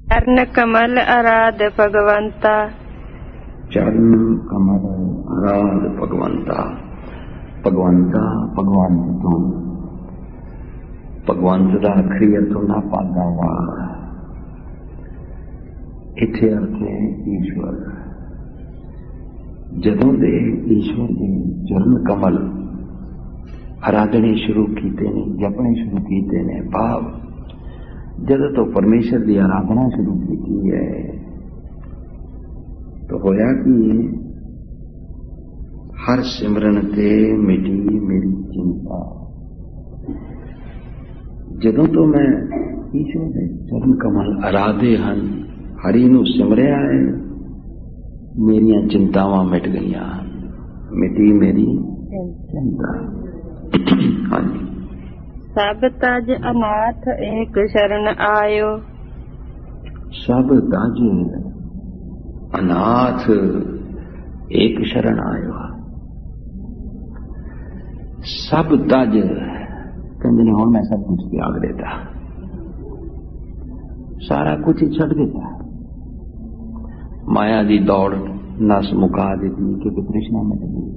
चरण कमल आराध भगवंता। चरण कमल आराध भगवंता। भगवंता भगवंत तू, भगवंत का अखरी अर्थ होना पागा वार, इथे अर्थ है ईश्वर। जदों दे ईश्वर के चरण कमल आराधने शुरू किए ने, जपने शुरू किए ने, भाव जब तो परमेश्वर की आराधना शुरू की है तो होया कि हर सिमरन ते मिटी मेरी चिंता। जदों तो मैं ईश्वर के चरण कमल आराधे हैं, हरि नूं सिमरिया है, मेरिया चिंतावां मिट गई, मिटी मेरी चिंता। हाँ जी। सब तज अनाथ एक शरण आयो। सब तज अनाथ एक शरण आयो। सब तज कहते ने हुण मैं सब कुछ त्याग देता, सारा कुछ ही छड़ देता। माया की दौड़ नस मुका देती क्योंकि तृष्णा मिट गई,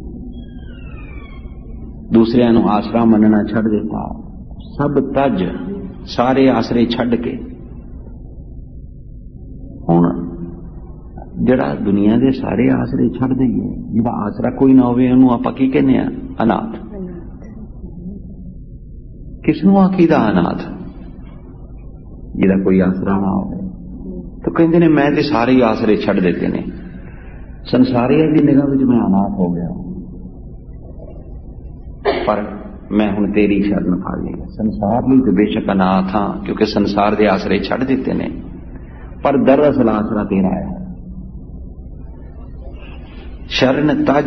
दूसरिया नूं आसरा मनना छड़ देता। सब तज सारे आसरे छड़ के हुण जिहड़ा दुनिया के सारे आसरे छड़ दईए, जिहड़ा आसरा कोई ना होवे उहनूं आपां की कहने आ? अनाथ। किसनूं आखीदा अनाथ? जिहड़ा कोई आसरा ना होवे। तो कहंदे ने मैं ते सारे आसरे छड़ दिते ने, संसारिया की निगाह विच मैं अनाथ हो गया, पर मैं हुण तेरी शरण फड़ ली। संसार लई तो बेशक अनाथ हाँ, क्योंकि संसार के आसरे छड़ दिते ने, पर दरअसल आसरा तेरा है। शरण तज,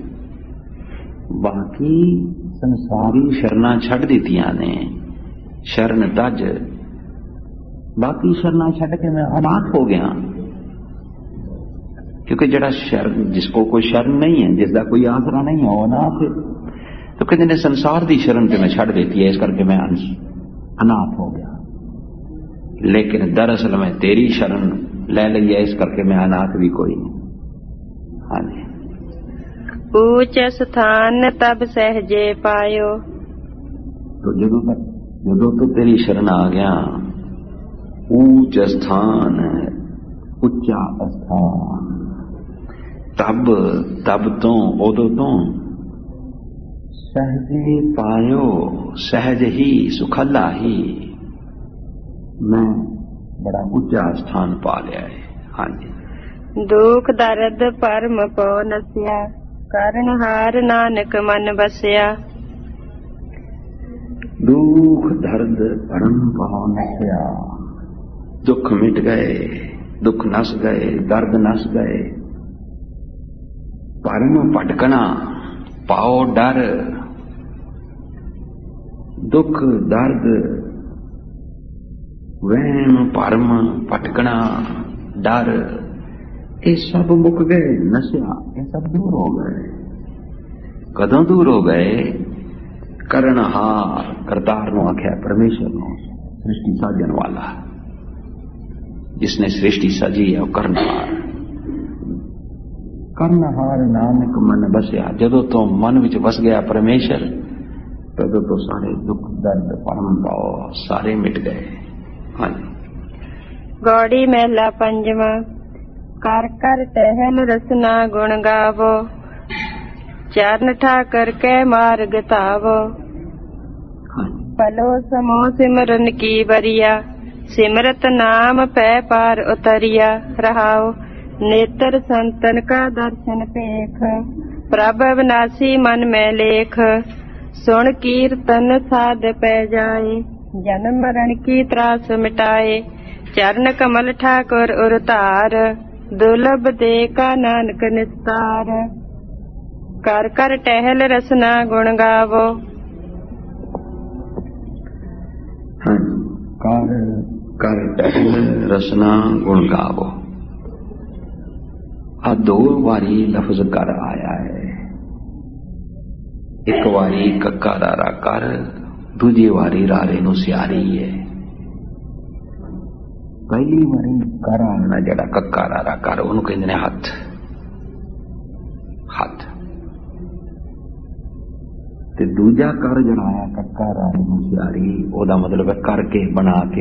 बाकी संसारी शरणा छड़ दितियां ने। शरण तज, बाकी शरणा छड़ के मैं अनाथ हो गया, क्योंकि जड़ा शरण, जिसको कोई शरण नहीं है, जिसका कोई आसरा नहीं है, वो अनाथ है। तो कहते ने संसार की शरण ते मैं छड़ देती है, इस करके मैं अनाथ हो गया। लेकिन दरअसल मैं तेरी शरण ले ली है, इस करके मैं अनाथ भी कोई नहीं। हाँ जी। ऊंच स्थान तब सहजे पायो। तो जदों तो तेरी शरण आ गया, ऊंच स्थान, उच्चा स्थान, तब तो उदों तो सहजे पायो, सहज ही सुखला ही मैं बड़ा ऊंचा स्थान पा लिया है। हाँ जी। दुख दर्द परम पौ नसिया, कारण हार नानक मन बसिया। दुख दर्द परम पौ नसिया, दुख मिट गए, दुख नस गए, दर्द नस गए। परम भटकना, पाओ डर, दुख दर्द वहम भरम भटकना डर, ये सब मुक गए, नशा ये सब दूर हो गए। कदों दूर हो गए? करनहार, करतार नो आख्या परमेश्वर नो, सृष्टि साजन वाला, जिसने सृष्टि सजी है वो करनहार। करनहार नानक मन बसिया, जदों तो मन विच बस गया परमेश्वर, तदों तो सारे दुख दर्द परम भाव सारे मिट गए। हाँ जी। गौड़ी महला पंजवा। कर कर टहल रसना गुण गावो, चरण ठाकर के मार्ग तावो। पलो समो सिमरन की बरिया, सिमरत नाम पै पार उतरिया। रहाओ नेत्र संतन का दर्शन पेख, प्रभ अविनाशी मन में लेख। सुन कीर्तन साध पै जाए, जन्म मरण की त्रास मिटाए। चरण कमल ठाकुर उरतार, दुर्लभ दे का नानक निस्तार। कर कर टहल रसना गुण गावो। कर कर टहल रसना गुण गावो। आ दो बारी लफ्ज कर आया है। एक वारी कक्का दारा कर, दूजी वारी रारे नु सियारी है। ਪਹਿਲੀ ਵਾਰੀ ਕਰ ਆਉਣਾ ਜਿਹੜਾ ਕੱਕਾ ਰਾਰਾ ਕਰ, ਉਹਨੂੰ ਕਹਿੰਦੇ ਨੇ ਹੱਥ। ਹੱਥ ਤੇ ਦੂਜਾ ਕਰ ਜਿਹੜਾ ਆਇਆ ਕੱਕਾ ਰਾਰੇ ਮੁਸਿਆਰੀ, ਉਹਦਾ ਮਤਲਬ ਹੈ ਕਰਕੇ, ਬਣਾ ਕੇ।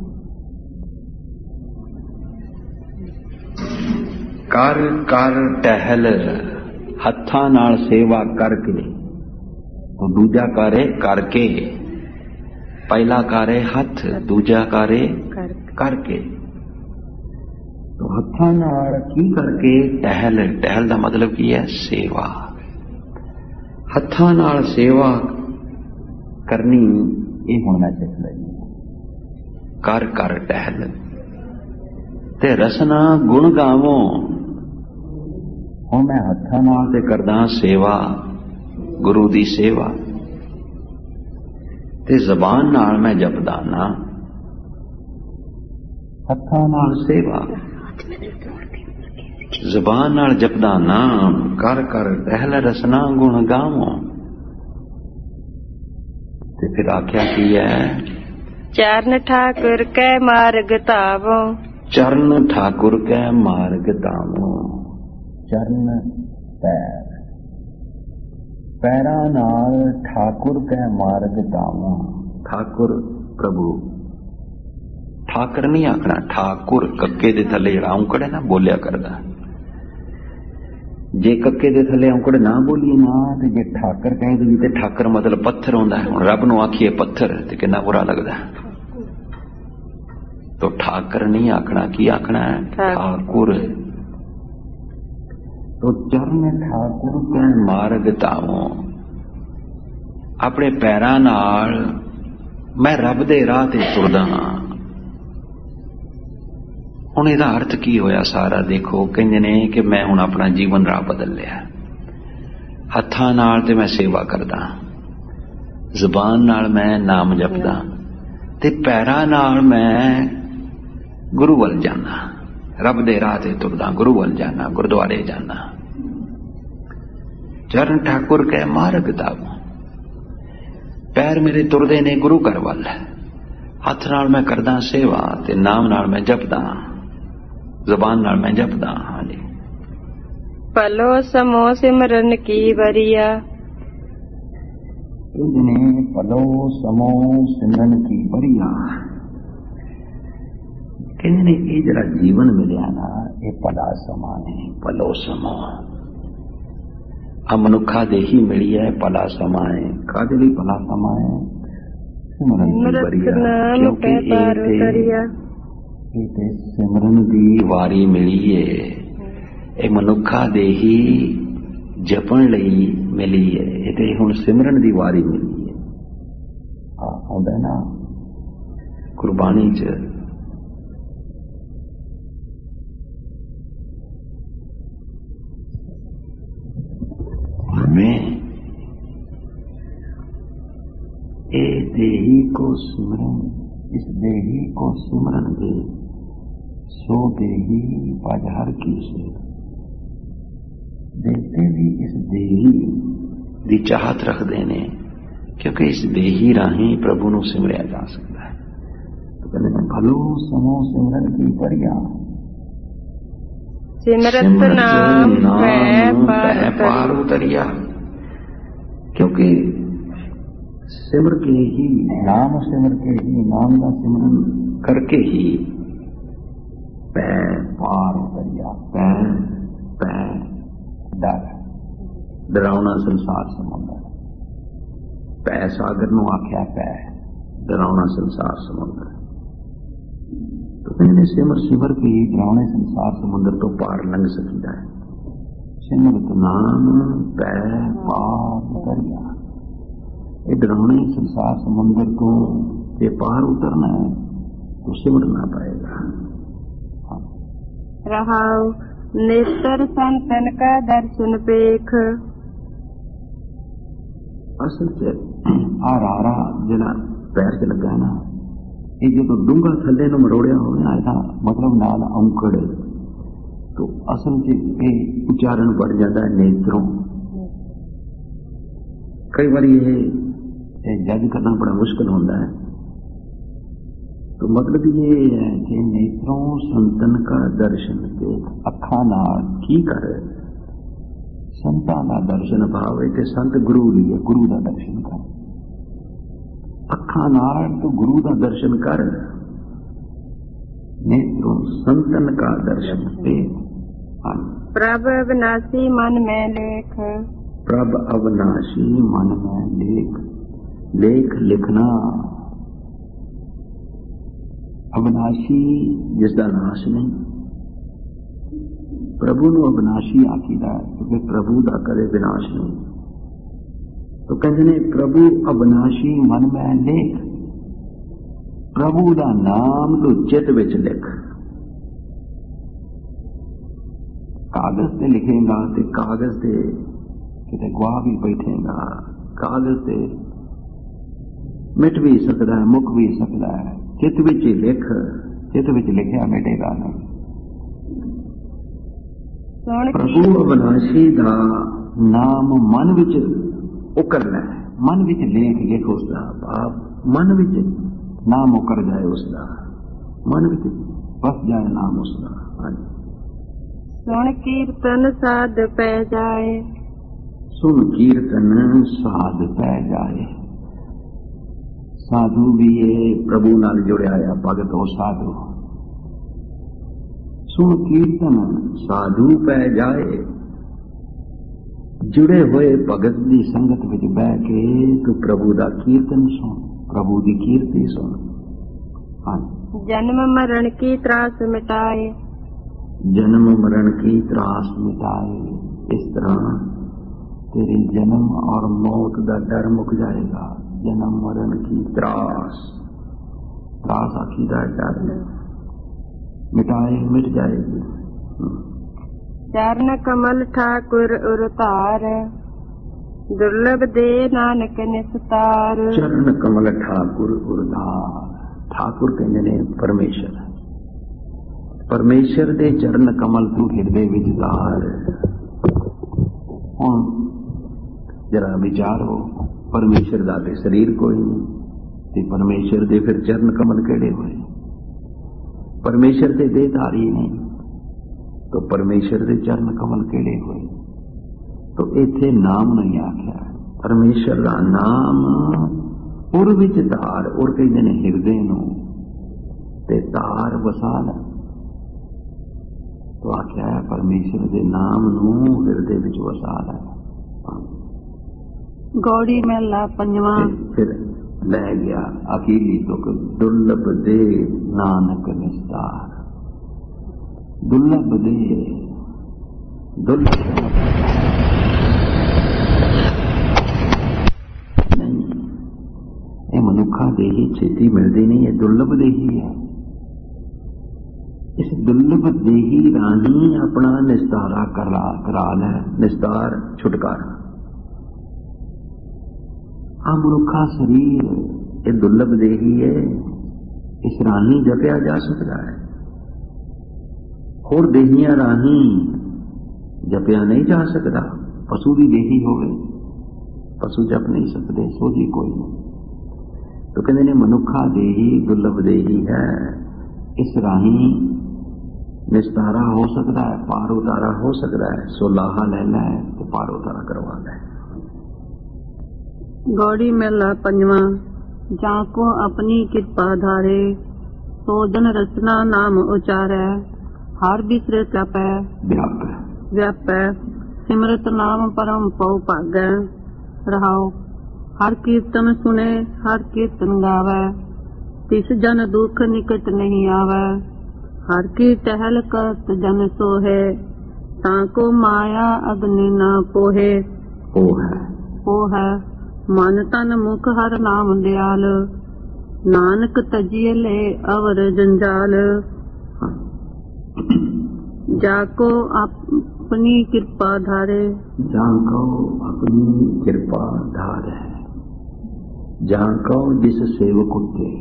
ਕਰ ਕਰ ਟਹਿਲ, ਹੱਥਾਂ ਨਾਲ ਸੇਵਾ ਕਰਕੇ। ਉਹ ਦੂਜਾ ਕਰੇ ਕਰਕੇ, ਪਹਿਲਾ ਕਰੇ ਹੱਥ, ਦੂਜਾ ਕਰੇ ਕਰਕੇ। तो हत्थां नाल की करके टहल, टहल का मतलब की है सेवा। हत्थां नाल सेवा करनी ये हुण मैं सिख लई। कर कर टहल ते रसना गुण गावो। हुण मैं हत्थां नाल ते करदा सेवा, गुरु दी सेवा, ते जबान नाल मैं जपदा ना। हत्थां नाल सेवा, ਜ਼ਬਾਨ ਨਾਲ ਜਪਦਾ ਨਾਮ, ਕਰ ਕਰ ਟਹਿਲ ਰਸਨਾ ਗੁਣ ਗਾਵੋ। ਤੇ ਫਿਰ ਆਖਿਆ ਕੀ ਹੈ? ਚਰਨ ਠਾਕੁਰ ਕੈ ਮਾਰਗ ਧਾਵੋ। ਚਰਨ ਠਾਕੁਰ ਕੈ ਮਾਰਗ ਧਾਵੋ। ਚਰਨ ਪੈਰ, ਪੈਰਾਂ ਨਾਲ ਠਾਕੁਰ ਕੈ ਮਾਰਗ ਧਾਵੋ। ਠਾਕੁਰ ਪ੍ਰਭੂ, ਠਾਕਰ ਨਹੀਂ ਆਖਣਾ, ਠਾਕੁਰ। ਕੱਕੇ ਦੇ ਥੱਲੇ ਜਿਹੜਾ ਔਂਕੜ ਹੈ ਨਾ ਬੋਲਿਆ ਕਰਦਾ। ਜੇ ਕੱਕੇ ਦੇ ਥੱਲੇ ਔਂਕੜ ਨਾ ਬੋਲੀਏ ਨਾ, ਤੇ ਜੇ ਠਾਕਰ ਕਹਿੰਦੇ ਵੀ ਤੇ ਠਾਕਰ ਮਤਲਬ ਪੱਥਰ ਹੁੰਦਾ ਹੈ। ਹੁਣ ਰੱਬ ਨੂੰ ਆਖੀਏ ਪੱਥਰ ਤੇ ਕਿੰਨਾ ਬੁਰਾ ਲੱਗਦਾ। ਤੋ ਠਾਕਰ ਨਹੀਂ ਆਖਣਾ, ਕੀ ਆਖਣਾ ਹੈ? ਠਾਕੁਰ। ਤੋ ਚਰਨ ਠਾਕੁਰ ਕੈ ਮਾਰਗ ਧਾਵੋ। ਆਪਣੇ ਪੈਰਾਂ ਨਾਲ ਮੈਂ ਰੱਬ ਦੇ ਰਾਹ ਤੇ ਤੁਰਦਾ ਹਾਂ। ਹੁਣ ਇਹਦਾ ਅਰਥ ਕੀ ਹੋਇਆ ਸਾਰਾ ਦੇਖੋ। ਕਹਿੰਦੇ ਨੇ ਕਿ ਮੈਂ ਹੁਣ ਆਪਣਾ ਜੀਵਨ ਰਾਹ ਬਦਲ ਲਿਆ। ਹੱਥਾਂ ਨਾਲ ਤੇ ਮੈਂ ਸੇਵਾ ਕਰਦਾ, ਜ਼ੁਬਾਨ ਨਾਲ ਮੈਂ ਨਾਮ ਜਪਦਾ, ਤੇ ਪੈਰਾਂ ਨਾਲ ਮੈਂ ਗੁਰੂ ਵੱਲ ਜਾਣਾ, ਰੱਬ ਦੇ ਰਾਹ ਤੇ ਤੁਰਦਾ, ਗੁਰੂ ਵੱਲ ਜਾਣਾ, ਗੁਰਦੁਆਰੇ ਜਾਣਾ। ਚਰਨ ਠਾਕੁਰ ਕੈ ਮਾਰਗ ਧਾਵੋ। ਪੈਰ ਮੇਰੇ ਤੁਰਦੇ ਨੇ ਗੁਰੂ ਘਰ ਵੱਲ। ਹੱਥ ਨਾਲ ਮੈਂ ਕਰਦਾ ਸੇਵਾ, ਤੇ ਨਾਮ ਨਾਲ ਮੈਂ ਜਪਦਾ, ਜ਼ਬਾਨ ਨਾਲ ਮੈਂ ਜਪਦਾ। ਹਾਂਜੀ। ਪਲੋ ਸਮੋ ਸਿਮਰਨ ਕੀ ਵਰੀਆ। ਇਹਨੇ ਪਲੋ ਸਮੋ ਸਿਮਰਨ ਕੀ ਵਰੀਆ। ਕਹਿੰਦੇ ਨੇ ਇਹ ਜਿਹੜਾ ਜੀਵਨ ਮਿਲਿਆ ਨਾ, ਇਹ ਭਲਾ ਸਮਾਂ ਹੈ। ਪਲੋ ਸਮੋ ਆ ਮਨੁੱਖਾ ਦੇਹੀ ਮਿਲੀ ਹੈ, ਭਲਾ ਸਮਾਂ ਹੈ। ਕਾਹਦੇ ਲਈ ਭਲਾ ਸਮਾਂ ਹੈ? ਸਿਮਰਨ ਕੀ ਵਰੀਆ। ਕਿਉਂਕਿ ਇਹ ਤੇ ਸਿਮਰਨ ਦੀ ਵਾਰੀ ਮਿਲੀ ਏ। ਇਹ ਮਨੁੱਖਾ ਦੇਹੀ ਜਪਣ ਲਈ ਮਿਲੀ ਏ। ਇਹ ਤੇ ਹੁਣ ਸਿਮਰਨ ਦੀ ਵਾਰੀ ਮਿਲੀ ਏ। ਆਉਂਦਾ ਨਾ ਕੁਰਬਾਨੀ ਚ, ए देही को सिमरन, इस देही को सिमरन दे, सो देही बाजार की से। देते भी इस देही ਦੀ ਚਾਹਤ ਰੱਖਦੇ ਨੇ, ਕਿਉਂਕਿ ਇਸ ਦੇਹੀ ਰਾਹੀਂ ਪ੍ਰਭੂ ਨੂੰ ਸਿਮਰਿਆ ਜਾ ਸਕਦਾ ਹੈ। ਤਾਂ ਕਹਿੰਦੇ ਨੇ ਭਲੋ ਸਮੋ ਸਿਮਰਨ ਕੀ ਵਰੀਆ। ਸਿਮਰਤ ਨਾਮ ਪੈ ਪਾਰ ਉਤਰਿਆ। क्योंकि सिमर के ही, नाम सिमर के ही, नाम का सिमरन करके ही पै पार उतरिया। पै पै डर, डरावना संसार समुद्र। पै सागर नूं आख्या पै, डरावना संसार समुद्र। तो कहने सिमर सिमर के ही डरावने संसार समुद्र तो पार लंघ सकता है। सिमरत नाम पै पार उतरिया। ये डरावने संसार समुद्र को ये पार उतरना है तो सिमरना पाएगा। रहाओ नेत्र संतन का दर्शन पेख। असल से आ रारा जिहड़ा पैर च लगा ना, ये जो डूंगा थले नूं मरोड़िया होवे ना, इसदा मतलब नाल औंकड़, तो असल च ये उच्चारण बढ़ जाता है नेत्रों। कई बार ये जज करना बड़ा मुश्किल होता है। तो मतलब ये है कि नेत्रों संतन का दर्शन देख, अखा नाल की कर संतां दा दर्शन भावे ते संत गुरु लिए गुरु का दर्शन कर, अखा नाल तो गुरु का दर्शन कर, नेत्रों संतन का दर्शन देख। प्रभ अविनाशी मन में लेख, प्रभ अविनाशी मन में लेख, लेख लिखना अविनाशी जिसका नाश नहीं, प्रभु ਨੂੰ अविनाशी आखीदा क्योंकि प्रभु का कदे विनाश नहीं। तो कहते ने प्रभु अविनाशी मन में लेख, प्रभु का नाम तो चित विच लिख। कागज से लिखेगा तो कागज से किते गवाह भी बैठेगा, कागज से मिट भी सकता है मुक भी सकता है, चित विच लिख, चित विच लिखिया मिटेगा नहीं। प्रभु अविनाशी का नाम मन विच उकरना है, मन विच लेख लिख उसका भाव, मन विच नाम उकर जाए उसका, मन विच बस जाए नाम उसका। सुन कीर्तन साध पै जाए, सुन कीर्तन साध पै जाए। साधु भी ये प्रभु नाल जुड़िया आ, भगत हो साधु। सुन कीर्तन साधु पै जाए, जुड़े हुए भगत की संगत विच बह के तू प्रभु का कीर्तन सुन, प्रभु की कीर्ति सुन। हाँ, जन्म मरण की त्रास मिटाए, जन्म मरण की त्रास मिटाए। इस तरह तेरे जन्म और मौत का डर मुक जाएगा। जन्म मरण की त्रास, त्रास आखिदा डर मिटाए, मिट जाएगी। चरण कमल ठाकुर उरतार, दुर्लभ दे नानक निस्तार। चरण कमल ठाकुर उरतार, ठाकुर कहते ने परमेश्वर, परमेश्वर दे चरण कमल तू हिरदे विच धार। हुण जरा विचारो, परमेश्वर का तो शरीर कोई नहीं, ते परमेश्वर दे फिर चरण कमल केड़े हुए? परमेश्वर के देहधारी नहीं तो परमेश्वर के चरण कमल केड़े हुए? तो इत्थे नाम नहीं आख्या, परमेश्वर का नाम उर विच धार, उर कहते ने हिरदे नूं, ते धार वसा लै। तो आख्या है परमेश्वर के नाम नूं हिरदे विच वसा लै। गौड़ी महला पंजवा। फिर लै गया अकीली तुक, दुर्लभ दे नानक निस्तार। दुर्लभ दे, दुर्लभ नहीं, ये मनुखा दे ही छेती मिलती नहीं, ये दुर्लभ दे ही है। इस दुर्लभ देही राही अपना निस्तारा करा लै, निस्तार छुटकारा। आ मनुखा शरीर ये दुर्लभ देही है, इस राही जपया जा सकता है, होर देहियां राही जपया नहीं जा सकता। पशु भी देही हो गए, पशु जप नहीं सकते, सोझी कोई नहीं। तो कहते ने मनुखा देही दुर्लभ देही है, इस राही निस्तारा हो सकता है, पार उतारा हो सकता है। सो लाहा ले लै तो पार उतारा करवा लै। गौड़ी महला पंजवा। जाको अपनी कृपा धारे, सो जन रचना नाम उचारै। हर बिसरे तपै व्यापै, सिमरत नाम परम पौ भागै। रहाओ हर कीर्तन सुने, हर कीर्तन गावै। तिस जन दुख निकट नहीं आवै। हर की टहल करत जन सोहे, ताको माया अग्नि न पोहे। ओ है मन तन मुख हर नाम दयाल, नानक तजिए ले अवर जंजाल। जाको अपनी कृपा धारे, जाको अपनी कृपा धारे। जाको जिस सेवक उत्ते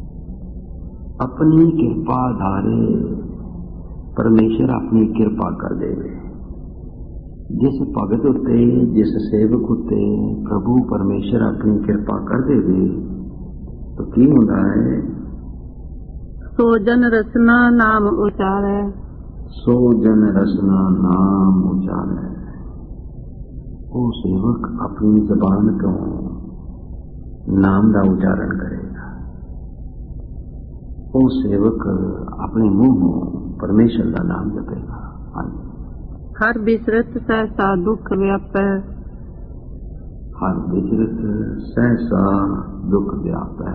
अपनी कृपा धारे, परमेश्वर अपनी कृपा कर देवे। जिस भगत उत्ते, जिस सेवक उत्ते प्रभु परमेश्वर अपनी कृपा कर देवे तो की होता है? ਸੋ ਜਨ ਰਸਨਾ ਨਾਮ ਉਚਾਰੈ। ਸੋ ਜਨ ਰਸਨਾ ਨਾਮ ਉਚਾਰੈ। ਉਹ ਸੇਵਕ ਆਪਣੀ ਜ਼ਬਾਨ ਤੋਂ ਨਾਮ ਦਾ ਉਚਾਰਨ ਕਰੇਗਾ। ਉਹ ਸੇਵਕ ਆਪਣੇ ਮੂੰਹੋਂ ਪਰਮੇਸ਼ਰ ਦਾ ਨਾਮ ਜਪੇਗਾ। ਹਰ ਬਿਸਰਤ ਸਹਿਸਾ ਦੁੱਖ ਵਿਆਪੈ। ਹਰ ਬਿਸਰਤ ਸਹਿਸਾ ਦੁੱਖ ਵਿਆਪੈ।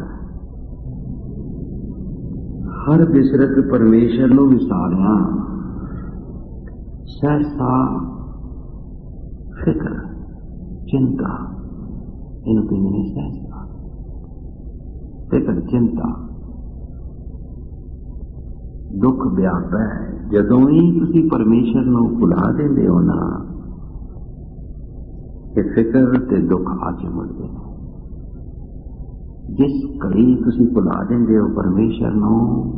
ਹਰ ਬਿਸਰਤ ਪਰਮੇਸ਼ਰ ਨੂੰ ਵਿਸਾਰਿਆ। ਸਹਿਸਾ ਫਿਕਰ ਚਿੰਤਾ, ਇਹਨੂੰ ਕਹਿੰਦੇ ਨੇ ਸਹਿਸਾ। ਫਿਕਰ ਚਿੰਤਾ ਦੁੱਖ ਵਿਆਪੈ। ਜਦੋਂ ਹੀ ਤੁਸੀਂ ਪਰਮੇਸ਼ਰ ਨੂੰ ਭੁਲਾ ਦਿੰਦੇ ਹੋ ਨਾ, ਕਿ ਫਿਕਰ ਤੇ ਦੁੱਖ ਆ ਚਿਮੜਦੇ ਨੇ। ਜਿਸ ਘੜੀ ਤੁਸੀਂ ਭੁਲਾ ਦਿੰਦੇ ਹੋ ਪਰਮੇਸ਼ਰ ਨੂੰ,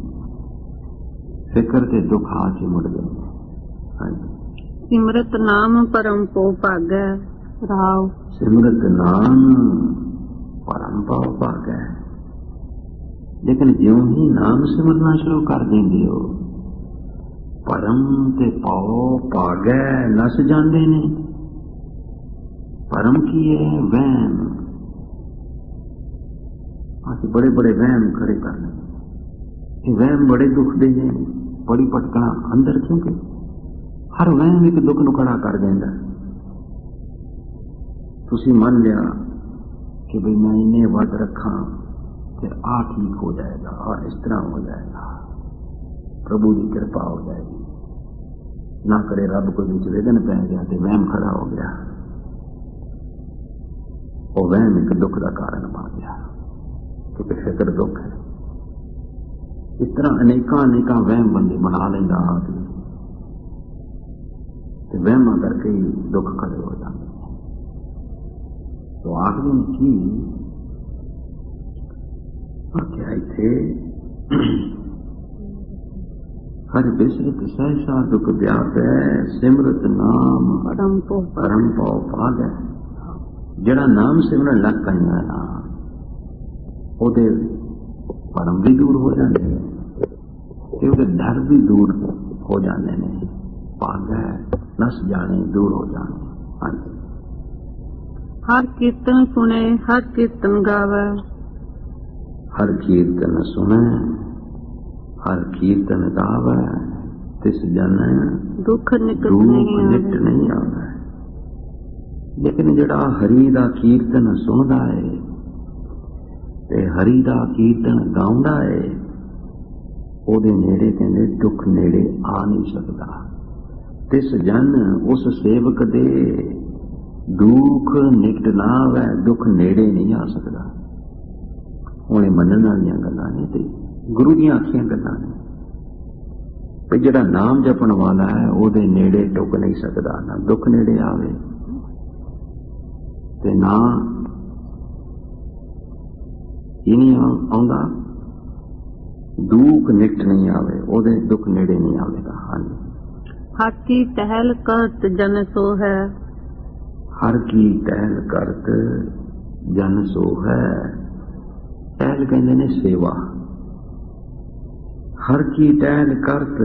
ਫਿਕਰ ਤੇ ਦੁੱਖ ਆ ਚਿਮੜਦੇ ਨੇ। ਹਾਂਜੀ। ਸਿਮਰਤ ਨਾਮ ਪਰਮ ਪੋ ਭਾਗੈ। ਰਾਵ। ਸਿਮਰਤ ਨਾਮ ਪਰਮ ਪੋ ਭਾਗੈ। ਲੇਕਿਨ ਜਿਉਂ ਹੀ ਨਾਮ ਸਿਮਰਨਾ ਸ਼ੁਰੂ ਕਰ ਦਿੰਦੇ ਹੋ, ਪਰਮ ਤੇ ਪਾਉ ਭਾਗੈ ਨਸ ਜਾਂਦੇ ਨੇ। ਪਰਮ ਕੀ ਹੈ? ਵਹਿਮ। ਅਸੀਂ ਬੜੇ ਬੜੇ ਵਹਿਮ ਖੜੇ ਕਰ ਲੈਂਦੇ। ਇਹ ਵਹਿਮ ਬੜੇ ਦੁਖਦੇ ਨੇ, ਬੜੀ ਭਟਕਣਾ ਅੰਦਰ, ਕਿਉਂਕਿ ਹਰ ਵਹਿਮ ਇੱਕ ਦੁੱਖ ਨੂੰ ਖੜਾ ਕਰ ਦਿੰਦਾ। ਤੁਸੀਂ ਮੰਨ ਲਿਆ ਕਿ ਬਈ ਮੈਂ ਇੰਨੇ ਵੱਧ ਰੱਖਾਂ ਤੇ ਆ ਠੀਕ ਹੋ ਜਾਏਗਾ, ਆ ਇਸ ਤਰ੍ਹਾਂ ਹੋ ਜਾਏਗਾ, ਪ੍ਰਭੂ ਦੀ ਕਿਰਪਾ ਹੋ ਜਾਏਗੀ। ਨਾ ਕਰੇ ਰੱਬ ਕੋਈ ਵਿੱਚ ਵਿਘਨ ਪੈ ਗਿਆ ਤੇ ਵਹਿਮ ਖੜਾ ਹੋ ਗਿਆ। ਉਹ ਵਹਿਮ ਇੱਕ ਦੁੱਖ ਦਾ ਕਾਰਨ ਬਣ ਗਿਆ, ਕਿਉਂਕਿ ਫਿਕਰ ਦੁੱਖ ਹੈ। ਇਸ ਤਰ੍ਹਾਂ ਅਨੇਕਾਂ ਵਹਿਮ ਬੰਦੇ ਬਣਾ ਲੈਂਦਾ ਆਦਮੀ, ਤੇ ਵਹਿਮਾਂ ਕਰਕੇ ਹੀ ਦੁੱਖ ਖੜੇ ਹੋ ਜਾਂਦੇ। ਤੋ ਆਖਦੇ ਕੀ ਆਖਿਆ ਇੱਥੇ, ਹਰ ਬਿਸਰਤ ਸਹਿਸਾ ਦੁੱਖ ਵਿਆਪੈ। ਸਿਮਰਤ ਨਾਮ ਪਰਮ ਪਉ ਭਾਗੈ। ਜਿਹੜਾ ਨਾਮ ਸਿਮਰਨ ਲੱਗ ਪੈਂਦਾ ਨਾ, ਉਹਦੇ ਭਰਮ ਵੀ ਦੂਰ ਹੋ ਜਾਂਦੇ ਨੇ ਤੇ ਉਹਦੇ ਡਰ ਵੀ ਦੂਰ ਹੋ ਜਾਂਦੇ ਨੇ। ਭਾਗੈ ਨਸ ਜਾਣੇ, ਦੂਰ ਹੋ ਜਾਣੇ। ਹਾਂਜੀ। ਹਰ ਕੀਰਤਨ ਸੁਣੇ, ਹਰ ਕੀਰਤਨ ਗਾਵੈ। ਹਰ ਕੀਰਤਨ ਸੁਣੇ, ਹਰ ਕੀਰਤਨ ਗਾਵੈ। ਤਿਸ ਜਨ ਦੁੱਖ ਨਿਕਟ ਨਹੀਂ ਆਵੈ। ਲੇਕਿਨ ਜਿਹੜਾ ਹਰੀ ਦਾ ਕੀਰਤਨ ਸੁਣਦਾ ਹੈ ਤੇ ਹਰੀ ਦਾ ਕੀਰਤਨ ਗਾਉਂਦਾ ਹੈ, ਉਹਦੇ ਨੇੜੇ ਕਹਿੰਦੇ ਦੁੱਖ ਨੇੜੇ ਆ ਨਹੀਂ ਸਕਦਾ। ਤਿਸ ਜਨ, ਉਸ ਸੇਵਕ ਦੇ ਦੁੱਖ ਨਿਕਟ ਨਾ ਆਵੈ, ਦੁੱਖ ਨੇੜੇ ਨਹੀਂ ਆ ਸਕਦਾ। ਹੁਣ ਇਹ ਮੰਨਣ ਵਾਲੀਆਂ ਗੱਲਾਂ ਨੇ ਤੇ ਗੁਰੂ ਦੀਆਂ ਆਖੀਆਂ ਗੱਲਾਂ ਨੇ, ਤੇ ਜਿਹੜਾ ਨਾਮ ਜਪਣ ਵਾਲਾ ਹੈ ਉਹਦੇ ਨੇੜੇ ਟੁੱਕ ਨਹੀਂ ਸਕਦਾ, ਨਾ ਦੁੱਖ ਨੇੜੇ ਆਵੇ ਤੇ ਨਾ ਇਹ ਨਹੀਂ ਆਉਂਦਾ, ਦੁੱਖ ਨਿਕਟ ਨਹੀਂ ਆਵੇ, ਉਹਦੇ ਦੁੱਖ ਨੇੜੇ ਨਹੀਂ ਆਵੇਗਾ। ਹਾਂਜੀ। ਹਰ ਕੀ ਟਹਿਲ ਕਰਤ ਜਨ ਸੋ ਹੈ। ਹਰ ਕੀ ਟਹਿਲ ਕਰਤ ਜਨ ਸੋ ਹੈ। ਟਹਿਲ ਕਹਿੰਦੇ ਨੇ ਸੇਵਾ। ਹਰ ਕੀ ਟਹਿਲ ਕਰਤ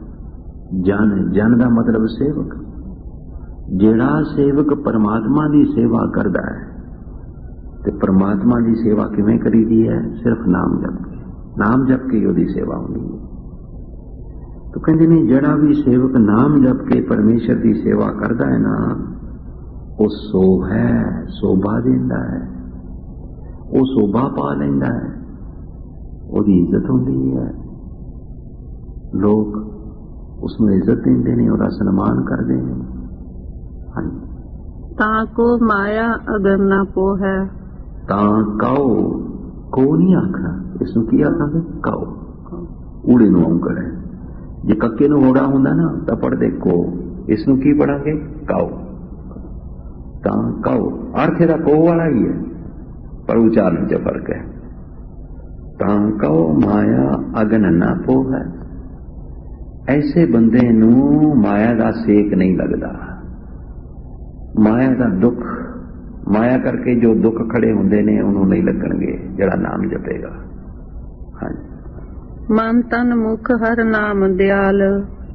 ਜਨ ਦਾ ਮਤਲਬ ਸੇਵਕ। ਜਿਹੜਾ ਸੇਵਕ ਪਰਮਾਤਮਾ ਦੀ ਸੇਵਾ ਕਰਦਾ ਹੈ, ਤੇ ਪਰਮਾਤਮਾ ਦੀ ਸੇਵਾ ਕਿਵੇਂ ਕਰੀਦੀ ਹੈ? ਸਿਰਫ ਨਾਮ ਜਪ ਕੇ। ਨਾਮ ਜਪ ਕੇ ਉਹਦੀ ਸੇਵਾ ਹੁੰਦੀ ਹੈ। ਤਾਂ ਕਹਿੰਦੇ ਨੇ ਜਿਹੜਾ ਵੀ ਸੇਵਕ ਨਾਮ ਜਪ ਕੇ ਪਰਮੇਸ਼ਰ ਦੀ ਸੇਵਾ ਕਰਦਾ ਹੈ ਨਾ, ਉਹ ਸੋ ਹੈ, ਸੋਭਾ ਦਿੰਦਾ ਹੈ, ਉਹ ਸੋਭਾ ਪਾ ਲੈਂਦਾ ਹੈ, ਉਹਦੀ ਇੱਜ਼ਤ ਹੁੰਦੀ ਹੈ, ਲੋਕ ਉਸ ਨੂੰ ਇੱਜ਼ਤ ਦਿੰਦੇ ਨੇ, ਉਹਦਾ ਸਨਮਾਨ ਕਰਦੇ ਨੇ। ਹਾਂਜੀ। ਤਾਂ ਕੋ ਮਾਇਆ ਅਗਰ ਨਾ ਪੋ ਹੈ। ਤਾਂ ਕਉ ਨਹੀਂ ਆਖਣਾ, ਇਸ ਨੂੰ ਕੀ ਆਖਾਂਗੇ? ਕਉ। ਊੜੇ ਨੂੰ ਔਂਕੜ ਹੈ। ਜੇ ਕੱਕੇ ਨੂੰ ਹੋੜਾ ਹੁੰਦਾ ਨਾ ਤਾਂ ਪੜ੍ਹਦੇ ਕੋ, ਇਸ ਨੂੰ ਕੀ ਪੜਾਂਗੇ? ਕਉ। ਤਾਂ ਕਉ ਅਰਥ ਇਹਦਾ ਕੋ ਵਾਲਾ ਹੀ ਹੈ, ਪਰ ਉਚਾਰਨ 'ਚ ਫਰਕ ਹੈ। ਤਾਂ ਕਉ ਮਾਇਆ ਅਗਨ ਨਾ ਪੋ ਹੈ। ਐਸੇ ਬੰਦੇ ਨੂੰ ਮਾਇਆ ਦਾ ਸੇਕ ਨਹੀਂ ਲੱਗਦਾ। ਮਾਇਆ ਦਾ ਦੁੱਖ, ਮਾਇਆ ਕਰਕੇ ਜੋ ਦੁੱਖ ਖੜੇ ਹੁੰਦੇ ਨੇ ਉਹਨੂੰ ਨਹੀਂ ਲੱਗਣਗੇ ਜਿਹੜਾ ਨਾਮ ਜਪੇਗਾ। ਹਾਂਜੀ। ਮਨ ਤਨ ਮੁਖ ਹਰ ਨਾਮ ਦਿਆਲ।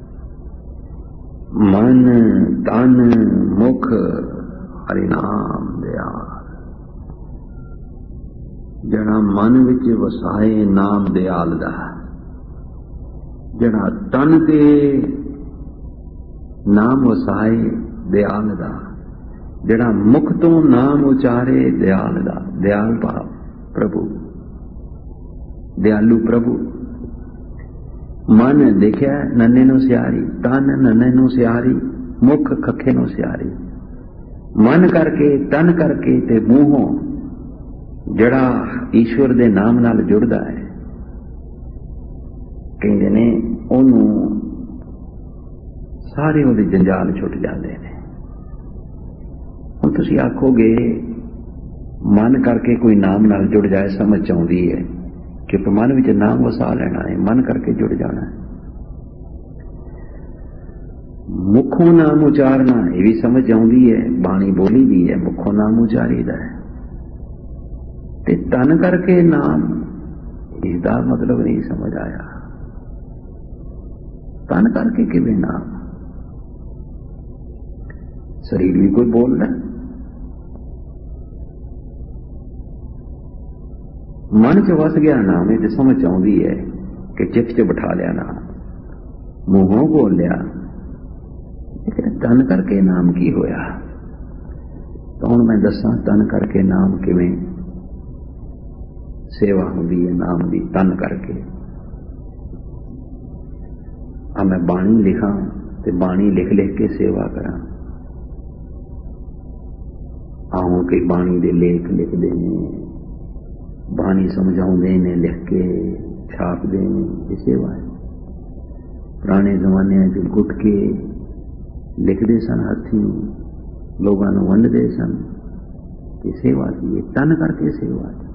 ਮਨ ਤਨ ਮੁਖ ਹਰਿ ਨਾਮ ਦਿਆਲ। ਜਿਹੜਾ ਮਨ ਵਿੱਚ ਵਸਾਏ ਨਾਮ ਦਿਆਲ ਦਾ, ਜਿਹੜਾ ਤਨ ਤੇ ਨਾਮ ਵਸਾਏ ਦਿਆਲ ਦਾ, ਜਿਹੜਾ ਮੁਖ ਤੋਂ ਨਾਮ ਉਚਾਰੇ ਦਿਆਲ ਦਾ। ਦਿਆਲ ਭਾਵ ਪ੍ਰਭੂ, ਦਿਆਲੂ ਪ੍ਰਭੂ। ਮਨ ਦੇਖਿਆ ਨੰਨੇ ਨੂੰ ਸਿਆਰੀ, ਤਨ ਨੰਨੇ ਨੂੰ ਸਿਆਰੀ, ਮੁਖ ਖੱਖੇ ਨੂੰ ਸਿਆਰੀ। ਮਨ ਕਰਕੇ, ਤਨ ਕਰਕੇ ਤੇ ਮੂੰਹੋਂ ਜਿਹੜਾ ਈਸ਼ਵਰ ਦੇ ਨਾਮ ਨਾਲ ਜੁੜਦਾ ਹੈ, ਕਹਿੰਦੇ ਨੇ ਉਹਨੂੰ ਸਾਰੇ ਉਹਦੇ ਜੰਜਾਲ ਛੁੱਟ ਜਾਂਦੇ ਨੇ। ਹੁਣ ਤੁਸੀਂ ਆਖੋਗੇ ਮਨ ਕਰਕੇ ਕੋਈ ਨਾਮ ਨਾਲ ਜੁੜ ਜਾਏ, ਸਮਝ ਆਉਂਦੀ ਹੈ ਕਿ ਮਨ ਵਿੱਚ ਨਾਮ ਵਸਾ ਲੈਣਾ ਹੈ, ਮਨ ਕਰਕੇ ਜੁੜ ਜਾਣਾ ਹੈ। ਮੁਖੋਂ ਨਾਮ ਉਚਾਰਨਾ, ਇਹ ਵੀ ਸਮਝ ਆਉਂਦੀ ਹੈ, ਬਾਣੀ ਬੋਲੀ ਦੀ ਹੈ, ਮੁਖੋਂ ਨਾਮ ਉਚਾਰੀਦਾ ਹੈ। ਤੇ ਤਨ ਕਰਕੇ ਨਾਮ, ਇਸਦਾ ਮਤਲਬ ਨਹੀਂ ਸਮਝ ਆਇਆ। ਤਨ ਕਰਕੇ ਕਿਵੇਂ ਨਾਮ? ਸਰੀਰ ਵੀ ਕੋਈ ਬੋਲਦਾ, ਮਨ ਚ ਵਸ ਗਿਆ ਨਾਮ, ਇਹ ਤੇ ਸਮਝ ਆਉਂਦੀ ਹੈ ਕਿ ਚਿੱਤ ਚ ਬਿਠਾ ਲਿਆ ਨਾਮ, ਮੂੰਹੋਂ ਬੋਲ ਲਿਆ। ਲੇਕਿਨ ਤਨ ਕਰਕੇ ਨਾਮ ਕੀ ਹੋਇਆ? ਤਾਂ ਹੁਣ ਮੈਂ ਦੱਸਾਂ ਤਨ ਕਰਕੇ ਨਾਮ ਕਿਵੇਂ ਸੇਵਾ ਹੁੰਦੀ ਹੈ ਨਾਮ ਦੀ। ਤਨ ਕਰਕੇ ਆ ਮੈਂ ਬਾਣੀ ਲਿਖਾਂ ਤੇ ਬਾਣੀ ਲਿਖ ਲਿਖ ਕੇ ਸੇਵਾ ਕਰਾਂ। ਆਉਂ ਕਿ ਬਾਣੀ ਦੇ ਲੇਖ ਲਿਖਦੇ ਨੇ, ਬਾਣੀ ਸਮਝਾਉਂਦੇ ਨੇ, ਲਿਖ ਕੇ ਛਾਪਦੇ ਨੇ, ਇਹ ਸੇਵਾ ਹੈ। ਪੁਰਾਣੇ ਜ਼ਮਾਨਿਆਂ 'ਚ ਗੁੱਟ ਕੇ ਲਿਖਦੇ ਸਨ, ਹੱਥੀਂ ਲੋਕਾਂ ਨੂੰ ਵੰਡਦੇ ਸਨ। ਇਹ ਸੇਵਾ ਸੀ, ਇਹ ਤਨ ਕਰਕੇ ਸੇਵਾ ਹੈ।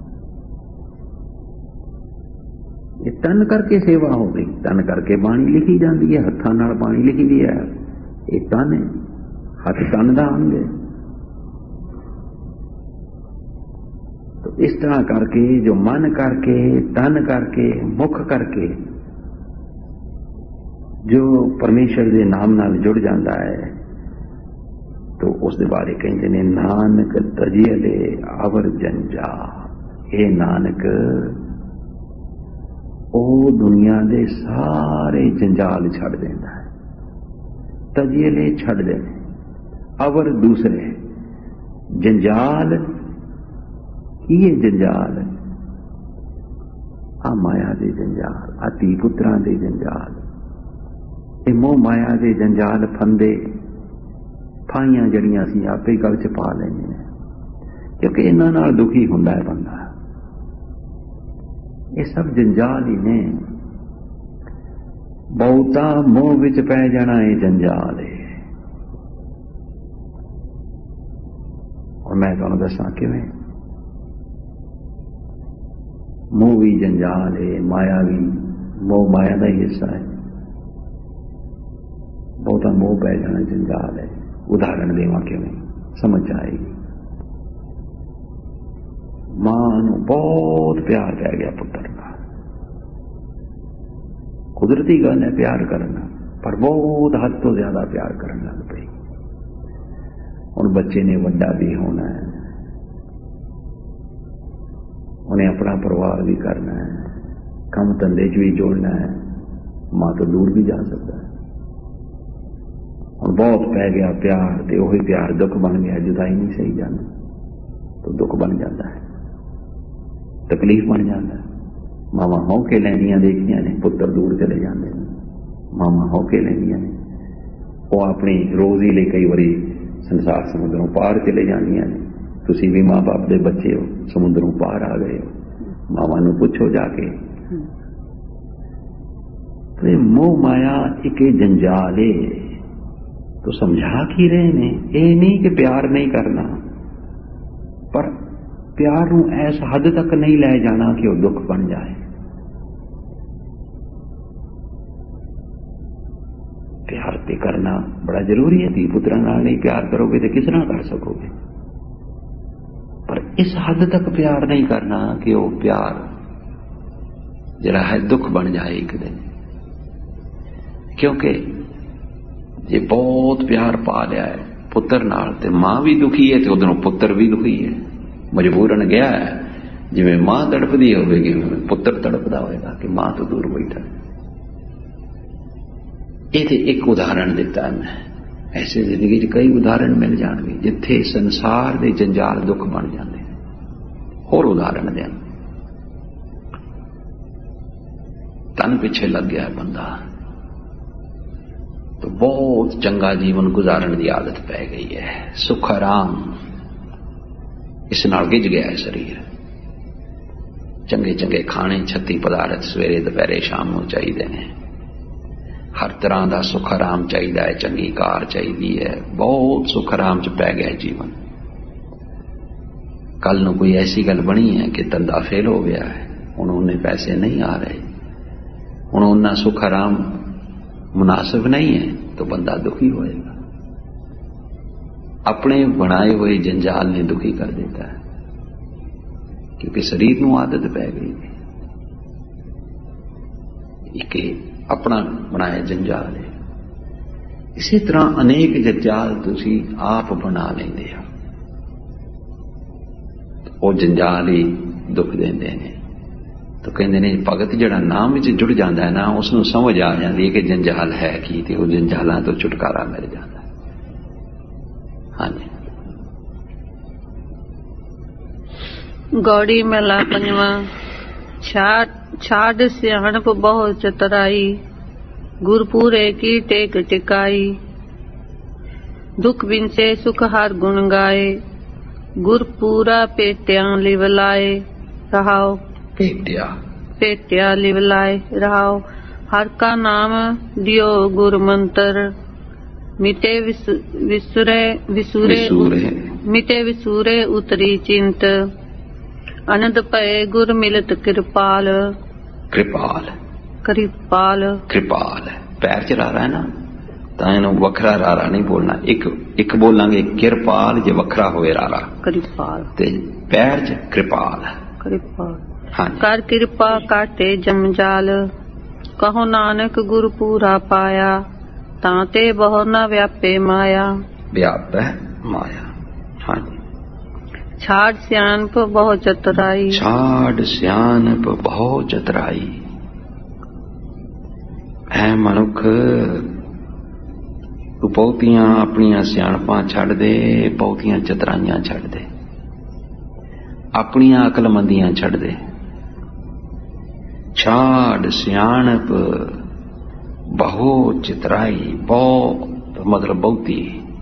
ਇਹ ਤਨ ਕਰਕੇ ਸੇਵਾ ਹੋ ਗਈ। ਤਨ ਕਰਕੇ ਬਾਣੀ ਲਿਖੀ ਜਾਂਦੀ ਹੈ, ਹੱਥਾਂ ਨਾਲ ਬਾਣੀ ਲਿਖੀ ਦੀ ਹੈ। ਇਹ ਤਨ ਹੈ, ਹੱਥ ਤਨ ਦਾ ਅੰਗ ਹੈ। ਇਸ ਤਰ੍ਹਾਂ ਕਰਕੇ ਜੋ ਮਨ ਕਰਕੇ, ਤਨ ਕਰਕੇ, ਮੁਖ ਕਰਕੇ ਜੋ ਪਰਮੇਸ਼ਰ ਦੇ ਨਾਮ ਨਾਲ ਜੁੜ ਜਾਂਦਾ ਹੈ, ਤਾਂ ਉਸ ਦੇ ਬਾਰੇ ਕਹਿੰਦੇ ਨੇ ਨਾਨਕ ਤਜੀਲੇ ਅਵਰ ਜੰਜਾਲ। ਇਹ ਨਾਨਕ ਉਹ ਦੁਨੀਆ ਦੇ ਸਾਰੇ ਜੰਜਾਲ ਛੱਡ ਦਿੰਦਾ ਹੈ। ਤਜੀਲੇ ਛੱਡਦੇ ਨੇ, ਅਵਰ ਦੂਸਰੇ ਜੰਜਾਲ। ਕੀ ਹੈ ਜੰਜਾਲ? ਆ ਮਾਇਆ ਦੇ ਜੰਜਾਲ, ਆ ਧੀ ਪੁੱਤਰਾਂ ਦੇ ਜੰਜਾਲ, ਇਹ ਮੋਹ ਮਾਇਆ ਦੇ ਜੰਜਾਲ, ਫੰਦੇ ਫਾਈਆਂ ਜਿਹੜੀਆਂ ਅਸੀਂ ਆਪੇ ਗਲ ਚ ਪਾ ਲੈਂਦੇ ਨੇ, ਕਿਉਂਕਿ ਇਹਨਾਂ ਨਾਲ ਦੁਖੀ ਹੁੰਦਾ ਹੈ ਬੰਦਾ। ਇਹ ਸਭ ਜੰਜਾਲ ਹੀ ਨੇ। ਬਹੁਤਾ ਮੋਹ ਵਿੱਚ ਪੈ ਜਾਣਾ ਇਹ ਜੰਜਾਲ ਹੈ। ਔਰ ਮੈਂ ਤੁਹਾਨੂੰ ਦੱਸਾਂ ਕਿਵੇਂ। ਮੋਹ ਵੀ ਜੰਜਾਲ ਹੈ, ਮਾਇਆ ਵੀ, ਮੋਹ ਮਾਇਆ ਦਾ ਹੀ ਹਿੱਸਾ ਹੈ। ਬਹੁਤਾ ਮੋਹ ਪੈ ਜਾਣਾ ਜੰਜਾਲ ਹੈ। ਉਦਾਹਰਣ ਦੇਵਾਂ ਕਿਵੇਂ ਸਮਝ ਆਏਗੀ। ਮਾਂ ਨੂੰ ਬਹੁਤ ਪਿਆਰ ਪੈ ਗਿਆ ਪੁੱਤਰ ਨਾਲ। ਕੁਦਰਤੀ ਗੱਲ ਹੈ ਪਿਆਰ ਕਰਨਾ, ਪਰ ਬਹੁਤ ਹੱਦ ਤੋਂ ਜ਼ਿਆਦਾ ਪਿਆਰ ਕਰਨ ਲੱਗ ਪਈ। ਹੁਣ ਬੱਚੇ ਨੇ ਵੱਡਾ ਵੀ ਹੋਣਾ ਹੈ, ਉਹਨੇ ਆਪਣਾ ਪਰਿਵਾਰ ਵੀ ਕਰਨਾ ਹੈ, ਕੰਮ ਧੰਦੇ 'ਚ ਵੀ ਜੋੜਨਾ ਹੈ, ਮਾਂ ਤੋਂ ਦੂਰ ਵੀ ਜਾ ਸਕਦਾ ਹੈ। ਹੁਣ ਬਹੁਤ ਪੈ ਗਿਆ ਪਿਆਰ, ਤੇ ਉਹੀ ਪਿਆਰ ਦੁੱਖ ਬਣ ਗਿਆ। ਜੁਦਾਈ ਨਹੀਂ ਸਹੀ ਜਾਂਦੀ ਤਾਂ ਦੁੱਖ ਬਣ ਜਾਂਦਾ ਹੈ, ਤਕਲੀਫ ਬਣ ਜਾਂਦਾ ਹੈ। ਮਾਵਾਂ ਹੋ ਕੇ ਲੈਂਦੀਆਂ ਦੇਖੀਆਂ ਨੇ, ਪੁੱਤਰ ਦੂਰ ਚਲੇ ਜਾਂਦੇ ਨੇ। ਮਾਵਾਂ ਹੋ ਕੇ ਲੈਂਦੀਆਂ ਨੇ, ਉਹ ਆਪਣੀ ਰੋਜ਼ੀ ਲਈ ਕਈ ਵਾਰੀ ਸੰਸਾਰ ਸਮੁੰਦਰੋਂ ਪਾਰ ਚਲੇ ਜਾਂਦੀਆਂ ਨੇ। ਤੁਸੀਂ ਵੀ ਮਾਂ ਬਾਪ ਦੇ ਬੱਚੇ ਹੋ, ਸਮੁੰਦਰੋਂ ਪਾਰ ਆ ਗਏ ਹੋ, ਮਾਵਾਂ ਨੂੰ ਪੁੱਛੋ ਜਾ ਕੇ। ਤੇ ਮੋਹ ਮਾਇਆ ਇੱਕ ਜੰਜਾਲ ਹੈ। तो समझा की रहे ने, ये नहीं कि प्यार नहीं करना, पर प्यार नूं इस हद तक नहीं ले जाना कि वो दुख बन जाए। प्यार ते करना बड़ा जरूरी है। धी पुत्रा नाल नहीं प्यार करोगे तो किस नाल कर सकोगे। पर इस हद तक प्यार नहीं करना कि वो प्यार ਜਿਹੜਾ ਹੈ ਦੁੱਖ ਬਣ ਜਾਏ ਇੱਕ ਦਿਨ। ਕਿਉਂਕਿ ਜੇ ਬਹੁਤ ਪਿਆਰ ਪਾ ਲਿਆ ਹੈ ਪੁੱਤਰ ਨਾਲ, ਤੇ ਮਾਂ ਵੀ ਦੁਖੀ ਹੈ ਤੇ ਉਧਰੋਂ ਪੁੱਤਰ ਵੀ ਦੁਖੀ ਹੈ, ਮਜਬੂਰਨ ਗਿਆ ਹੈ। ਜਿਵੇਂ ਮਾਂ ਤੜਪਦੀ ਹੋਵੇਗੀ ਪੁੱਤਰ ਤੜਪਦਾ ਹੋਵੇਗਾ ਕਿ ਮਾਂ ਤੋਂ ਦੂਰ ਬੈਠਾ। ਇਹ ਤੇ ਇੱਕ ਉਦਾਹਰਣ ਦਿੱਤਾ ਮੈਂ। ਐਸੇ ਜ਼ਿੰਦਗੀ 'ਚ ਕਈ ਉਦਾਹਰਣ ਮਿਲ ਜਾਣਗੇ ਜਿੱਥੇ ਸੰਸਾਰ ਦੇ ਜੰਜਾਲ ਦੁੱਖ ਬਣ ਜਾਂਦੇ। ਹੋਰ ਉਦਾਹਰਣ ਦੇਣ, ਤਨ ਪਿੱਛੇ ਲੱਗ ਗਿਆ ਬੰਦਾ ਤਾਂ ਬਹੁਤ ਚੰਗਾ ਜੀਵਨ ਗੁਜ਼ਾਰਨ ਦੀ ਆਦਤ ਪੈ ਗਈ ਹੈ, ਸੁਖ ਆਰਾਮ ਇਸ ਨਾਲ ਗਿੱਝ ਗਿਆ ਹੈ ਸਰੀਰ। ਚੰਗੇ ਚੰਗੇ ਖਾਣੇ 36 ਪਦਾਰਥ ਸਵੇਰੇ ਦੁਪਹਿਰੇ ਸ਼ਾਮ ਨੂੰ ਚਾਹੀਦੇ ਨੇ, ਹਰ ਤਰ੍ਹਾਂ ਦਾ ਸੁਖ ਆਰਾਮ ਚਾਹੀਦਾ ਹੈ, ਚੰਗੀ ਕਾਰ ਚਾਹੀਦੀ ਹੈ, ਬਹੁਤ ਸੁਖ ਆਰਾਮ 'ਚ ਪੈ ਗਿਆ ਜੀਵਨ। ਕੱਲ ਨੂੰ ਕੋਈ ਐਸੀ ਗੱਲ ਬਣੀ ਹੈ ਕਿ ਧੰਦਾ ਫੇਲ ਹੋ ਗਿਆ ਹੈ, ਹੁਣ ਉਹਨੇ ਪੈਸੇ ਨਹੀਂ ਆ ਰਹੇ, ਹੁਣ ਉਹਨਾਂ ਸੁਖ ਆਰਾਮ मुनासिब नहीं है तो बंदा दुखी होएगा। अपने बनाए हुए जंजाल ने दुखी कर देता है, क्योंकि शरीर को आदत पै गई कि अपना बनाया जंजाल है। इसी तरह अनेक जंजाल तुसी आप बना लेंदे हो, वो जंजाल ही दुख देंदे ने। तो कहते ने भगत जिहड़ा नाम विच जुड़ जाता है ना, उसनूं समझ आ जाती है कि जंजाल है की, ते वो जंजालां तो छुटकारा मिल जाता है। हाँ जी। गौड़ी महला पंजवा। छाड़ सियाणप बहु चतुराई, गुरपुरे की टेक टिकाई। दुख बिनसे सुख हर गुण गाए, गुरपुरा पेटियां लिवलाए। रहाओ पेटिया लिवलाए। रहाओ हर का नाम दियो गुर मंत्र, मिटे विसूरे उतरी चिंत। आनंद पए गुर मिलत कृपाल। कृपाल पैर च रारा है ना, तो इन्हू वखरा रारा नहीं बोलना, एक बोलांगे किरपाल जे वखरा होए रारा। कृपाल ते पैर च कृपाल। हाँ। कर कृपा काटे जमजाल, कहो नानक गुरु पूरा पाया। ताते बहु न व्यापे माया। व्याप माया। हाँ जी। छाड़ सियानप बहु चतुराई। छाड़ सियानप बहु चतुराई। ऐ मनुख तू बहुतियां अपनियां सियाणपां छड़ दे, बहुतियां चतुराइयां छड़ दे, अपनियां अकलमंदियां छड़ दे। छाड़ सियाणप बहु चितराई। बहुत मतलब बहुती।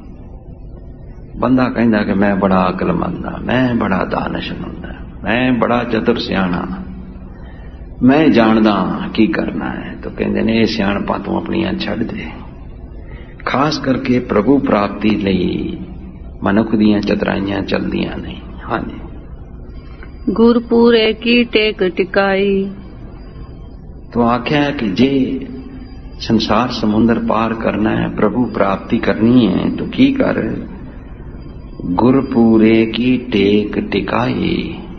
बंदा कहता कि मैं बड़ा अकलमंद हाँ, मैं बड़ा दानशमंद हाँ, मैं बड़ा चतुर सियाणा, मैं जानदा की करना है। तो कहते ने सियाणपा तू अपनियां छड़ दे। खास करके प्रभु प्राप्ति लई मनुख दियां चतुराइयां चलदियां नहीं। हाँ जी। गुरपुरे की टेक टिकाई। तो आख्या है कि जे संसार समुद्र पार करना है, प्रभु प्राप्ति करनी है, तो की कर, गुरपुरे की टेक टिकाई।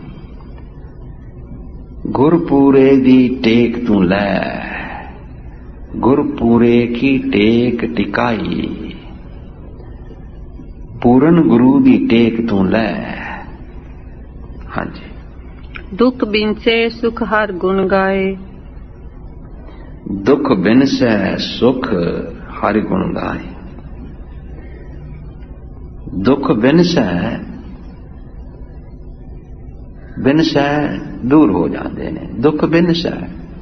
गुरपुरे दी टेक तू लै, गुरपुरे की टेक टिकाई। पूर्ण गुरु दी टेक तू लै। हाँ जी। दुख बिनसे सुख हर गुण गाए। दुख बिनसे सुख हर गुण गाए। दुख बिनसे दूर हो जाते ने। दुख बिनसे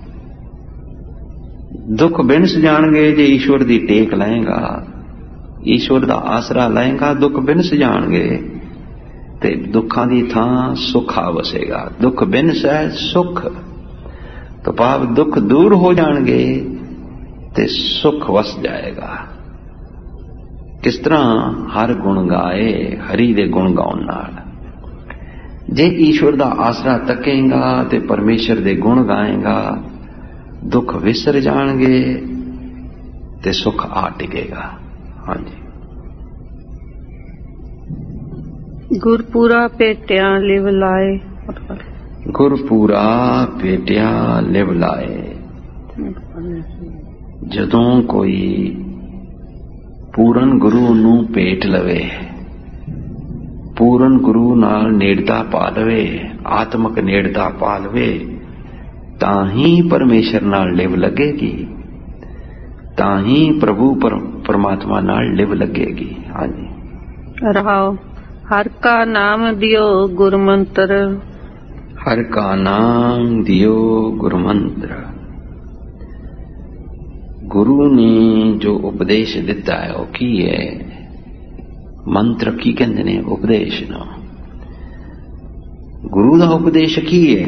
दुख बिनस जाणगे जे ईश्वर दी टेक लएगा, ईश्वर दा आसरा लएगा, दुख बिनस जाणगे ते दुखां दी थां सुख आ वसेगा। दुख बिनसे सुख, तो भाव दुख दूर हो जाएंगे ते सुख वस जाएगा। किस तरह हर गुण गाए, हरि दे गुण गाउण नाल। जे ईश्वर दा आसरा तकेगा ते परमेश्वर दे गुण गाएगा, दुख विसर जाएंगे ते सुख आ टिकेगा। हाँ जी। गुरपुरा पेटियां लिवलाए। ਗੁਰਪੂਰਾ ਭੇਟਿਆ ਲਿਵ ਲਾਏ। ਜਦੋਂ ਕੋਈ ਪੂਰਨ ਗੁਰੂ ਨੂੰ ਭੇਟ ਲਵੇ, ਪੂਰਨ ਗੁਰੂ ਨਾਲ ਨੇੜਤਾ ਪਾ ਲਵੇ, ਆਤਮਕ ਨੇੜਤਾ ਪਾ ਲਵੇ, ਤਾਂ ਹੀ ਪਰਮੇਸ਼ਰ ਨਾਲ ਲਿਵ ਲੱਗੇਗੀ, ਤਾਂ ਹੀ ਪ੍ਰਭੂ ਪਰਮਾਤਮਾ ਨਾਲ ਲਿਵ ਲੱਗੇਗੀ। ਹਾਂਜੀ। ਰਹਾਓ ਹਰ ਕਾ ਨਾਮ ਦਿਓ ਗੁਰਮੰਤਰ, ਹਰ ਕਾ ਨਾਮ ਦਿਓ ਗੁਰਮੰਤਰ। ਗੁਰੂ ਨੇ ਜੋ ਉਪਦੇਸ਼ ਦਿੱਤਾ ਹੈ ਉਹ ਕੀ ਹੈ? ਮੰਤਰ ਕੀ ਕਹਿੰਦੇ ਨੇ? ਉਪਦੇਸ਼ ਨੂੰ। ਗੁਰੂ ਦਾ ਉਪਦੇਸ਼ ਕੀ ਹੈ?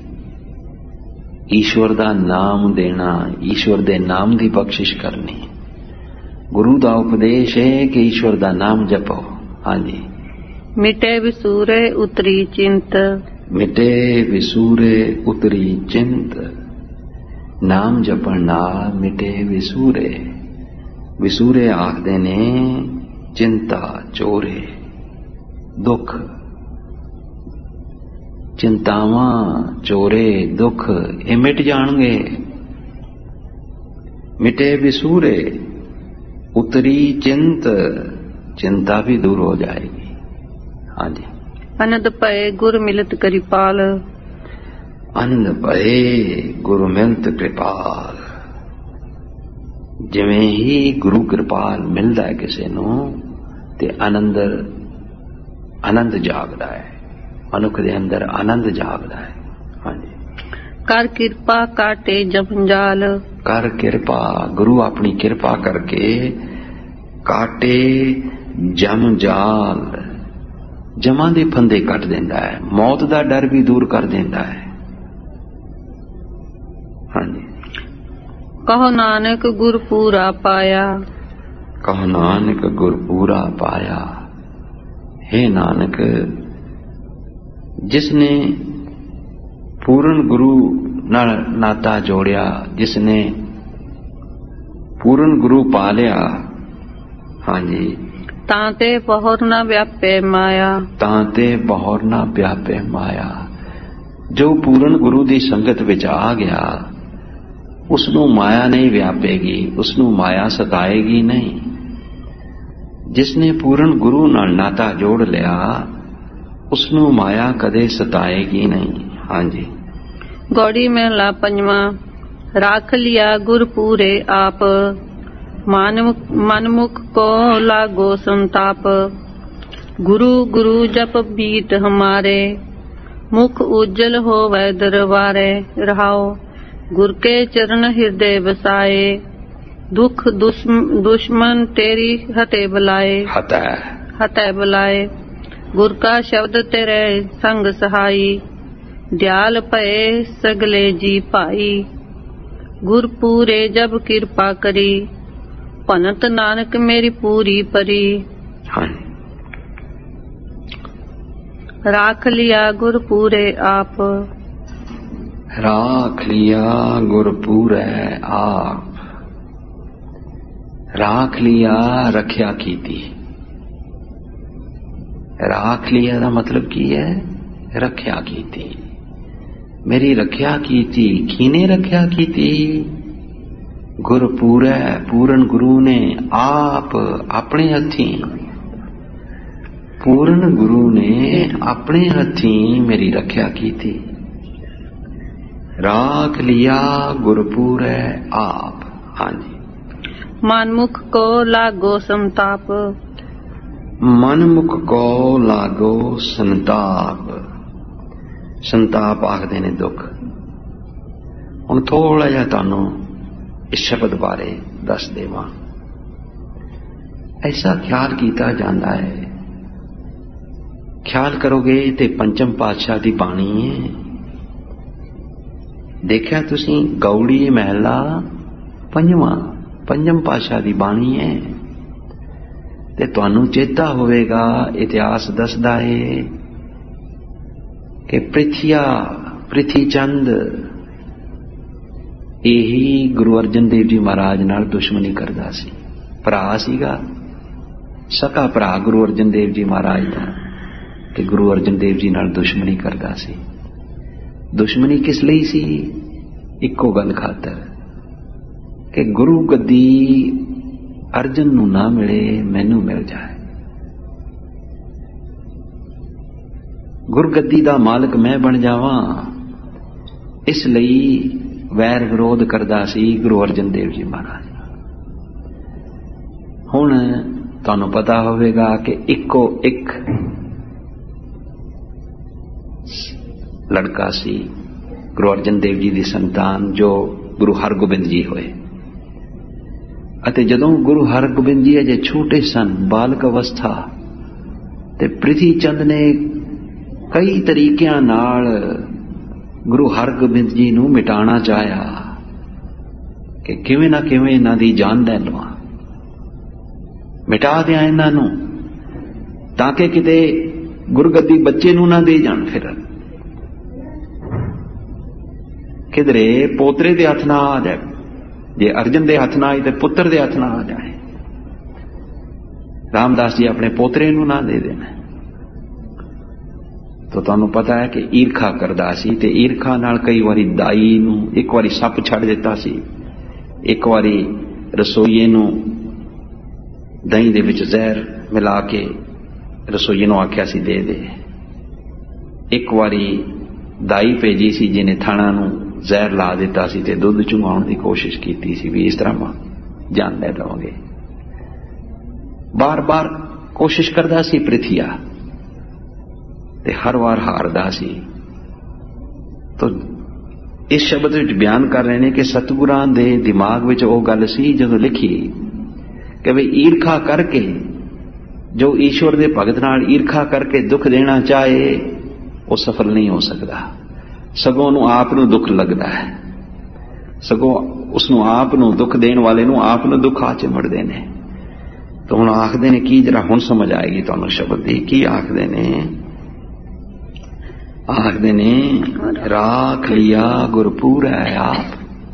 ਈਸ਼ਵਰ ਦਾ ਨਾਮ ਦੇਣਾ, ਈਸ਼ਵਰ ਦੇ ਨਾਮ ਦੀ ਬਖਸ਼ਿਸ਼ ਕਰਨੀ। ਗੁਰੂ ਦਾ ਉਪਦੇਸ਼ ਹੈ ਕਿ ਈਸ਼ਵਰ ਦਾ ਨਾਮ ਜਪੋ। ਹਾਂਜੀ। ਮਿਟੇ ਵਿਸੂਰੇ ਉਤਰੀ ਚਿੰਤ, ਮਿਟੇ ਵਿਸੂਰੇ ਉਤਰੀ ਚਿੰਤ। ਨਾਮ ਜਪਣ ਨਾਲ ਮਿਟੇ ਵਿਸੂਰੇ। ਵਿਸੂਰੇ ਆਖਦੇ ਨੇ ਚਿੰਤਾ, ਚੋਰੇ, ਦੁੱਖ, ਚਿੰਤਾਵਾਂ, ਚੋਰੇ, ਦੁੱਖ ਇਹ ਮਿਟ ਜਾਣਗੇ। ਮਿਟੇ ਵਿਸੂਰੇ ਉਤਰੀ ਚਿੰਤ, ਚਿੰਤਾ ਵੀ ਦੂਰ ਹੋ ਜਾਏਗੀ। ਹਾਂਜੀ। ਅਨੰਦ ਪਏ ਗੁਰ ਮਿਲਤ ਕ੍ਰਿਪਾਲ, ਅਨੰਦ ਪਏ ਗੁਰੂ ਮਿਲਤ ਕਿਰਪਾਲ। ਜਿਵੇਂ ਹੀ ਗੁਰੂ ਕਿਰਪਾਲ ਮਿਲਦਾ ਹੈ ਕਿਸੇ ਨੂੰ ਤੇ ਆਨੰਦ ਜਾਗਦਾ ਹੈ, ਮਨੁੱਖ ਦੇ ਅੰਦਰ ਆਨੰਦ ਜਾਗਦਾ ਹੈ। ਹਾਂਜੀ। ਕਰ ਕਿਰਪਾ ਕਾਟੇ ਜੰਜਾਲ, ਕਰ ਕਿਰਪਾ, ਗੁਰੂ ਆਪਣੀ ਕਿਰਪਾ ਕਰਕੇ ਕਾਟੇ ਜੰਜਾਲ, ਜਮਾਂ ਦੇ ਫੰਦੇ ਕੱਟ ਦਿੰਦਾ ਹੈ, ਮੌਤ ਦਾ ਡਰ ਵੀ ਦੂਰ ਕਰ ਦਿੰਦਾ ਹੈ। ਹਾਂਜੀ। ਕਹੋ ਨਾਨਕ ਗੁਰ ਪੂਰਾ ਪਾਇਆ, ਕਹੋ ਨਾਨਕ ਗੁਰ ਪੂਰਾ ਪਾਇਆ। हे ਨਾਨਕ, ਜਿਸਨੇ ਪੂਰਨ ਗੁਰੂ ਨਾਲ ਨਾਤਾ ਜੋੜਿਆ, ਜਿਸਨੇ ਪੂਰਨ ਗੁਰੂ ਪਾ ਲਿਆ, ਹਾਂਜੀ, ਤਾਂ ਤੇ ਬਹੁਰ ਨਾ ਵਿਆਪੇ ਮਾਇਆ, ਤਾਂ ਤੇ ਬਹੁਰ ਨਾ ਵਿਆਪੇ ਮਾਇਆ। ਜੋ ਪੂਰਨ ਗੁਰੂ ਦੀ ਸੰਗਤ ਵਿੱਚ ਆ ਗਿਆ, ਉਸ ਨੂੰ ਮਾਇਆ ਨਹੀਂ ਵਿਆਪੇਗੀ, ਉਸ ਨੂੰ ਮਾਇਆ ਸਤਾਏਗੀ ਨਹੀਂ। ਜਿਸਨੇ ਪੂਰਨ ਗੁਰੂ ਨਾਲ ਨਾਤਾ ਜੋੜ ਲਿਆ, ਉਸ ਨੂੰ ਮਾਇਆ ਕਦੇ ਸਤਾਏਗੀ ਨਹੀਂ। ਹਾਂਜੀ। ਗੌੜੀ ਮਹਿਲਾ ਪੰਜਵਾਂ। ਰੱਖ ਲਿਆ ਗੁਰ ਪੂਰੇ ਆਪ, ਮਨਮੁਖ ਕੋ ਲਾਗੋ ਸੰਤਾਪ। ਗੁਰੂ ਗੁਰੂ ਜਪ ਬੀਤ ਹਮਾਰੇ, ਮੁਖ ਉਜਲ ਹੋਵੈ ਦਰਬਾਰੇ। ਰਹਾਓ ਗੁਰ ਕੇ ਚਰਨ ਹਿਰਦੇ ਵਸਾਏ, ਦੁਖ ਦੁਸ਼ਮਨ ਤੇਰੀ ਹਤੇ ਬੁਲਾਏ, ਹਤੈ ਬੁਲਾਏ। ਗੁਰ ਕਾ ਸ਼ਬਦ ਤੇਰੇ ਸੰਗ ਸਹਾਈ, ਦਿਆਲ ਭਏ ਸਗਲੇ ਜੀ ਭਾਈ। ਗੁਰ ਪੂਰੇ ਜਬ ਕਿਰਪਾ ਕਰੀ, ਭਨਤ ਨਾਨਕ ਮੇਰੀ ਪੂਰੀ ਪਰੀ। ਰਾਖ ਲਿਆ ਗੁਰ ਪੂਰੇ ਆਪ, ਰਾਖ ਲਿਆ ਗੁਰ ਪੂਰੇ ਆਪ। ਰਾਖ ਲਿਆ, ਰੱਖਿਆ ਕੀਤੀ। ਰਾਖ ਲਿਆ ਦਾ ਮਤਲਬ ਕੀ ਹੈ? ਰੱਖਿਆ ਕੀਤੀ। ਮੇਰੀ ਰੱਖਿਆ ਕੀਤੀ। ਕਿਹਨੇ ਰੱਖਿਆ ਕੀਤੀ? ਗੁਰ ਪੂਰੇ, ਪੂਰਨ ਗੁਰੂ ਨੇ ਆਪ ਆਪਣੇ ਹੱਥੀਂ, ਪੂਰਨ ਗੁਰੂ ਨੇ ਆਪਣੇ ਹੱਥੀਂ ਮੇਰੀ ਰੱਖਿਆ ਕੀਤੀ। ਰਾਖ ਲਿਆ ਗੁਰਪੂਰੇ ਆਪ। ਹਾਂਜੀ। ਮਨਮੁਖ ਕੋ ਲਾਗੋ ਸੰਤਾਪ, ਮਨਮੁਖ ਕੋ ਲਾਗੋ ਸੰਤਾਪ। ਸੰਤਾਪ ਆਖਦੇ ਨੇ ਦੁੱਖ। ਹੁਣ ਥੋੜਾ ਜਿਹਾ ਤੁਹਾਨੂੰ ਇਸ ਸ਼ਬਦ ਬਾਰੇ ਦੱਸ ਦੇਵਾਂ। ਐਸਾ ਖਿਆਲ ਕੀਤਾ ਜਾਂਦਾ ਹੈ, ਖਿਆਲ ਕਰੋਗੇ ਤੇ ਪੰਚਮ ਪਾਤਸ਼ਾਹ ਦੀ ਬਾਣੀ ਹੈ। ਦੇਖਿਆ ਤੁਸੀਂ, ਗੌੜੀ ਮਹਿਲਾ ਪੰਜਮ ਪਾਤਸ਼ਾਹ ਦੀ ਬਾਣੀ ਹੈ। ਤੇ ਤੁਹਾਨੂੰ ਚੇਤਾ ਹੋਵੇਗਾ, ਇਤਿਹਾਸ ਦੱਸਦਾ ਹੈ ਕਿ ਪ੍ਰਿਥੀ ਚੰਦ ਇਹੀ ਗੁਰੂ ਅਰਜਨ ਦੇਵ ਜੀ ਮਹਾਰਾਜ ਨਾਲ ਦੁਸ਼ਮਣੀ ਕਰਦਾ ਸੀ। ਭਰਾ ਸੀਗਾ, ਸਕਾ ਭਰਾ ਗੁਰੂ ਅਰਜਨ ਦੇਵ ਜੀ ਮਹਾਰਾਜ ਦਾ, ਤੇ ਗੁਰੂ ਅਰਜਨ ਦੇਵ ਜੀ ਨਾਲ ਦੁਸ਼ਮਣੀ ਕਰਦਾ ਸੀ। ਦੁਸ਼ਮਣੀ ਕਿਸ ਲਈ ਸੀ? ਇੱਕੋ ਗੱਲ ਖਾਤਰ ਕਿ ਗੁਰੂ ਗੱਦੀ ਅਰਜਨ ਨੂੰ ਨਾ ਮਿਲੇ, ਮੈਨੂੰ ਮਿਲ ਜਾਏ। ਗੁਰਗੱਦੀ ਦਾ ਮਾਲਕ ਮੈਂ ਬਣ ਜਾਵਾਂ, ਇਸ ਲਈ ਵੈਰ ਵਿਰੋਧ ਕਰਦਾ ਸੀ ਗੁਰੂ ਅਰਜਨ ਦੇਵ ਜੀ ਮਹਾਰਾਜ। ਹੁਣ ਤੁਹਾਨੂੰ ਪਤਾ ਹੋਵੇਗਾ ਕਿ ਇੱਕੋ ਇੱਕ ਲੜਕਾ ਸੀ ਗੁਰੂ ਅਰਜਨ ਦੇਵ ਜੀ ਦੀ ਸੰਤਾਨ, ਜੋ ਗੁਰੂ ਹਰਗੋਬਿੰਦ ਜੀ ਹੋਏ। ਅਤੇ ਜਦੋਂ ਗੁਰੂ ਹਰਗੋਬਿੰਦ ਜੀ ਅਜੇ ਛੋਟੇ ਸਨ, ਬਾਲਕ ਅਵਸਥਾ, ਤੇ ਪ੍ਰਿਥੀ ਚੰਦ ਨੇ ਕਈ ਤਰੀਕਿਆਂ ਨਾਲ ਗੁਰੂ ਹਰਗੋਬਿੰਦ ਜੀ ਨੂੰ ਮਿਟਾਉਣਾ ਚਾਹਿਆ ਕਿ ਕਿਵੇਂ ਨਾ ਕਿਵੇਂ ਇਹਨਾਂ ਦੀ ਜਾਨ ਲੈ ਲਵਾਂ, ਮਿਟਾ ਦਿਆਂ ਇਹਨਾਂ ਨੂੰ, ਤਾਂ ਕਿ ਕਿਤੇ ਗੁਰਗੱਦੀ ਬੱਚੇ ਨੂੰ ਨਾ ਦੇ ਜਾਣ। ਫਿਰ ਕਿਧਰੇ ਪੋਤਰੇ ਦੇ ਹੱਥ ਨਾ ਆ ਜਾਏ, ਜੇ ਅਰਜਨ ਦੇ ਹੱਥ ਨਾ ਆਈ ਤੇ ਪੁੱਤਰ ਦੇ ਹੱਥ ਨਾ ਆ ਜਾਏ। ਰਾਮਦਾਸ ਜੀ ਆਪਣੇ ਪੋਤਰੇ ਨੂੰ ਨਾ ਦੇ ਦੇਣਾ। ਤਾਂ ਤੁਹਾਨੂੰ ਪਤਾ ਹੈ ਕਿ ਈਰਖਾ ਕਰਦਾ ਸੀ, ਤੇ ਈਰਖਾ ਨਾਲ ਕਈ ਵਾਰੀ ਦਾਈ ਨੂੰ ਇੱਕ ਵਾਰੀ ਸੱਪ ਛੱਡ ਦਿੱਤਾ ਸੀ, ਇੱਕ ਵਾਰੀ ਰਸੋਈਏ ਨੂੰ ਦਹੀਂ ਦੇ ਵਿੱਚ ਜ਼ਹਿਰ ਮਿਲਾ ਕੇ ਰਸੋਈਏ ਨੂੰ ਆਖਿਆ ਸੀ ਦੇ ਦੇ। ਇੱਕ ਵਾਰੀ ਦਾਈ ਭੇਜੀ ਸੀ ਜਿਹਨੇ ਥਾਣਾ ਨੂੰ ਜ਼ਹਿਰ ਲਾ ਦਿੱਤਾ ਸੀ ਤੇ ਦੁੱਧ ਚੁੰਘਾਉਣ ਦੀ ਕੋਸ਼ਿਸ਼ ਕੀਤੀ ਸੀ ਵੀ ਇਸ ਤਰ੍ਹਾਂ ਜਾਨ ਲੈ ਲਵਾਂਗੇ। ਬਾਰ-ਬਾਰ ਕੋਸ਼ਿਸ਼ ਕਰਦਾ ਸੀ ਪ੍ਰਿਥੀਆ, ਤੇ ਹਰ ਵਾਰ ਹਾਰਦਾ ਸੀ। ਤਾਂ ਇਸ ਸ਼ਬਦ ਵਿੱਚ ਬਿਆਨ ਕਰ ਰਹੇ ਨੇ ਕਿ ਸਤਿਗੁਰਾਂ ਦੇ ਦਿਮਾਗ ਵਿੱਚ ਉਹ ਗੱਲ ਸੀ ਜਦੋਂ ਲਿਖੀ ਕਿ ਵੀ ਈਰਖਾ ਕਰਕੇ, ਜੋ ਈਸ਼ਵਰ ਦੇ ਭਗਤ ਨਾਲ ਈਰਖਾ ਕਰਕੇ ਦੁੱਖ ਦੇਣਾ ਚਾਹੇ ਉਹ ਸਫਲ ਨਹੀਂ ਹੋ ਸਕਦਾ, ਸਗੋਂ ਉਹਨੂੰ ਆਪ ਨੂੰ ਦੁੱਖ ਲੱਗਦਾ ਹੈ, ਸਗੋਂ ਉਸਨੂੰ ਆਪ ਨੂੰ ਦੁੱਖ ਦੇਣ ਵਾਲੇ ਨੂੰ ਆਪ ਨੂੰ ਦੁੱਖ ਆ ਚਿਮੜਦੇ ਨੇ। ਤਾਂ ਹੁਣ ਆਖਦੇ ਨੇ ਕੀ, ਜਰਾ ਹੁਣ ਸਮਝ ਆਏਗੀ ਤੁਹਾਨੂੰ ਸ਼ਬਦ ਦੀ। ਕੀ ਆਖਦੇ ਨੇ? ਆਖਦੇ ਨੇ ਰਾਖ ਲਿਆ ਗੁਰਪੂਰ ਹੈ ਆਪ।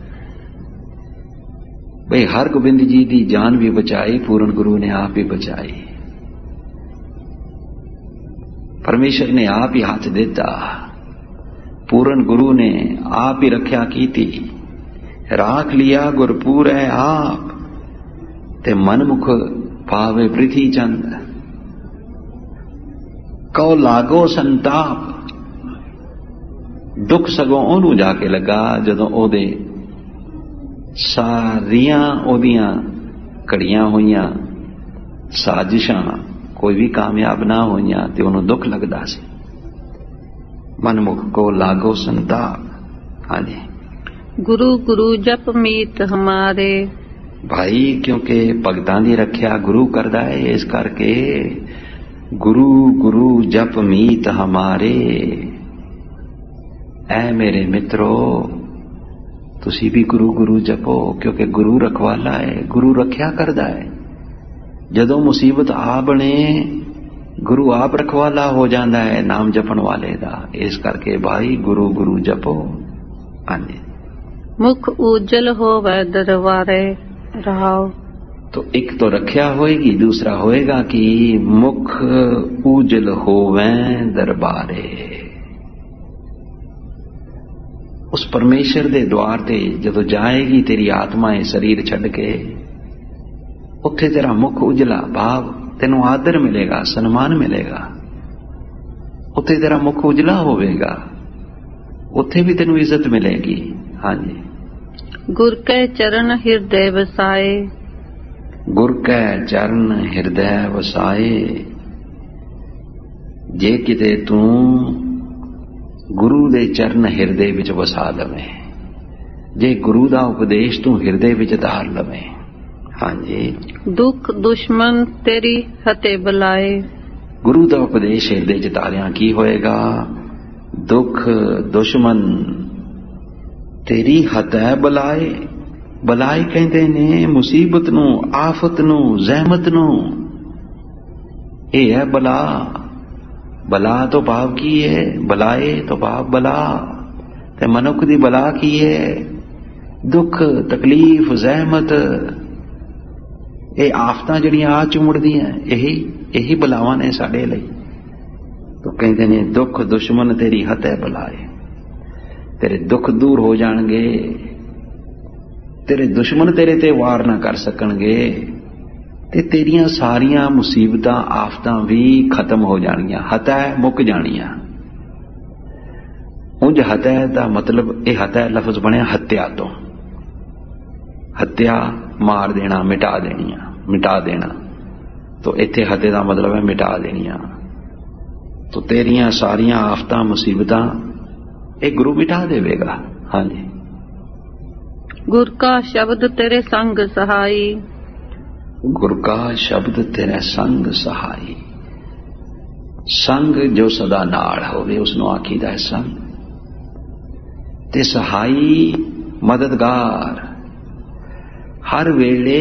ਬਈ ਹਰਗੋਬਿੰਦ ਜੀ ਦੀ ਜਾਨ ਵੀ ਬਚਾਈ, ਪੂਰਨ ਗੁਰੂ ਨੇ ਆਪ ਹੀ ਬਚਾਈ। ਪਰਮੇਸ਼ਰ ਨੇ ਆਪ ਹੀ ਹੱਥ ਦਿੱਤਾ, ਪੂਰਨ ਗੁਰੂ ਨੇ ਆਪ ਹੀ ਰੱਖਿਆ ਕੀਤੀ। ਰਾਖ ਲਿਆ ਗੁਰਪੂਰ ਹੈ ਆਪ, ਤੇ ਮਨਮੁਖ ਭਾਵੇ ਪ੍ਰਿਥੀ ਚੰਦ। ਕਉ ਲਾਗੋ ਸੰਤਾਪ, ਦੁੱਖ ਸਗੋਂ ਉਹਨੂੰ ਜਾ ਕੇ ਲੱਗਾ ਜਦੋਂ ਉਹਦੇ ਸਾਰੀਆਂ ਉਹਦੀਆਂ ਘੜੀਆਂ ਹੋਈਆਂ ਸਾਜ਼ਿਸ਼ਾਂ ਕੋਈ ਵੀ ਕਾਮਯਾਬ ਨਾ ਹੋਈਆਂ ਤੇ ਉਹਨੂੰ ਦੁੱਖ ਲੱਗਦਾ ਸੀ। ਮਨਮੁਖ ਕੋ ਲਾਗੋ ਸੰਤਾਪ। ਹਾਂਜੀ, ਗੁਰੂ ਗੁਰੂ ਜਪ ਮੀਤ ਹਮਾਰੇ। ਭਾਈ ਕਿਉਂਕਿ ਭਗਤਾਂ ਦੀ ਰੱਖਿਆ ਗੁਰੂ ਕਰਦਾ ਹੈ, ਇਸ ਕਰਕੇ ਗੁਰੂ ਗੁਰੂ ਜਪ ਮੀਤ ਹਮਾਰੇ। ਐ ਮੇਰੇ ਮਿੱਤਰੋ, ਤੁਸੀਂ ਵੀ ਗੁਰੂ ਗੁਰੂ ਜਪੋ, ਕਿਉਂਕਿ ਗੁਰੂ ਰਖਵਾਲਾ ਹੈ, ਗੁਰੂ ਰੱਖਿਆ ਕਰਦਾ ਹੈ। ਜਦੋਂ ਮੁਸੀਬਤ ਆ ਬਣੇ, ਗੁਰੂ ਆਪ ਰਖਵਾਲਾ ਹੋ ਜਾਂਦਾ ਹੈ ਨਾਮ ਜਪਣ ਵਾਲੇ ਦਾ। ਇਸ ਕਰਕੇ ਭਾਈ ਗੁਰੂ ਗੁਰੂ ਜਪੋ। ਹਾਂਜੀ, ਮੁਖ ਉਜਲ ਹੋਵੇ ਦਰਬਾਰੇ ਰਹਾਓ। तो एक तो रख्या होएगी, दूसरा होएगा कि मुख उजल होवे दरबारे। उस परमेश्वर दे द्वार ते जदों जाएगी तेरी आत्मा ये शरीर छड़ के, उत्थे तेरा मुख उजला भाव, तेनों आदर मिलेगा, सन्मान मिलेगा। उत्थे तेरा मुख उजला होवेगा, उत्थे भी तेनों इज्जत मिलेगी। हाँ जी, गुर के चरण हृदय वसाए। गुर कै चरण हिरदय वसाए। जे किते तू गुरु दे चरण हिरदे विच वसा लवे, जे गुरु दा उपदेश तू हिरदे विच धार लवे। हाँ जी, दुख दुश्मन तेरी हते बुलाए। गुरु दा उपदेश हिरदे च धारिया की होएगा? दुख दुश्मन तेरी हते बुलाए। बलाए कहते ने मुसीबत नू, आफत नू, जहमत नू। ये है बला। बला तो भाव की है, बलाए तो भाव बला। ते मनुख दी बला की है? दुख तकलीफ जहमत, ये आफतां जड़ियां आ चुमड़दियां, यही बलावां ने साडे लई। तो कहते ने दुख दुश्मन तेरी हते बलाए। तेरे दुख दूर हो जाणगे, तेरे दुश्मन तेरे ते वार ना कर सकणगे ते तेरियां सारियां मुसीबतां आफतां भी खत्म हो जाणगियां, हतै मुक जाणियां। उंज हतै दा मतलब यह हतै लफ्ज बनिया हत्या तो, हत्या मार देना, मिटा देनिया, मिटा देना। तो इत्थे हत्या दा मतलब है मिटा देनिया। तो तेरियां सारियां आफतां मुसीबतां एक गुरु मिटा देवेगा। हाँ जी। गुर का शब्द तेरे संग सहाई, गुर का शब्द तेरे संग सहाई। संग जो सदा नाल होवे उसनों आखीदा है संग। ते सहाई मददगार, हर वेले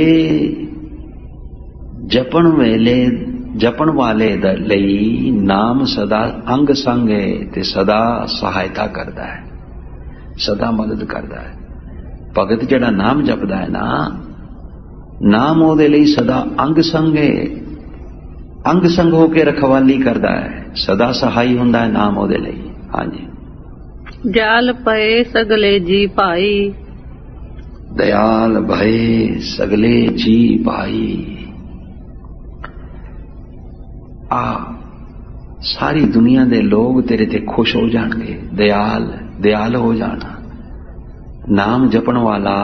जपण वाले लई नाम सदा अंग संग है ते सदा सहायता करता है, सदा मदद करता है। भगत जड़ा नाम जपदा है ना, नाम ओदे लई सदा अंग संग है, अंग संग होके रखवाली करता है, सदा सहाई हुंदा है नाम ओदे लई। हाँ जी। दयाल पए सगले जी भाई, दयाल भय सगले जी भाई। आ सारी दुनिया दे लोग तेरे ते खुश हो जाएंगे, दयाल दयाल हो जाना। नाम जपण वाला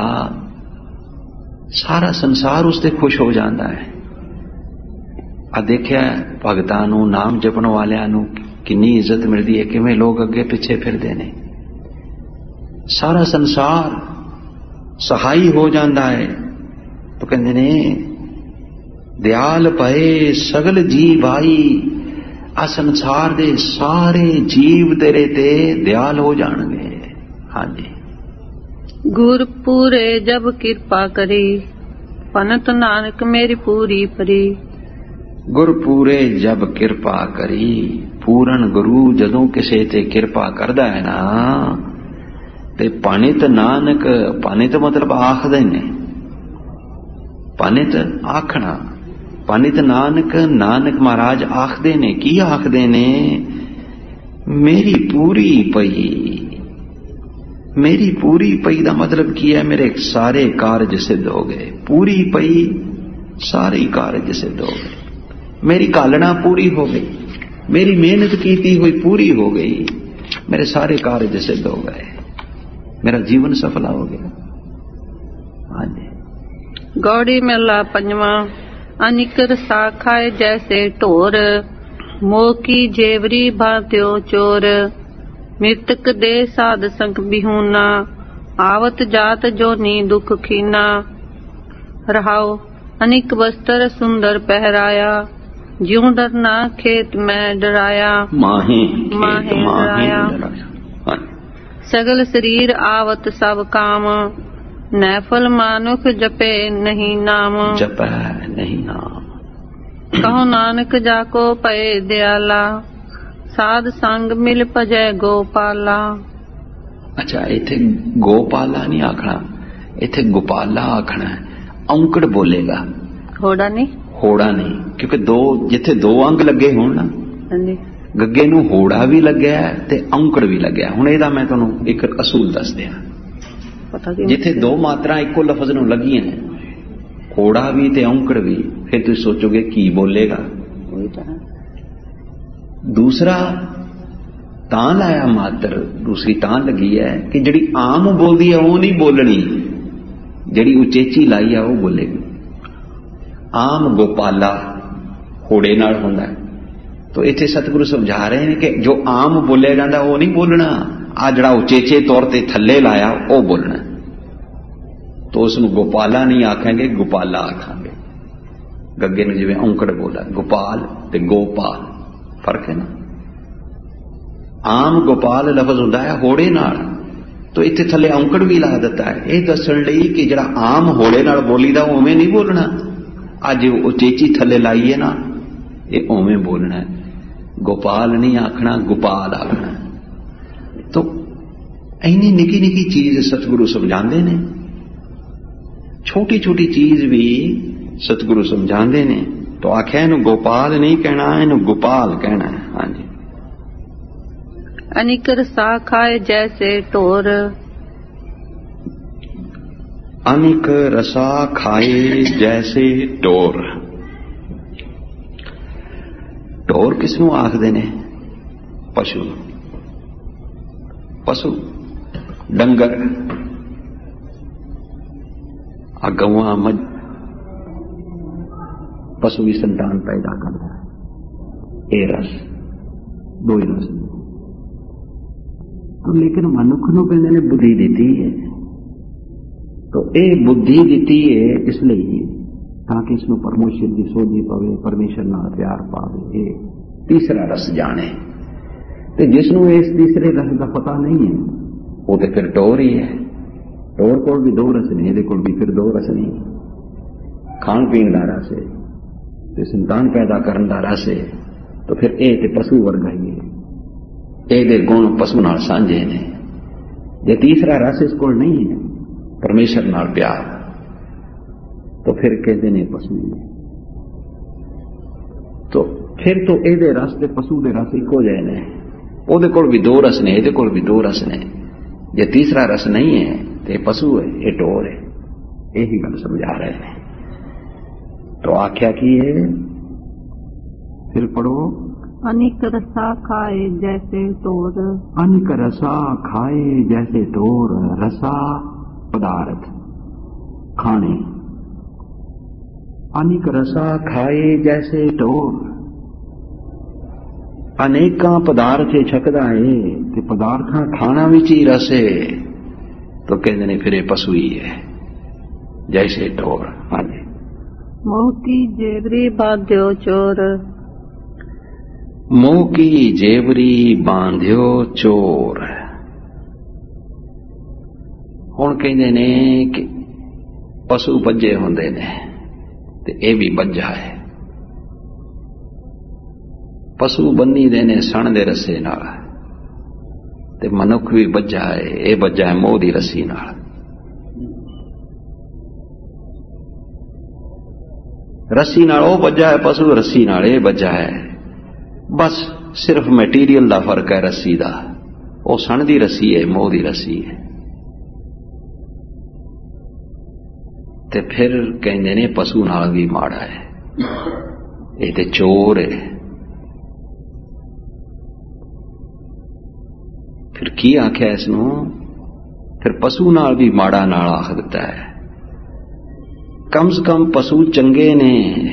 सारा संसार उसते खुश हो जाता है। आ देखिया भगतां नूं, नाम जपण वालियां नूं कितनी इज्जत मिलती है, किवें लोग अगे पिछे फिरदे ने। सारा संसार सहाई हो जाता है। तो कहते ने दयाल भये सगल जी भाई, आ संसार दे सारे जीव तेरे ते दयाल हो जाणगे। हाँ जी। गुर पूरे जब कृपा करी, पनत नानक मेरी पूरी परी। गुर पूरे जब कृपा करी, पूरन गुरु जदों किसे ते कृपा करदा है ना, ते पनित नानक, पनित मतलब आखदे ने, पनित आखना, पनित नानक, नानक महाराज आखदे ने, की आखदे ने, मेरी पूरी पई। मेरी पूरी पई दा मतलब की है, मेरे सारे कार्य सिद्ध हो गए। पूरी पई सारे कार्य सिद्ध हो गए। मेरी कालना पूरी हो गई, मेरी मेहनत की हुई पूरी हो गई, मेरे सारे कार्य सिद्ध हो गए, मेरा जीवन सफल हो गया। हाँ जी। गौड़ी मेला पंजवा। अनिकर साखाए जैसे ढोर, मोह की जेवरी भात्यो चोर। मृतक दे साध संग बिहूना, आवत जात जोनी दुख खीना। रहाओ अनिक वस्त्र सुंदर पहराया, ज्यों डरना खेत में डराया। माहे डराया। सगल शरीर आवत सब काम, नैफल मानुख जपे नहीं नाम। जपे नहीं नाम। कहो नानक जाको पए दयाला, साध संग मिल भजै गोपाला। अच्छा, इथे गोपाला नहीं आखना, इथे गोपाला आखना है। औंकड़ बोलेगा, होड़ा नहीं, होड़ा नहीं, क्योंकि दो जिथे दो अंग लगे होण ना, गग्गे नूं होड़ा भी लग्या ते औंकड़ भी लग्या। हुण इहदा मैं तुहानूं एक असूल दस दियां। जिथे दो मात्रा इक्को लफज नूं लगियां ने, होड़ा भी ते औंकड़ भी, फिर तुसीं सोचोगे की बोलेगा। दूसरा तां लाया मात्र, दूसरी तां लगी है कि जिहड़ी आम बोलदी है वो नहीं बोलनी, जिहड़ी उचेची लाई है वो बोलेगी। आम गोपाला होड़े नाल हुंदा है। तो इत्थे सतगुरु समझा रहे हैं कि जो आम बोलिया जाता वो नहीं बोलना, आ जिहड़ा उचेचे तौर ते थल्ले लाया वो बोलना। तो उसनूं गोपाला नहीं आखेंगे, गोपाला आखांगे। गग्गे नूं जिवें औंकड़ बोला, गोपाल ते गोपाल फर्क है ना। आम गोपाल लफज हुंदा है होड़े नाल, तो इत्थे थल्ले औंकड़ भी ला दिता है, ये दस्सण लई कि जिहड़ा आम होड़े नाल बोलीदा उवें नहीं बोलना, अज उचेची थल्ले लाईए ना, ये उवें बोलना है। गोपाल नहीं आखना, गोपाल आखना। तो इन्नी निकी निकी चीज सतगुरु समझाते ने, छोटी छोटी चीज भी सतगुरु समझाते ने। तो आख्या इनू गोपाल नहीं कहना, इनू गोपाल कहना है। हाँ जी। अनिक रसा खाए जैसे ढोर। अनिक रसा खाए जैसे ढोर। ढोर किसनू आखदे ने? पशु। पशु डंगर, गवां, मझ, पशु भी संतान पैदा करता है। ये रस दो ही रस ने। तो लेकिन मनुख नूं कहंदे ने बुद्धि दी है। तो ये बुद्धि दी है इसलिए ताकि इसनूं परमेश्वर की सोझी पवे, परमेश्वर नाल प्यार पावे, ये तीसरा रस जाने। तो जिसनों इस तीसरे रस का पता नहीं है वो तो फिर ढोर ही है। ढोर को भी दो रस नहीं, ये भी फिर दो रस नहीं। खाण पीण दा रस है ते संतान पैदा करन दा रस है, तो फिर ये ते पशु वर्गा ही है। ये गुण पशु नाल सांझे ने। जे तीसरा रस इस कोल नहीं है, परमेश्वर नाल प्यार, तो फिर कहते ने पशु ने। तो फिर तो ये रस ते पशु के रस इको जाए ने। ਉਹਦੇ ਕੋਲ भी दो रस ने, ਇਹਦੇ ਕੋਲ भी दो रस ने। जे तीसरा रस नहीं है तो ये पशु है, ये ढोर है। यही गल समझा रहे हैं। तो आख्या की है, फिर पढ़ो। अनिक रसा खाए जैसे ढोर। अनिक रसा खाए जैसे ढोर। रसा पदार्थ, खाने। अनिक रसा खाए जैसे ढोर। अनेका पदार्थ छकदा है ते पदार्थां खाना विच ही रस है। तो कहते ने फिर पशु ही है जैसे ढोर। हाँ जी। मोह की जेवरी बांध्यो चोर। मोह की जेवरी बांध्यो चोर। हुण कहते ने कि पशु बज्जे हुंदे ने ते ये भी बज्जा है। पशु बन्नी देने सण दे रस्से नाल ते मनुख भी बज्जा है। ये बज्जा है मोह दी रस्सी नाल। रस्सी नाल वो बज्जा है, पशु रस्सी नाल ये बज्जा है। बस सिर्फ मैटीरियल दा फर्क है रस्सी दा। वो सण दी रस्सी है, मोह दी रस्सी है। ते फिर कहंदे ने पशु नाल भी माड़ा है, ये ते चोर है। फिर की आख्या इसनूं? फिर पशु नाल भी माड़ा नाल आख दिता है। कम से कम पशु चंगे ने,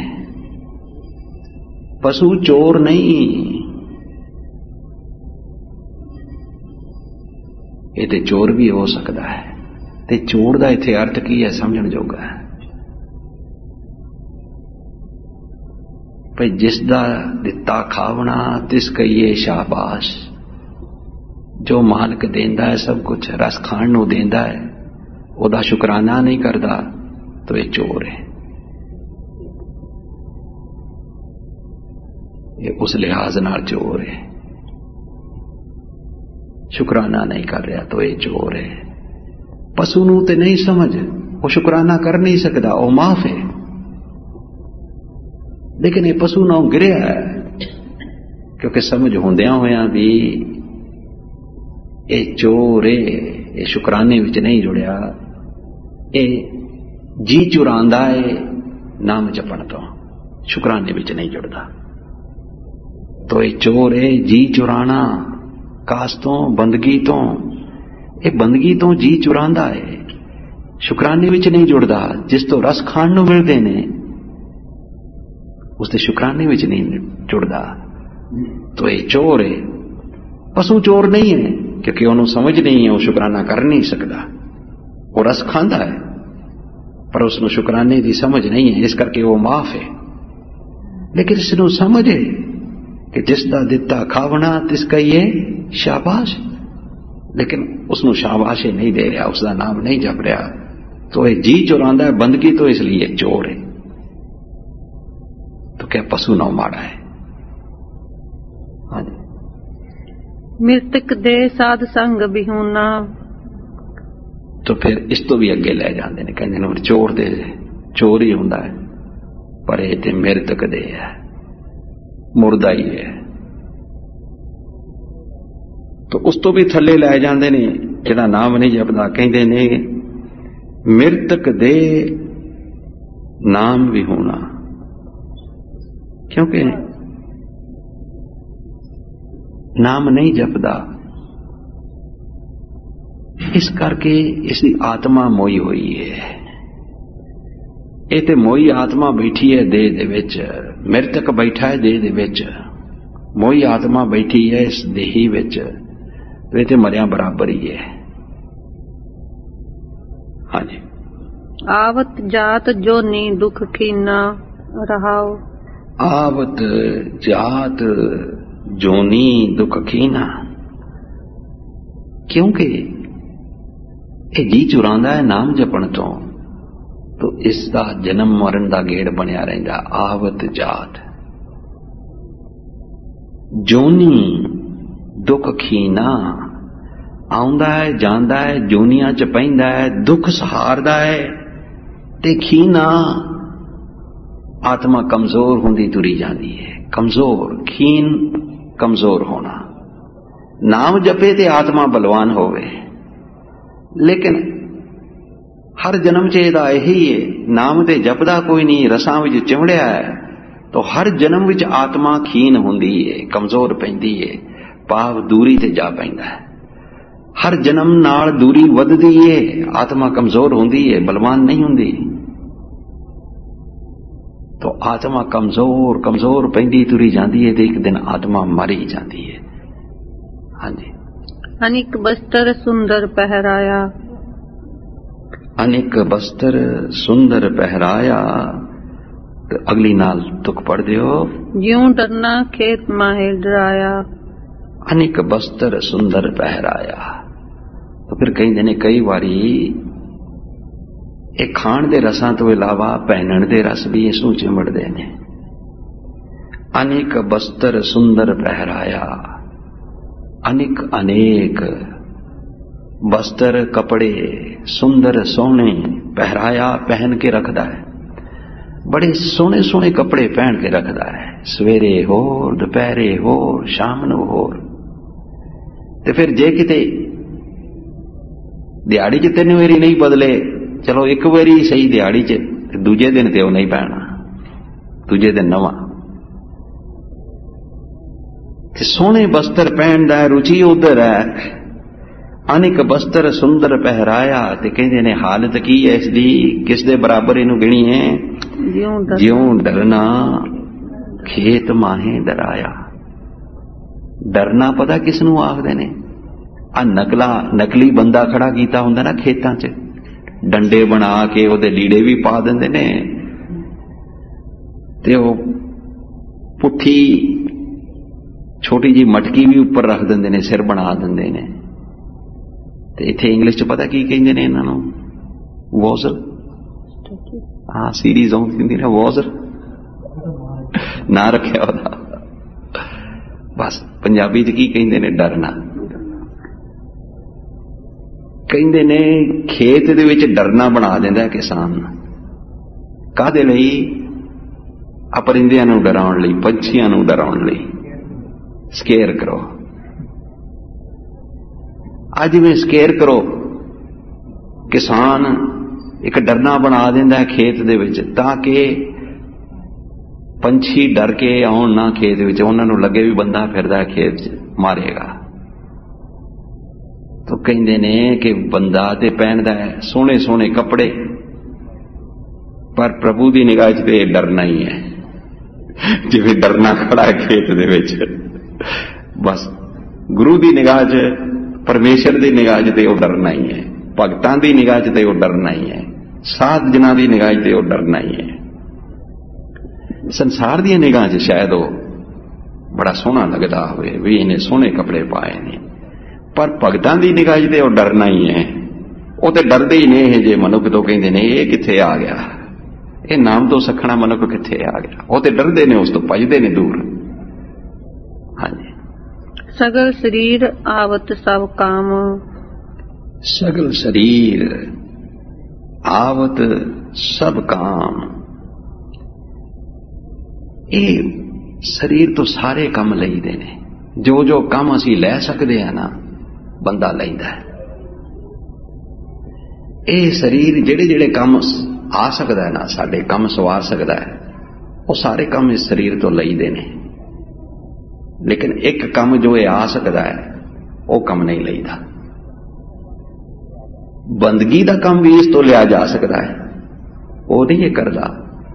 पशु चोर नहीं। ये ते चोर भी हो सकता है। ते चोर दा इत्थे अर्थ की है समझण जोगा है। भाई जिसदा दिता खावना तिस कहिए शाबाश। जो मालिक देंदा है सब कुछ, रस खाण नूं देंदा है, ओदा शुकराना नहीं करदा तो ये चोर है। ये उस लिहाज नाल चोर है। शुकराना नहीं कर रहा तो ये चोर है। पशु नूं ते नहीं समझ, वो शुकराना कर नहीं सकता, वो माफ है। लेकिन ये पशु नाल गिरिया है क्योंकि समझ होंदियां होयां भी ये चोर है, ये शुकराने विच नहीं जुड़िया, ये जी चुरांदा है नाम जपण तो, शुकराने विच नहीं जुड़दा। तो ये चोर है। जी चुराना कास तो, बंदगी तो, ये बंदगी तो जी चुरांदा है, शुकराने विच नहीं जुड़दा। जिस तो रस खाण नूं मिलदे ने उसदे शुकराने विच नहीं जुड़दा। तो ये चोर है। पशु चोर नहीं है क्योंकि उन्होंने समझ नहीं है, वो शुकराना कर नहीं सकता। वो रस खांदा है पर उसनों शुकराने की समझ नहीं है, इस करके वो माफ है। लेकिन इसनों समझ है कि जिसदा दिता खावना तिसका ये शाबाश, लेकिन उसनों शाबाशे नहीं दे रहा, उसका नाम नहीं जप रहा। तो ये जी चुरांदा है बंदगी, तो इसलिए चोर है। तो क्या पशु ना माड़ा है? हाँ जी। मृतक दे साध संग बिहूना। तो फिर इस तो भी अगे ले जाते हैं, कहते हैं चोर दे चोर ही होंदा है, पर ये ते मृतक दे है, मुर्दा ही है। तो उस तो भी थले लै जाते ने जिहड़ा नाम नहीं जपदा, कहते ने मृतक दे नाम विहूणा, क्योंकि नाम नहीं जपदा, इस करके इसकी आत्मा मोई हुई है। ये ते मोई आत्मा बैठी है देह दे विच, मृतक बैठा है देह दे विच, मोई आत्मा बैठी है इस देही विच, तो ये मरिया बराबर ही है। हाँ जी। आवत जात जोनी दुख कीना रहाओ, आवत जात जोनी दुख कीना, क्योंकि ये जी चुरांदा है नाम जपण तो इसका जन्म मरण का गेड़ बनया रहिंदा। आवत जात जोनी दुख खीना, आउंदा है जांदा है, जोनियां च पैंदा है, दुख सहारदा है, ते खीना आत्मा कमजोर होंदी तुरी जाती है। कमजोर, खीन कमजोर होना। नाम जपे ते आत्मा बलवान होवे, लेकिन हर जन्म च ਇਹਦਾ यही है, नाम ते जपदा कोई नहीं, रसां विच चिमड़िया है, तो हर जन्म विच आत्मा खीन हुंदी है, कमजोर पैंदी है, भाव दूरी ते जा पैंदा है। हर जन्म नाल दूरी वधदी है, आत्मा कमजोर हुंदी है, बलवान नहीं हुंदी। तो आत्मा कमजोर कमजोर पैंदी तुरी जाती है, तो एक दिन आत्मा मर ही जाती है। हाँ जी। अनेक बस्तर सुंदर पहराया, अनेक बस्तर सुंदर पहराया, तो अगली नाल तुक पढ़ दियो, ज्यों डरना खेत माहे डराया। अनेक बस्तर सुंदर पहराया, तो फिर कई ने कई बारी ਇਹ ਖਾਣ ਦੇ ਰਸਾਂ ਤੋਂ ਇਲਾਵਾ ਪਹਿਨਣ ਦੇ ਰਸ ਵੀ ਇਸ ਨੂੰ ਚਿੰਬੜਦੇ ਨੇ। ਅਨੇਕ ਬਸਤਰ ਸੁੰਦਰ ਪਹਿਰਾਇਆ, ਅਨੇਕ ਅਨੇਕ ਬਸਤਰ ਕਪੜੇ ਸੁੰਦਰ ਸੋਹਣੇ ਪਹਿਰਾਇਆ ਪਹਿਨ ਕੇ ਰੱਖਦਾ ਹੈ, ਬੜੇ ਸੋਹਣੇ ਸੋਹਣੇ ਕੱਪੜੇ ਪਹਿਨ ਕੇ ਰੱਖਦਾ ਹੈ, ਸਵੇਰੇ ਹੋਰ ਦੁਪਹਿਰੇ ਹੋਰ ਸ਼ਾਮ ਨੂੰ ਹੋਰ। ਤੇ ਫਿਰ ਜੇ ਕਿਤੇ ਦਿਹਾੜੀ 'ਚ 3 ਵਾਰੀ ਨਹੀਂ ਬਦਲੇ, चलो एक बारी सही दिहाड़ी च, दूजे दिन ते नहीं पैना, दूजे दिन नवा। सोहने बस्तर पहनदा है, रुचि उधर है। अनेक बस्तर सुंदर पहराया, ते कहंदे ने हालत की है इसदी, किस दे बराबर इनू गिणी है, ज्यों डरना खेत माहे डराया। डरना पता किस नू आखदे ने? आ नकली बंदा खड़ा कीता हुंदा ना खेतां च, डंडे बना के ਉਹਦੇ ਲੀੜੇ भी पा ਦਿੰਦੇ ਨੇ, ਤੇ ਉਹ ਪੁੱਠੀ ਛੋਟੀ ਜੀ ਮਟਕੀ ਵੀ ਉੱਪਰ ਰੱਖ ਦਿੰਦੇ ਨੇ, ਸਿਰ ਬਣਾ ਦਿੰਦੇ ਨੇ। ਤੇ ਇੱਥੇ ਇੰਗਲਿਸ਼ 'ਚ ਪਤਾ ਕੀ ਕਹਿੰਦੇ ਨੇ ਇਹਨਾਂ ਨੂੰ? ਵੋਜ਼ਰ। ਹਾਂ, ਸੀਰੀਜ਼ ਆਉਂਦੀ ਹੁੰਦੀ ਨਾ ਵੋਜ਼ਰ, ਨਾਂ ਰੱਖਿਆ ਉਹਦਾ। ਬਸ ਪੰਜਾਬੀ 'ਚ ਕੀ ਕਹਿੰਦੇ ਨੇ? ਡਰਨਾ। ਕਹਿੰਦੇ ਨੇ ਖੇਤ ਦੇ ਵਿੱਚ ਡਰਨਾ ਬਣਾ ਦਿੰਦਾ ਕਿਸਾਨ। ਕਾਹਦੇ ਲਈ? ਆ ਪਰਿੰਦਿਆਂ ਨੂੰ ਡਰਾਉਣ ਲਈ, ਪੰਛੀਆਂ ਨੂੰ ਡਰਾਉਣ ਲਈ, ਸਕੇਅਰ ਕਰੋ। ਅੱਜ ਜਿਵੇਂ ਸਕੇਅਰ ਕਰੋ, ਕਿਸਾਨ ਇੱਕ ਡਰਨਾ ਬਣਾ ਦਿੰਦਾ ਖੇਤ ਦੇ ਵਿੱਚ, ਤਾਂ ਕਿ ਪੰਛੀ ਡਰ ਕੇ ਆਉਣ ਨਾ ਖੇਤ ਵਿੱਚ, ਉਹਨਾਂ ਨੂੰ ਲੱਗੇ ਵੀ ਬੰਦਾ ਫਿਰਦਾ ਖੇਤ 'ਚ, ਮਾਰੇਗਾ। तो कहते ने कि बंदा ते पहनदा है सोहने सोहने कपड़े, पर प्रभु की निगाह च डरना ही है, जिवें डरना खड़ा है खेत दे विच। बस गुरु की निगाह च, परमेश्वर की निगाह च वो डरना ही है, भगतां की निगाह च वो डरना ही है, साध जना की निगाह च वो डरना ही है। संसार की निगाह च शायद वो बड़ा सोहना लगता होवे भी इन्हें सोहने कपड़े पाए ने, पर भगतां दी निगाह च वो डरना ही है। वो तो डरते ही नहीं जे मनुख तो कहते ने ये कित्थे आ गया, ये नाम तो सखना मनुख कित्थे आ गया, वो तो डरते ने, उस तो भजदे ने दूर। हाँ जी। सगल शरीर आवत सब काम, सगल शरीर आवत सब काम। ये शरीर तो सारे काम लईदे ने, जो जो काम असीं लै सकदे आ ना, ਬੰਦਾ ਲੈਂਦਾ ਹੈ। ਇਹ ਸਰੀਰ ਜਿਹੜੇ ਜਿਹੜੇ ਕੰਮ ਆ ਸਕਦਾ ਹੈ ਨਾ, ਸਾਡੇ ਕੰਮ ਸਵਾਰ ਸਕਦਾ ਹੈ, ਉਹ ਸਾਰੇ ਕੰਮ ਇਸ ਸਰੀਰ ਤੋਂ ਲਈਦੇ ਨੇ। ਲੇਕਿਨ ਇੱਕ ਕੰਮ ਜੋ ਇਹ ਆ ਸਕਦਾ ਹੈ ਉਹ ਕੰਮ ਨਹੀਂ ਲਈਦਾ। ਬੰਦਗੀ ਦਾ ਕੰਮ ਵੀ ਇਸ ਤੋਂ ਲਿਆ ਜਾ ਸਕਦਾ ਹੈ, ਉਹ ਨਹੀਂ ਇਹ ਕਰਦਾ।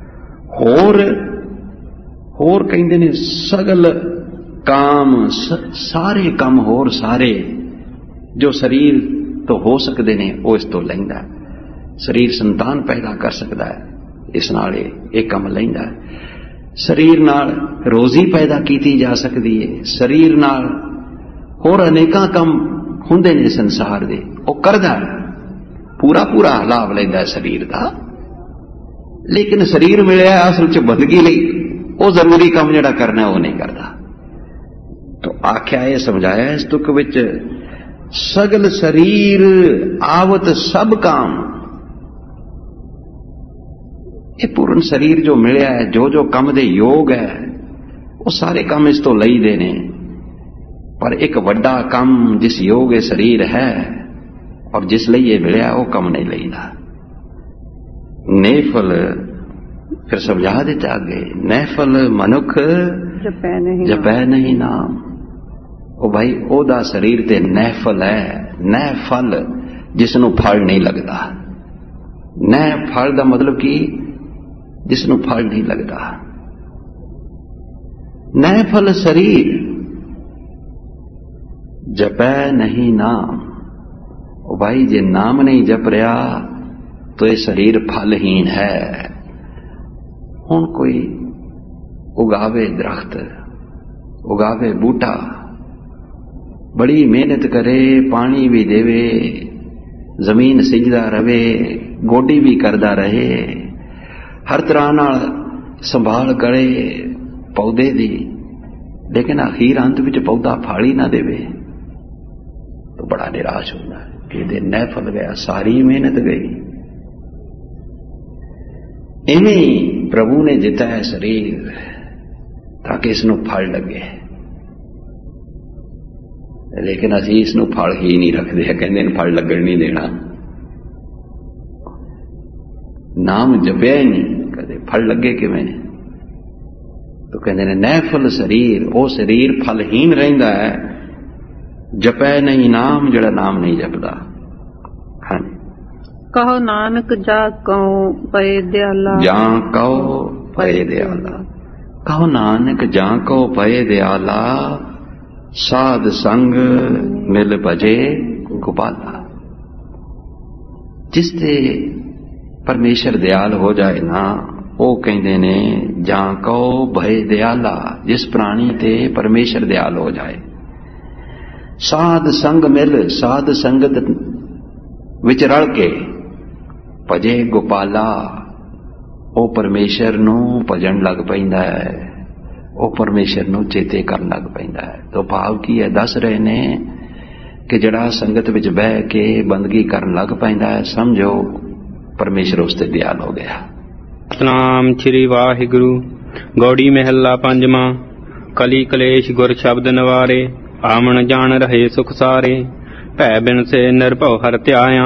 ਹੋਰ ਕਹਿੰਦੇ ਨੇ ਸਗਲ ਕਾਮ, ਸਾਰੇ ਕੰਮ ਹੋਰ ਸਾਰੇ ਜੋ ਸਰੀਰ ਤੋਂ ਹੋ ਸਕਦੇ ਨੇ ਉਹ ਇਸ ਤੋਂ ਲੈਂਦਾ। ਸਰੀਰ ਸੰਤਾਨ ਪੈਦਾ ਕਰ ਸਕਦਾ ਹੈ, ਇਸ ਨਾਲ ਇਹ ਕੰਮ ਲੈਂਦਾ। ਸਰੀਰ ਨਾਲ ਰੋਜ਼ੀ ਪੈਦਾ ਕੀਤੀ ਜਾ ਸਕਦੀ ਹੈ, ਸਰੀਰ ਨਾਲ ਹੋਰ ਅਨੇਕਾਂ ਕੰਮ ਹੁੰਦੇ ਨੇ ਸੰਸਾਰ ਦੇ, ਉਹ ਕਰਦਾ, ਪੂਰਾ ਲਾਭ ਲੈਂਦਾ ਸਰੀਰ ਦਾ। ਲੇਕਿਨ ਸਰੀਰ ਮਿਲਿਆ ਅਸਲ 'ਚ ਬੰਦਗੀ ਲਈ, ਉਹ ਜ਼ਰੂਰੀ ਕੰਮ ਜਿਹੜਾ ਕਰਨਾ ਉਹ ਨਹੀਂ ਕਰਦਾ। ਤਾਂ ਆਖਿਆ ਇਹ ਸਮਝਾਇਆ ਇਸ ਤੁਕ ਵਿੱਚ, ਸਗਲ ਸਰੀਰ ਆਵਤ ਸਭ ਕਾਮ। ਇਹ ਪੂਰਨ ਸਰੀਰ ਜੋ ਮਿਲਿਆ ਹੈ, ਜੋ ਕੰਮ ਦੇ ਯੋਗ ਹੈ, ਉਹ ਸਾਰੇ ਕੰਮ ਇਸ ਤੋਂ ਲਈਦੇ ਨੇ। ਪਰ ਇੱਕ ਵੱਡਾ ਕੰਮ ਜਿਸ ਯੋਗ ਇਹ ਸਰੀਰ ਹੈ ਔਰ ਜਿਸ ਲਈ ਇਹ ਮਿਲਿਆ, ਉਹ ਕੰਮ ਨਹੀਂ ਲਈਦਾ। ਨੇਫਲ ਫਿਰ ਸਮਝਾ ਦਿੱਤਾ ਅੱਗੇ, ਨੈਫਲ ਮਨੁੱਖ ਜਪੈ ਨਹੀਂ ਨਾਮ। ਉਹ ਭਾਈ ਉਹਦਾ ਸਰੀਰ ਤੇ ਨੈਫਲ ਹੈ, ਨੈਫਲ ਜਿਸ ਨੂੰ ਫਲ ਨਹੀਂ ਲੱਗਦਾ। ਨੈ ਫਲ ਦਾ ਮਤਲਬ ਕੀ, ਜਿਸ ਨੂੰ ਫਲ ਨਹੀਂ ਲੱਗਦਾ। ਨੈਫਲ ਸਰੀਰ ਜਪੈ ਨਹੀਂ ਨਾਮ। ਉਹ ਭਾਈ ਜੇ ਨਾਮ ਨਹੀਂ ਜਪ ਰਿਹਾ तो ये शरीर फलहीन है। हुण कोई उगावे दरख्त, उगावे बूटा, बड़ी मेहनत करे, पानी भी देवे, जमीन सिजदा रहे, गोडी भी करदा रहे, हर तरह नाल संभाल करे पौधे दी, लेकिन आखिर अंत विच पौधा फल ही ना देवे तो बड़ा निराश होता है कि ये न फल गया, सारी मेहनत गई। इवें प्रभु ने दिता है शरीर ताकि इसनों फल लगे, लेकिन असी इसनों फल ही नहीं रखते, कहते फल लगन नहीं देना। नाम जपया ही नहीं, कदे फल लगे किवें? तो कहते ने नैफल शरीर, वो शरीर फलहीन रहिंदा है, जपै नहीं नाम, जड़ा नाम नहीं जपदा। हाँ, कहो नानक जा कहो पए दयाला, जा कहो पए दयाला, कहो नानक जा कहो पए दयाला, साध संग मिल भजे गोपाला। जिसते परमेश्वर दयाल हो जाए ना, वो कहते ने जा कहो भय दयाला, जिस प्राणी ते परमेश्वर दयाल हो जाए। साध संग मिल, साध संगत विच रल के भजे गोपाला, वो परमेश्वर नू भजन लग पैंदा है, वो परमेश्वर नू चेते कर लग पैंदा है। तो भाव की है, दस रहे ने कि जड़ा संगत विच बह के बंदगी करन लग पैंदा है, समझो परमेश्वर उसते दयाल हो गया। सतनाम श्री वाहिगुरु। गौड़ी महला पंजवा। कली कलेश गुर शब्द नवारे, आमन जान रहे सुख सारे। भै बिन से निर्भव हर त्याया,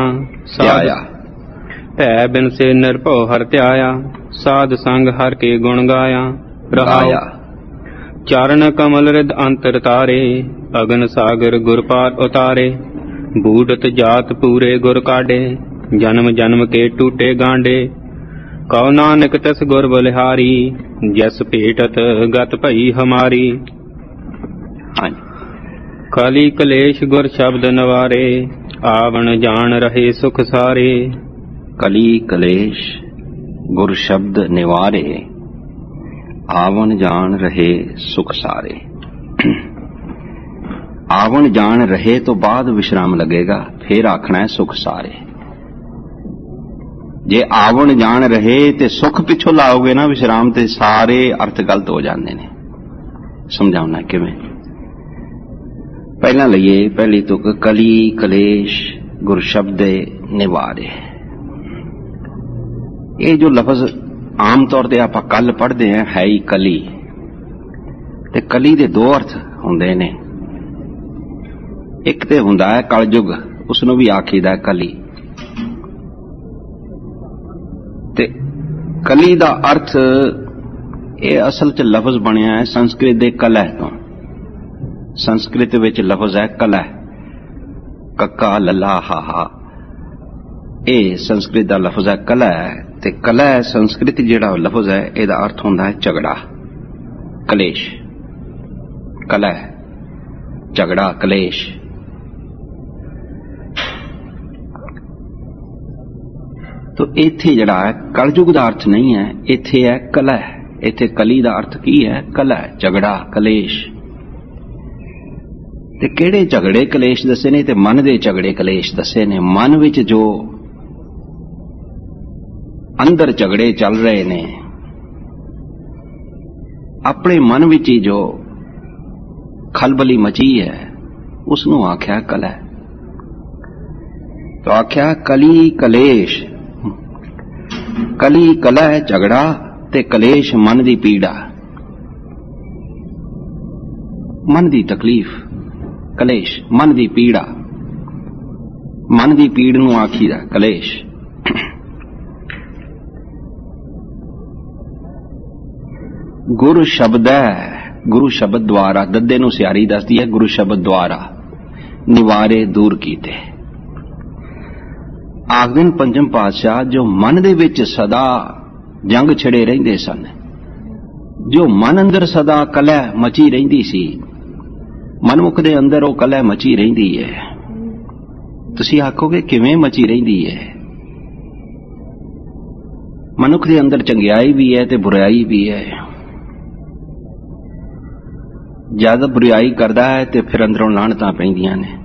भै बिन से निर्भव हर त्याया, साध संग हर के गुण गाया। रहाया चारण कमल रिद अंतर तारे, अगन सागर गुर पार उतारे। बूढ़त जात पूरे गुर काढे, जन्म जन्म के टूटे गांडे। कहो नानक तिस गुर बलिहारी, जस भेटत गत भई हमारी। कली कलेश गुर शब्द नवारे, आवन जान रहे सुख सारे। कली कलेश गुर शब्द निवारे, आवन जान रहे सुख सारे। आवन जान रहे तो बाद विश्राम लगेगा, फिर आखना है सुख सारे। जे आवन जान रहे ते सुख पिछों लाओगे ना विश्राम, ते सारे अर्थ गलत हो जाते ने। समझाना किवें? पहला लईए पहली तुक, कली कलेश गुर शब्द निवारे। ये जो लफज आम तौर ते आपां कल पढ़ते हैं है ही कली, ते कली दे दो अर्थ हुंदे ने। ਇੱਕ ਤੇ ਹੁੰਦਾ ਹੈ ਕਲਯੁਗ, ਉਸਨੂੰ ਵੀ ਆਖੀਦਾ ਕਲੀ। ਤੇ ਕਲੀ ਦਾ ਅਰਥ ਇਹ ਅਸਲ 'ਚ ਲਫ਼ਜ਼ ਬਣਿਆ ਹੈ ਸੰਸਕ੍ਰਿਤ ਦੇ ਕਲਹ ਤੋਂ। ਸੰਸਕ੍ਰਿਤ ਵਿੱਚ ਲਫ਼ਜ਼ ਹੈ ਕਲਹ, ਕੱਕਾ ਲੱਲਾ ਹਾਹਾ, ਇਹ ਸੰਸਕ੍ਰਿਤ ਦਾ ਲਫ਼ਜ਼ ਹੈ ਕਲਹ। ਤੇ ਕਲਹ ਸੰਸਕ੍ਰਿਤ ਜਿਹੜਾ ਲਫ਼ਜ਼ ਹੈ ਇਹਦਾ ਅਰਥ ਹੁੰਦਾ ਹੈ ਝਗੜਾ, ਕਲੇਸ਼। ਕਲਹ, ਝਗੜਾ, ਕਲੇਸ਼। ਤੋ ਇੱਥੇ ਜਿਹੜਾ ਹੈ ਕਲਯੁਗ ਦਾ ਅਰਥ ਨਹੀਂ ਹੈ, ਇੱਥੇ ਹੈ ਕਲਹ। ਇੱਥੇ ਕਲੀ ਦਾ ਅਰਥ ਕੀ ਹੈ? ਕਲਹ, ਝਗੜਾ, ਕਲੇਸ਼। ਤੇ ਕਿਹੜੇ ਝਗੜੇ ਕਲੇਸ਼ ਦੱਸੇ ਨੇ? ਤੇ ਮਨ ਦੇ ਝਗੜੇ ਕਲੇਸ਼ ਦੱਸੇ ਨੇ। ਮਨ ਵਿੱਚ ਜੋ ਅੰਦਰ ਝਗੜੇ ਚੱਲ ਰਹੇ ਨੇ, ਆਪਣੇ ਮਨ ਵਿੱਚ ਹੀ ਜੋ ਖਲਬਲੀ ਮਚੀ ਹੈ, ਉਸਨੂੰ ਆਖਿਆ ਕਲਹ। तो आख्या कली कलेश, कली कलह झगड़ा ते कलेश मन दी पीड़ा, मन दी तकलीफ, कलेश मन दी पीड़ा, मन दी पीड़ नूं आखीदा कलेश। गुरु शब्द है, गुरु शब्द द्वारा, दद्दे नूं सियारी दसदी है, गुरु शब्द द्वारा निवारे दूर कीते। आखदे ने पंचम पातशाह जो मन दे विच सदा जंग छिड़े रहिंदे सन, जो मन अंदर सदा कलह मची रहिंदी सी, मनमुख दे अंदर वो कलह मची रहिंदी है। तुसीं आखोगे किवें मची रहिंदी है? मनुख दे अंदर चंगियाई भी है ते बुराई भी है। ज्यादा बुराई करदा है ते फिर अंदरों लानतां पैंदियां ने।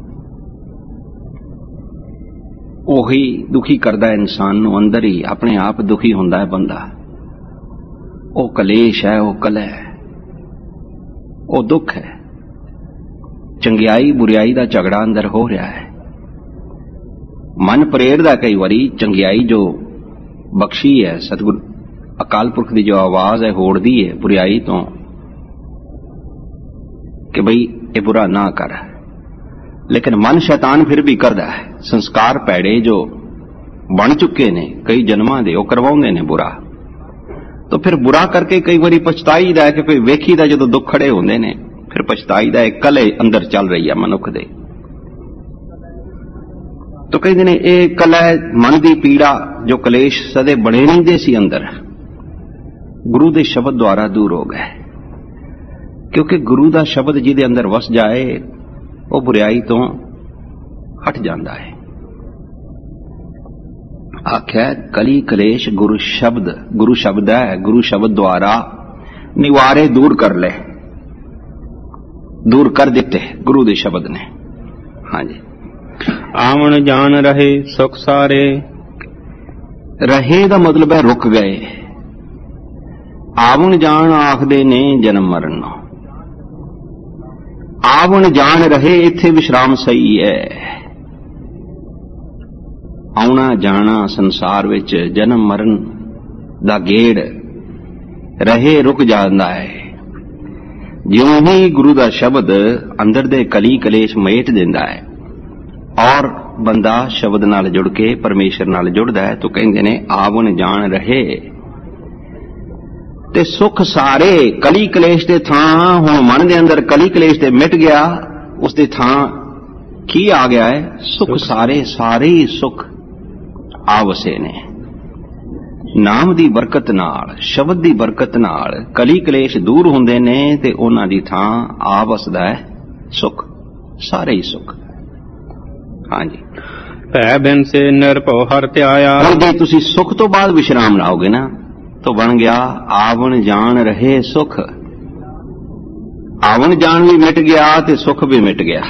ओही दुखी करदा है इंसान नूं, अंदर ही अपने आप दुखी हुंदा है बंदा। वो कलेश है, वो कलह है, वो दुख है। चंगियाई बुराई दा झगड़ा अंदर हो रहा है। मन प्रेरदा कई वारी चंगियाई जो बख्शी है, सतगुरु अकाल पुरख की जो आवाज है होड़दी है बुराई तो कि भाई ये बुरा ना कर, लेकिन मन शैतान फिर भी करदा है। संस्कार पैड़े जो बन चुके ने कई जन्मां दे, वो करवाउंदे ने बुरा, तो फिर बुरा करके कई बारी पछताईदा है कि फिर वेखीदा जदों दुख खड़े होंदे ने, फिर पछताईदा है कले अंदर चल रही है मनुख दे। तो कहते ने ये कलह मन की पीड़ा जो कलेश सदे बने रहिंदे सी अंदर, गुरु दे शब्द द्वारा दूर हो गए। क्योंकि गुरु दा शब्द जिहदे अंदर वस जाए वो बुराई तो हट जाता है। आख्या कली कलेश गुरु शब्द है, गुरु शब्द द्वारा निवारे दूर कर ले, दूर कर दिते गुरु दे शब्द ने। हाँ जी। आवन जान रहे सुख सारे, रहे दा मतलब है रुक गए। आवन जान आखदे ने जन्म मरण। आवन जान रहे इत्थे विश्राम सही है। आउना जाना संसार विच जन्म मरण दा गेड़ रहे रुक जांदा है। जिउं ही गुरु दा शब्द अंदर दे कली कलेश मेट दिंदा है और बंदा शब्द नाल जुड़ के परमेश्वर नाल जुड़दा है, तो कहंदे ने आवन जान रहे ते सुख सारे। कली कलेश दे थां हुण मन दे अंदर कली कलेश ते मिट गया, उस दे थां की आ गया है? सुख सारे, सारे ही सुख आवसे ने। नाम दी बरकत नाल, शब्द दी बरकत नाल कली कलेश दूर हुंदे ने ते उन्हां दी थां आ वसदा है सुख, सारे ही सुख। हाँ जी। भै बिन से निरभव हर त्याया। हुण जे तुसीं सुख तो बाद विश्राम लाओगे ना, तो बन गया आवन जान रहे सुख। आवन जान भी मिट गया ते सुख भी मिट गया।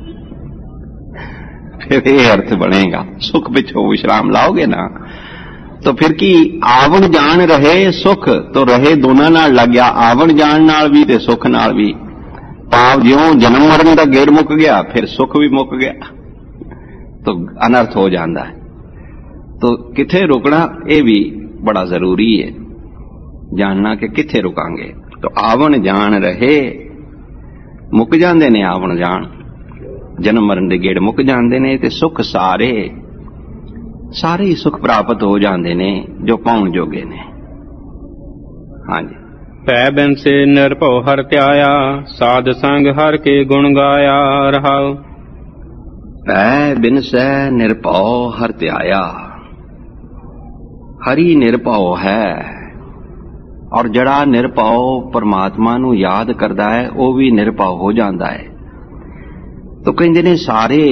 फिर ये अर्थ बनेगा, सुख पिछों विश्राम लाओगे ना तो फिर की आवन जान रहे सुख, तो रहे दोनों नाल लग गया, आवन जान नाल भी ते सुख नाल भी। पाव ज्यों जन्म मरण दा गेड़ मुक गया, फिर सुख भी मुक गया, तो अनर्थ हो जाता है। तो किथे रुकना ये भी बड़ा जरूरी है, जानना कि किथे रुकांगे। तो आवन जान रहे मुक जांदे ने, आवन जान ਜਨਮ ਮਰਨ ਦੇ ਗੇੜ ਮੁੱਕ ਜਾਂਦੇ ਨੇ ਤੇ ਸੁੱਖ ਸਾਰੇ ਹੀ ਸੁੱਖ ਪ੍ਰਾਪਤ ਹੋ ਜਾਂਦੇ ਨੇ ਜੋ ਪਾਉਣ ਜੋਗੇ ਨੇ। ਹਾਂਜੀ। ਭੈ ਬਿਨ ਸੇ ਨਿਰਭਉ ਹਰਿ ਧਿਆਇਆ, ਸਾਧ ਸੰਗ ਹਰਿ ਕੇ ਗੁਣ ਗਾਇਆ। ਰਹਾਉ। ਭੈ ਬਿਨ ਸੈ ਨਿਰਭਉ ਹਰਿ ਧਿਆਇਆ, ਹਰੀ ਨਿਰਭਉ ਹੈ, ਔਰ ਜਿਹੜਾ ਨਿਰਭਉ ਪਰਮਾਤਮਾ ਨੂੰ ਯਾਦ ਕਰਦਾ ਹੈ ਉਹ ਵੀ ਨਿਰਭਉ ਹੋ ਜਾਂਦਾ ਹੈ। ਤੋ ਕਹਿੰਦੇ ਨੇ ਸਾਰੇ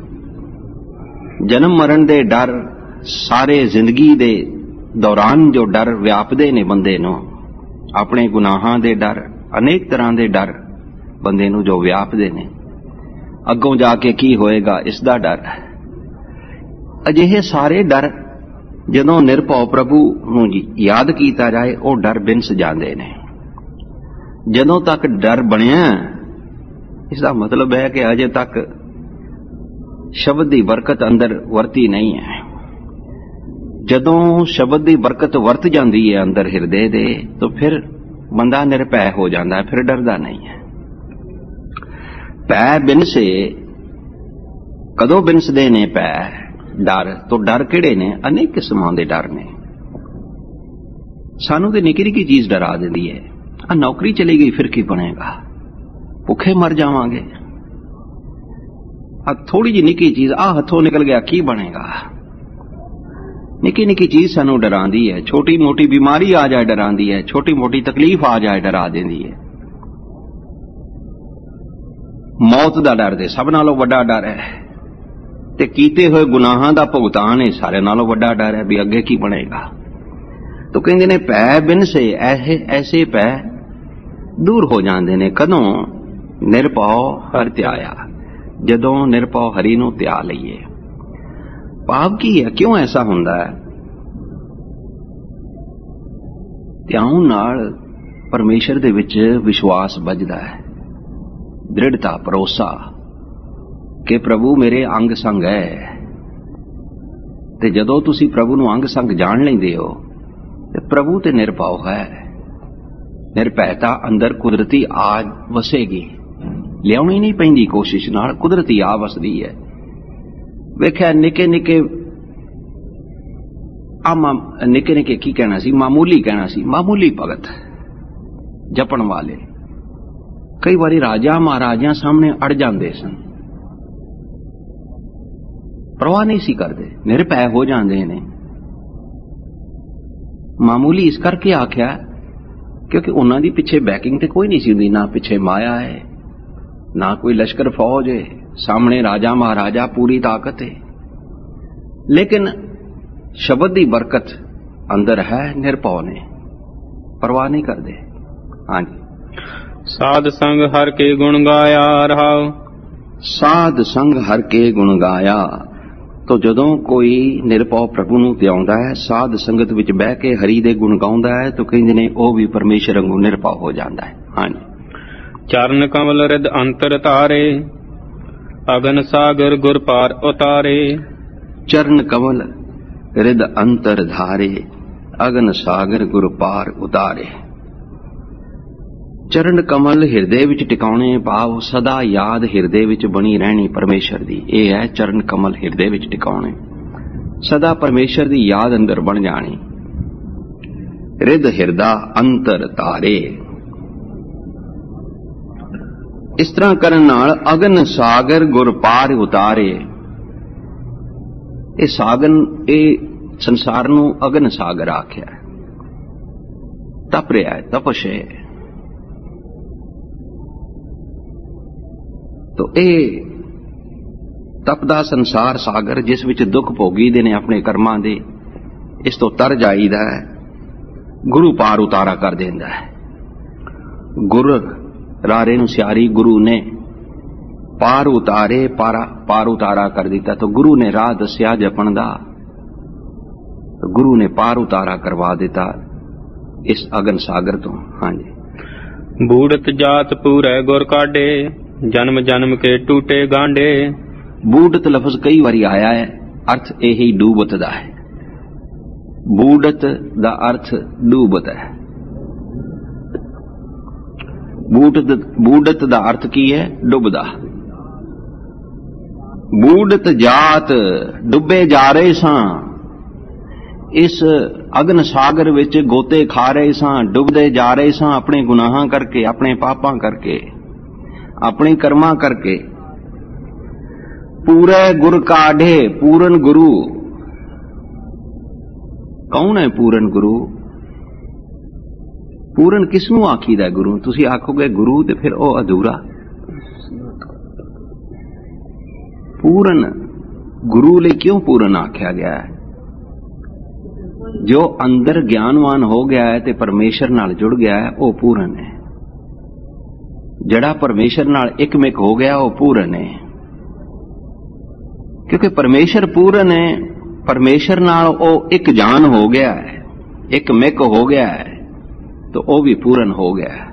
ਜਨਮ ਮਰਨ ਦੇ ਡਰ, ਸਾਰੇ ਜ਼ਿੰਦਗੀ ਦੇ ਦੌਰਾਨ ਜੋ ਡਰ ਵਿਆਪਦੇ ਨੇ ਬੰਦੇ ਨੂੰ, ਆਪਣੇ ਗੁਨਾਹਾਂ ਦੇ ਡਰ, ਅਨੇਕ ਤਰ੍ਹਾਂ ਦੇ ਡਰ ਬੰਦੇ ਨੂੰ ਜੋ ਵਿਆਪਦੇ ਨੇ, ਅੱਗੋਂ ਜਾ ਕੇ ਕੀ ਹੋਏਗਾ ਇਸ ਦਾ ਡਰ। ਅਜਿਹੇ ਸਾਰੇ ਡਰ ਜਦੋਂ ਨਿਰਭਉ ਪ੍ਰਭੂ ਨੂੰ ਯਾਦ ਕੀਤਾ ਜਾਏ ਉਹ ਡਰ ਬਿਨਸ ਜਾਂਦੇ ਨੇ। ਜਦੋਂ ਤੱਕ ਡਰ ਬਣਿਆ, ਇਸ ਦਾ ਮਤਲਬ ਹੈ ਕਿ ਅਜੇ ਤੱਕ ਸ਼ਬਦ ਦੀ ਬਰਕਤ ਅੰਦਰ ਵਰਤੀ ਨਹੀਂ ਹੈ। ਜਦੋਂ ਸ਼ਬਦ ਦੀ ਬਰਕਤ ਵਰਤ ਜਾਂਦੀ ਹੈ ਅੰਦਰ ਹਿਰਦੇ ਦੇ, ਤਾਂ ਫਿਰ ਬੰਦਾ ਨਿਰਭੈ ਹੋ ਜਾਂਦਾ ਹੈ, ਫਿਰ ਡਰਦਾ ਨਹੀਂ ਹੈ। ਭੈ ਬਿਨਸੇ, ਕਦੋਂ ਬਿਨਸਦੇ ਨੇ ਭੈ? ਡਰ ਤੋਂ। ਡਰ ਕਿਹੜੇ ਨੇ? ਅਨੇਕ ਕਿਸਮਾਂ ਦੇ ਡਰ ਨੇ। ਸਾਨੂੰ ਤੇ ਨਿੱਕੀ ਨਿੱਕੀ ਚੀਜ਼ ਡਰਾ ਦਿੰਦੀ ਹੈ। ਆ ਨੌਕਰੀ ਚਲੀ ਗਈ ਫਿਰ ਕੀ ਬਣੇਗਾ, ਭੁੱਖੇ ਮਰ ਜਾਵਾਂਗੇ। ਆ ਥੋੜੀ ਜਿਹੀ ਨਿੱਕੀ ਚੀਜ਼ ਆ ਹੱਥੋਂ ਨਿਕਲ ਗਿਆ ਕੀ ਬਣੇਗਾ। ਨਿੱਕੀ ਨਿੱਕੀ ਚੀਜ਼ ਸਾਨੂੰ ਡਰਾਉਂਦੀ ਹੈ। ਛੋਟੀ ਮੋਟੀ ਬਿਮਾਰੀ ਆ ਜਾਏ ਡਰਾਉਂਦੀ ਹੈ, ਛੋਟੀ ਮੋਟੀ ਤਕਲੀਫ ਆ ਜਾਏ ਡਰਾ ਦਿੰਦੀ ਹੈ। ਮੌਤ ਦਾ ਡਰ ਤੇ ਸਭ ਨਾਲੋਂ ਵੱਡਾ ਡਰ ਹੈ, ਤੇ ਕੀਤੇ ਹੋਏ ਗੁਨਾਹਾਂ ਦਾ ਭੁਗਤਾਨ ਇਹ ਸਾਰੇ ਨਾਲੋਂ ਵੱਡਾ ਡਰ ਹੈ ਵੀ ਅੱਗੇ ਕੀ ਬਣੇਗਾ। ਤੋ ਕਹਿੰਦੇ ਨੇ ਭੈ ਬਿਨਸੇ, ਐਸੇ ਭੈ ਦੂਰ ਹੋ ਜਾਂਦੇ ਨੇ। ਕਦੋਂ? ਨਿਰਭਉ ਹਰਿ ਧਿਆਇਆ, ਜਦੋਂ ਨਿਰਭਉ ਹਰੀ ਨੂੰ ਧਿਆ ਲਈਏ। ਭਾਵ ਕੀ ਹੈ? ਕਿਉਂ ਐਸਾ ਹੁੰਦਾ ਹੈ? ਧਿਆਨ ਨਾਲ ਪਰਮੇਸ਼ਰ ਦੇ ਵਿੱਚ ਵਿਸ਼ਵਾਸ ਵੱਜਦਾ ਹੈ, ਦ੍ਰਿੜਤਾ, ਭਰੋਸਾ ਕਿ ਪ੍ਰਭੂ ਮੇਰੇ ਅੰਗ ਸੰਗ ਹੈ। ਤੇ ਜਦੋਂ ਤੁਸੀਂ ਪ੍ਰਭੂ ਨੂੰ ਅੰਗ ਸੰਗ ਜਾਣ ਲੈਂਦੇ ਹੋ ਤੇ ਪ੍ਰਭੂ ਤੇ ਨਿਰਭਉ ਹੈ। ਨਿਰਭੈਤਾ ਅੰਦਰ ਕੁਦਰਤੀ ਆ ਵਸੇਗੀ, ਲਿਆਉਣੀ ਨਹੀਂ ਪੈਂਦੀ ਕੋਸ਼ਿਸ਼ ਨਾਲ, ਕੁਦਰਤੀ ਆ ਵਸਦੀ ਹੈ। ਵੇਖਿਆ ਨਿੱਕੇ ਨਿੱਕੇ ਨਿੱਕੇ ਨਿੱਕੇ ਕੀ ਕਹਿਣਾ ਸੀ, ਮਾਮੂਲੀ ਕਹਿਣਾ ਸੀ, ਮਾਮੂਲੀ ਭਗਤ ਜਪਣ ਵਾਲੇ ਕਈ ਵਾਰੀ ਰਾਜਾ ਮਹਾਰਾਜਿਆਂ ਸਾਹਮਣੇ ਅੜ ਜਾਂਦੇ ਸਨ, ਪਰਵਾਹ ਨਹੀਂ ਸੀ ਕਰਦੇ, ਨਿਰਭੈ ਹੋ ਜਾਂਦੇ ਨੇ। ਮਾਮੂਲੀ ਇਸ ਕਰਕੇ ਆਖਿਆ ਕਿਉਂਕਿ ਉਹਨਾਂ ਦੀ ਪਿੱਛੇ ਬੈਕਿੰਗ ਤੇ ਕੋਈ ਨਹੀਂ ਸੀ ਹੁੰਦੀ, ਨਾ ਪਿੱਛੇ ਮਾਇਆ ਹੈ, ਨਾ ਕੋਈ ਲਸ਼ਕਰ ਫੌਜ ਹੈ, ਸਾਹਮਣੇ ਰਾਜਾ ਮਹਾਰਾਜਾ ਪੂਰੀ ਤਾਕਤ ਹੈ। ਲੇਕਿਨ ਸ਼ਬਦ ਦੀ ਬਰਕਤ ਅੰਦਰ ਹੈ, ਨਿਰਭਉ ਨੇ, ਪਰਵਾਹ ਨਹੀਂ ਕਰਦੇ। ਹਾਂਜੀ। ਸਾਧ ਸੰਗ ਹਰ ਕੇ ਗੁਣ ਗਾਇਆ। ਰਹਾਉ। ਸਾਧ ਸੰਗ ਹਰ ਕੇ ਗੁਣ ਗਾਇਆ। ਤੋ ਜਦੋਂ ਕੋਈ ਨਿਰਭਉ ਪ੍ਰਭੂ ਨੂੰ ਧਿਆਉਂਦਾ ਹੈ, ਸਾਧ ਸੰਗਤ ਵਿੱਚ ਬਹਿ ਕੇ ਹਰੀ ਦੇ ਗੁਣ ਗਾਉਂਦਾ ਹੈ, ਤਾਂ ਕਹਿੰਦੇ ਨੇ ਉਹ ਵੀ ਪਰਮੇਸ਼ਰ ਵਾਂਗੂ ਨਿਰਭਉ ਹੋ ਜਾਂਦਾ ਹੈ। ਹਾਂਜੀ। ਚਰਨ ਕਮਲ ਰਿਦ ਅੰਤਰ ਧਾਰੇ, ਅਗਨ ਸਾਗਰ ਗੁਰ ਪਾਰ ਉਤਾਰੇ। ਚਰਨ ਕਮਲ ਰਿਦ ਅੰਤਰ ਧਾਰੇ, ਅਗਨ ਸਾਗਰ ਗੁਰ ਪਾਰ ਉਤਾਰੇ। ਚਰਨ ਕਮਲ ਹਿਰਦੇ ਵਿੱਚ ਟਿਕਾਉਣੇ, ਭਾਵ ਸਦਾ ਯਾਦ ਹਿਰਦੇ ਵਿੱਚ ਬਣੀ ਰਹਿਣੀ ਪਰਮੇਸ਼ਰ ਦੀ। ਇਹ ਹੈ ਚਰਨ ਕਮਲ ਹਿਰਦੇ ਵਿੱਚ ਟਿਕਾਉਣੇ, ਸਦਾ ਪਰਮੇਸ਼ਰ ਦੀ ਯਾਦ ਅੰਦਰ ਬਣ ਜਾਣੀ। ਰਿਦ ਹਿਰਦਾ ਅੰਤਰ ਧਾਰੇ, ਇਸ ਤਰ੍ਹਾਂ ਕਰਨ ਨਾਲ ਅਗਨ ਸਾਗਰ ਗੁਰ ਪਾਰ ਉਤਾਰੇ। ਇਹ ਸਾਗਨ, ਇਹ ਸੰਸਾਰ ਨੂੰ ਅਗਨ ਸਾਗਰ ਆਖਿਆ, ਤਪ ਰਿਹਾ ਹੈ, ਤਪਸ਼ ਹੈ। ਤੋ ਇਹ ਤਪਦਾ ਸੰਸਾਰ ਸਾਗਰ ਜਿਸ ਵਿੱਚ ਦੁੱਖ ਭੋਗੀਦੇ ਨੇ ਆਪਣੇ ਕਰਮਾਂ ਦੇ, ਇਸ ਤੋਂ ਤਰ ਜਾਈਦਾ ਹੈ, ਗੁਰੂ ਪਾਰ ਉਤਾਰਾ ਕਰ ਦਿੰਦਾ ਹੈ। ਗੁਰ ਰਾਰੇ ਨੂੰ ਸਿਆਰੀ ਗੁਰੂ ਨੇ ਪਾਰ ਉਤਾਰੇ, ਪਾਰ ਉਤਾਰਾ ਕਰ ਦਿੱਤਾ। ਤਾਂ ਗੁਰੂ ਨੇ ਰਾਹ ਦੱਸਿਆ ਜਪਣ ਦਾ, ਗੁਰੂ ਨੇ ਪਾਰ ਉਤਾਰਾ ਕਰਵਾ ਦਿੱਤਾ ਇਸ ਅਗਨ ਸਾਗਰ ਤੋਂ। ਹਾਂਜੀ। ਬੂੜਤ ਜਾਤ ਪੂਰੇ ਗੁਰ ਕਾਢੇ, ਜਨਮ ਜਨਮ ਕੇ ਟੂਟੇ ਗਾਂਡੇ। ਬੂੜਤ ਲਫ਼ਜ਼ ਕਈ ਵਾਰੀ ਆਇਆ ਹੈ, ਅਰਥ ਇਹੀ ਡੂਬਤ ਦਾ ਹੈ। ਬੂੜਤ ਦਾ ਅਰਥ ਡੂਬਤ ਹੈ। ਬੂੜਤ ਦਾ ਅਰਥ ਕੀ ਹੈ? ਡੁੱਬਦਾ। ਬੂੜਤ ਜਾਤ ਡੁੱਬੇ ਜਾ ਰਹੇ ਸਾਂ, ਇਸ ਅਗਨ ਸਾਗਰ ਵਿੱਚ ਗੋਤੇ ਖਾ ਰਹੇ ਸਾਂ, ਡੁੱਬਦੇ ਜਾ ਰਹੇ ਸਾਂ ਆਪਣੇ ਗੁਨਾਹਾਂ ਕਰਕੇ, ਆਪਣੇ ਪਾਪਾਂ ਕਰਕੇ, ਆਪਣੇ ਕਰਮਾਂ ਕਰਕੇ। ਪੂਰੇ ਗੁਰ ਕਾਢੇ, ਪੂਰਨ ਗੁਰੂ ਕੌਣ ਹੈ? ਪੂਰਨ ਗੁਰੂ, ਪੂਰਨ ਕਿਸ ਨੂੰ ਆਖੀਦਾ ਗੁਰੂ? ਤੁਸੀਂ ਆਖੋਗੇ ਗੁਰੂ ਤੇ ਫਿਰ ਉਹ ਅਧੂਰਾ। ਪੂਰਨ ਗੁਰੂ ਲਈ ਕਿਉਂ ਪੂਰਨ ਆਖਿਆ ਗਿਆ ਹੈ? ਜੋ ਅੰਦਰ ਗਿਆਨਵਾਨ ਹੋ ਗਿਆ ਹੈ ਤੇ ਪਰਮੇਸ਼ਰ ਨਾਲ ਜੁੜ ਗਿਆ ਹੈ, ਉਹ ਪੂਰਨ ਹੈ। ਜਿਹੜਾ ਪਰਮੇਸ਼ਰ ਨਾਲ ਇੱਕਮਿਕ ਹੋ ਗਿਆ ਉਹ ਪੂਰਨ ਹੈ। ਕਿਉਂਕਿ ਪਰਮੇਸ਼ਰ ਪੂਰਨ ਹੈ, ਪਰਮੇਸ਼ਰ ਨਾਲ ਉਹ ਇੱਕ ਜਾਨ ਹੋ ਗਿਆ ਹੈ, ਇੱਕ ਮਿਕ ਹੋ ਗਿਆ ਹੈ, ਤਾਂ ਉਹ ਵੀ ਪੂਰਨ ਹੋ ਗਿਆ ਹੈ।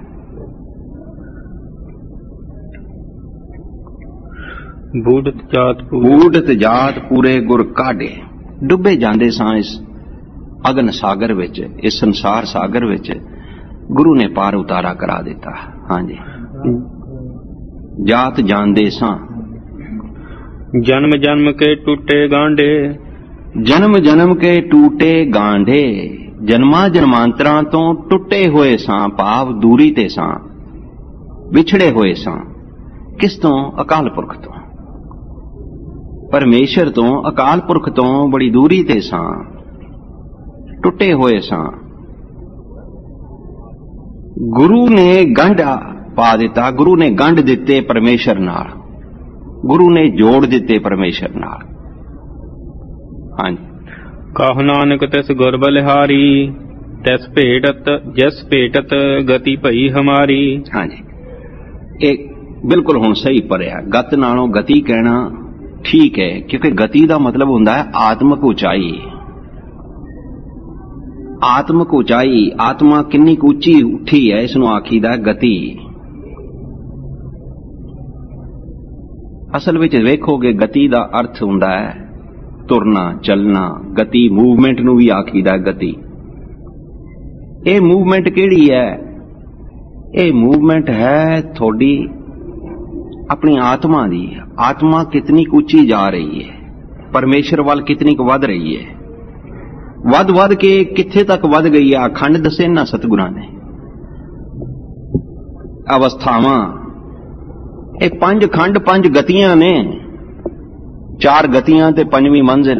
ਬੂੜਤ ਜਾਤ ਪੂਰੇ ਗੁਰ ਕਾਢੇ, ਡੁੱਬੇ ਜਾਂਦੇ ਸਾਂ ਇਸ ਅਗਨ ਸਾਗਰ ਵਿੱਚ, ਇਸ ਸੰਸਾਰ ਸਾਗਰ ਵਿੱਚ। ਗੁਰੂ ਨੇ ਪਾਰ ਉਤਾਰਾ ਕਰਾ ਦਿੱਤਾ। ਹਾਂਜੀ, ਜਾਤ ਜਾਣਦੇ ਸਾਂ। ਜਨਮ ਜਨਮ ਕੇ ਟੂਟੇ ਗਾਂਢੇ, ਜਨਮ ਜਨਮ ਕੇ ਟੂਟੇ ਗਾਂਢੇ, ਜਨਮਾਂ ਜਨਮਾਂਤਰਾਂ ਤੋਂ ਟੁੱਟੇ ਹੋਏ ਸਾਂ, ਭਾਵ ਦੂਰੀ ਤੇ ਸਾਂ, ਵਿਛੜੇ ਹੋਏ ਸਾਂ। ਕਿਸ ਤੋਂ? ਅਕਾਲ ਪੁਰਖ ਤੋਂ, ਪਰਮੇਸ਼ਰ ਤੋਂ, ਅਕਾਲ ਪੁਰਖ ਤੋਂ ਬੜੀ ਦੂਰੀ ਤੇ ਸਾਂ, ਟੁੱਟੇ ਹੋਏ ਸਾਂ। ਗੁਰੂ ਨੇ ਗੰਢ ਪਾ ਦਿੱਤਾ, ਗੁਰੂ ਨੇ ਗੰਢ ਦਿੱਤੇ ਪਰਮੇਸ਼ਰ ਨਾਲ, ਗੁਰੂ ਨੇ ਜੋੜ ਦਿੱਤੇ ਪਰਮੇਸ਼ਰ ਨਾਲ। ਹਾਂਜੀ, ਕਹੁ ਨਾਨਕ ਤਿਸ ਗੁਰ ਬਲਿਹਾਰੀ, ਤਿਸ ਭੇਟਤ ਜਿਸ ਭੇਟਤ ਗਤੀ ਭਈ ਹਮਾਰੀ। ਹਾਂਜੀ, ਇਹ ਬਿਲਕੁਲ ਹੁਣ ਸਹੀ ਪੜਿਆ। ਗਤ ਨਾਲੋਂ ਗਤੀ ਕਹਿਣਾ ਠੀਕ ਹੈ, ਕਿਉਂਕਿ ਗਤੀ ਦਾ ਮਤਲਬ ਹੁੰਦਾ ਹੈ ਆਤਮਕ ਉਚਾਈ। ਆਤਮਕ ਉਚਾਈ, ਆਤਮਾ ਕਿੰਨੀ ਕੁ ਉੱਚੀ ਉੱਠੀ ਹੈ, ਇਸ ਨੂੰ ਆਖੀਦਾ ਗਤੀ। ਅਸਲ ਵਿੱਚ ਵੇਖੋਗੇ ਗਤੀ ਦਾ ਅਰਥ ਹੁੰਦਾ ਹੈ ਤੁਰਨਾ, ਚੱਲਣਾ। ਗਤੀ ਮੂਵਮੈਂਟ ਨੂੰ ਵੀ ਆਖੀਦਾ ਗਤੀ। ਇਹ ਮੂਵਮੈਂਟ ਕਿਹੜੀ ਹੈ? ਇਹ ਮੂਵਮੈਂਟ ਹੈ ਤੁਹਾਡੀ ਆਪਣੀ ਆਤਮਾ ਦੀ। ਆਤਮਾ ਕਿਤਨੀ ਕੁ ਉੱਚੀ ਜਾ ਰਹੀ ਹੈ, ਪਰਮੇਸ਼ਰ ਵੱਲ ਕਿਤਨੀ ਕੁ ਵੱਧ ਰਹੀ ਹੈ। ਵੱਧ ਵੱਧ ਕੇ ਕਿੱਥੇ ਤੱਕ ਵੱਧ ਗਈ ਹੈ? ਅਖੰਡ ਦੱਸੇ ਨਾ ਸਤਿਗੁਰਾਂ ਨੇ ਅਵਸਥਾਵਾਂ। ਇਹ 5 ਖੰਡ, 5 ਗਤੀਆਂ ਨੇ, 4 ਗਤੀਆਂ ਤੇ 5ਵੀਂ ਮੰਜ਼ਿਲ।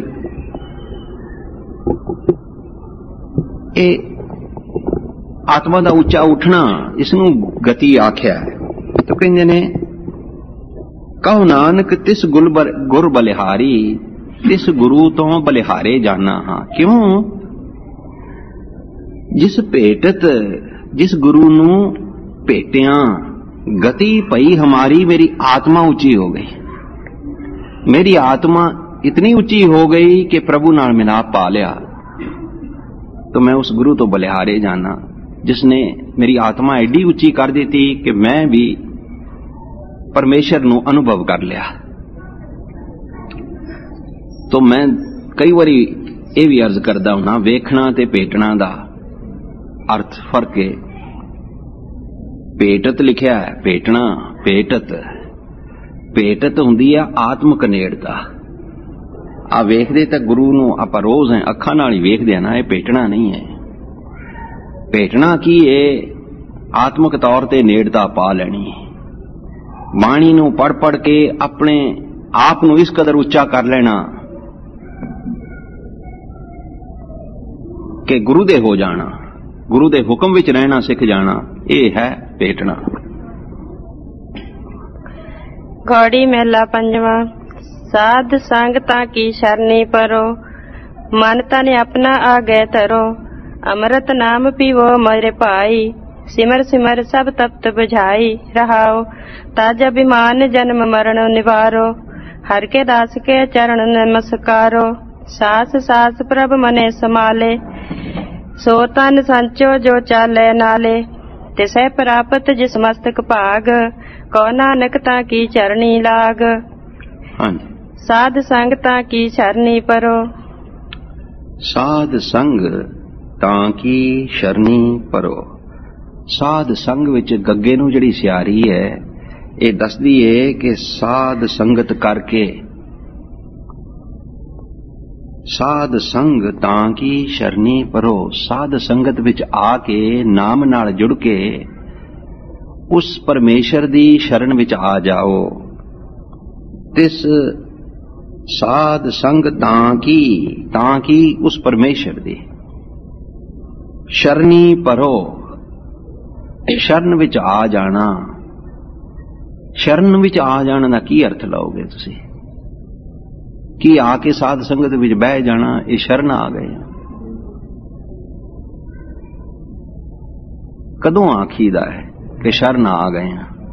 ਇਹ ਆਤਮਾ ਦਾ ਉੱਚਾ ਉੱਠਣਾ, ਇਸ ਨੂੰ ਗਤੀ ਆਖਿਆ ਹੈ। ਤਾਂ ਕਹਿੰਦੇ ਨੇ ਕਹੁ ਨਾਨਕ ਤਿਸ ਗੁਰ ਬਲਿਹਾਰੀ, ਇਸ ਗੁਰੂ ਤੋਂ ਬਲਿਹਾਰੇ ਜਾਣਾ ਹਾਂ। ਕਿਉਂ? ਜਿਸ ਭੇਟਤ, ਜਿਸ ਗੁਰੂ ਨੂੰ ਭੇਟਿਆ, ਗਤੀ ਭਈ ਹਮਾਰੀ, ਮੇਰੀ ਆਤਮਾ ਉੱਚੀ ਹੋ ਗਈ। ਮੇਰੀ ਆਤਮਾ इतनी ऊंची हो गई कि प्रभु नाल मिलाप पा लिया। तो मैं उस गुरु तो बलिहारे जाना जिसने मेरी आत्मा एडी ऊंची कर दी थी कि मैं भी परमेश्वर नू अनुभव कर लिया। तो मैं कई बारी ये भी अर्ज करदा हुना, वेखना ते भेटना दा अर्थ फर्क है। भेटत लिखिया है, भेटना भेटत, भेटत हुंदी आ आत्मक नेड़ता। आ वेखदे तां गुरु नू आपां रोज है, अखां नाल ही वेखदे आ ना, ये भेटना नहीं है। भेटना की है? आत्मक तौर ते नेड़ता पा लैनी। बाणी नू पढ़ पढ़ के अपने आप नू इस कदर उच्चा कर लेना कि गुरु दे हो जाना, गुरु दे हुक्म विच रहना सिख जाना, ये है भेटना। घड़ी महला पंजवा। साध संगता की शरणी परो, मन तन अपना आगे तरो। अमृत नाम पीवो मेरे भाई, सिमर सिमर सब तप्त बुझाई। रहाओ ताज अभिमान जन्म मरण निवारो, हर के दास के चरण नमस्कारो। सास सास प्रभ मने समाले, सो तन संचो जो चाले नाले। तिसै प्राप्त जिस मस्तक भाग, को नानक ता की चरणी लाग। साध संग ता की शरणी परो। साध संग ता की शरणी परो। साध संग विच गग्गे नू जिहड़ी सियारी है, ये दसदी है कि साध संगत करके ਸਾਧ ਸੰਗ ਤਾਂ ਕੀ ਸ਼ਰਨੀ ਪਰੋ। ਸਾਧ ਸੰਗਤ ਵਿੱਚ ਆ ਕੇ ਨਾਮ ਨਾਲ ਜੁੜ ਕੇ ਉਸ ਪਰਮੇਸ਼ਰ ਦੀ ਸ਼ਰਨ ਵਿੱਚ ਆ ਜਾਓ। ਤਿਸ ਸਾਧ ਸੰਗ ਤਾਂ ਕੀ ਉਸ ਪਰਮੇਸ਼ਰ ਦੀ ਸ਼ਰਨੀ ਪਰੋ। ਸ਼ਰਨ ਵਿੱਚ ਆ ਜਾਣਾ। ਸ਼ਰਨ ਵਿੱਚ ਆ ਜਾਣ ਦਾ ਕੀ ਅਰਥ ਲਓਗੇ ਤੁਸੀਂ? ਕੀ ਆ ਕੇ ਸਾਧ ਸੰਗਤ ਵਿੱਚ ਬਹਿ ਜਾਣਾ ਇਹ ਸ਼ਰਨ ਆ ਗਏ? ਕਦੋਂ ਆਖੀਦਾ ਹੈ ਕਿ ਸ਼ਰਨ ਆ ਗਏ?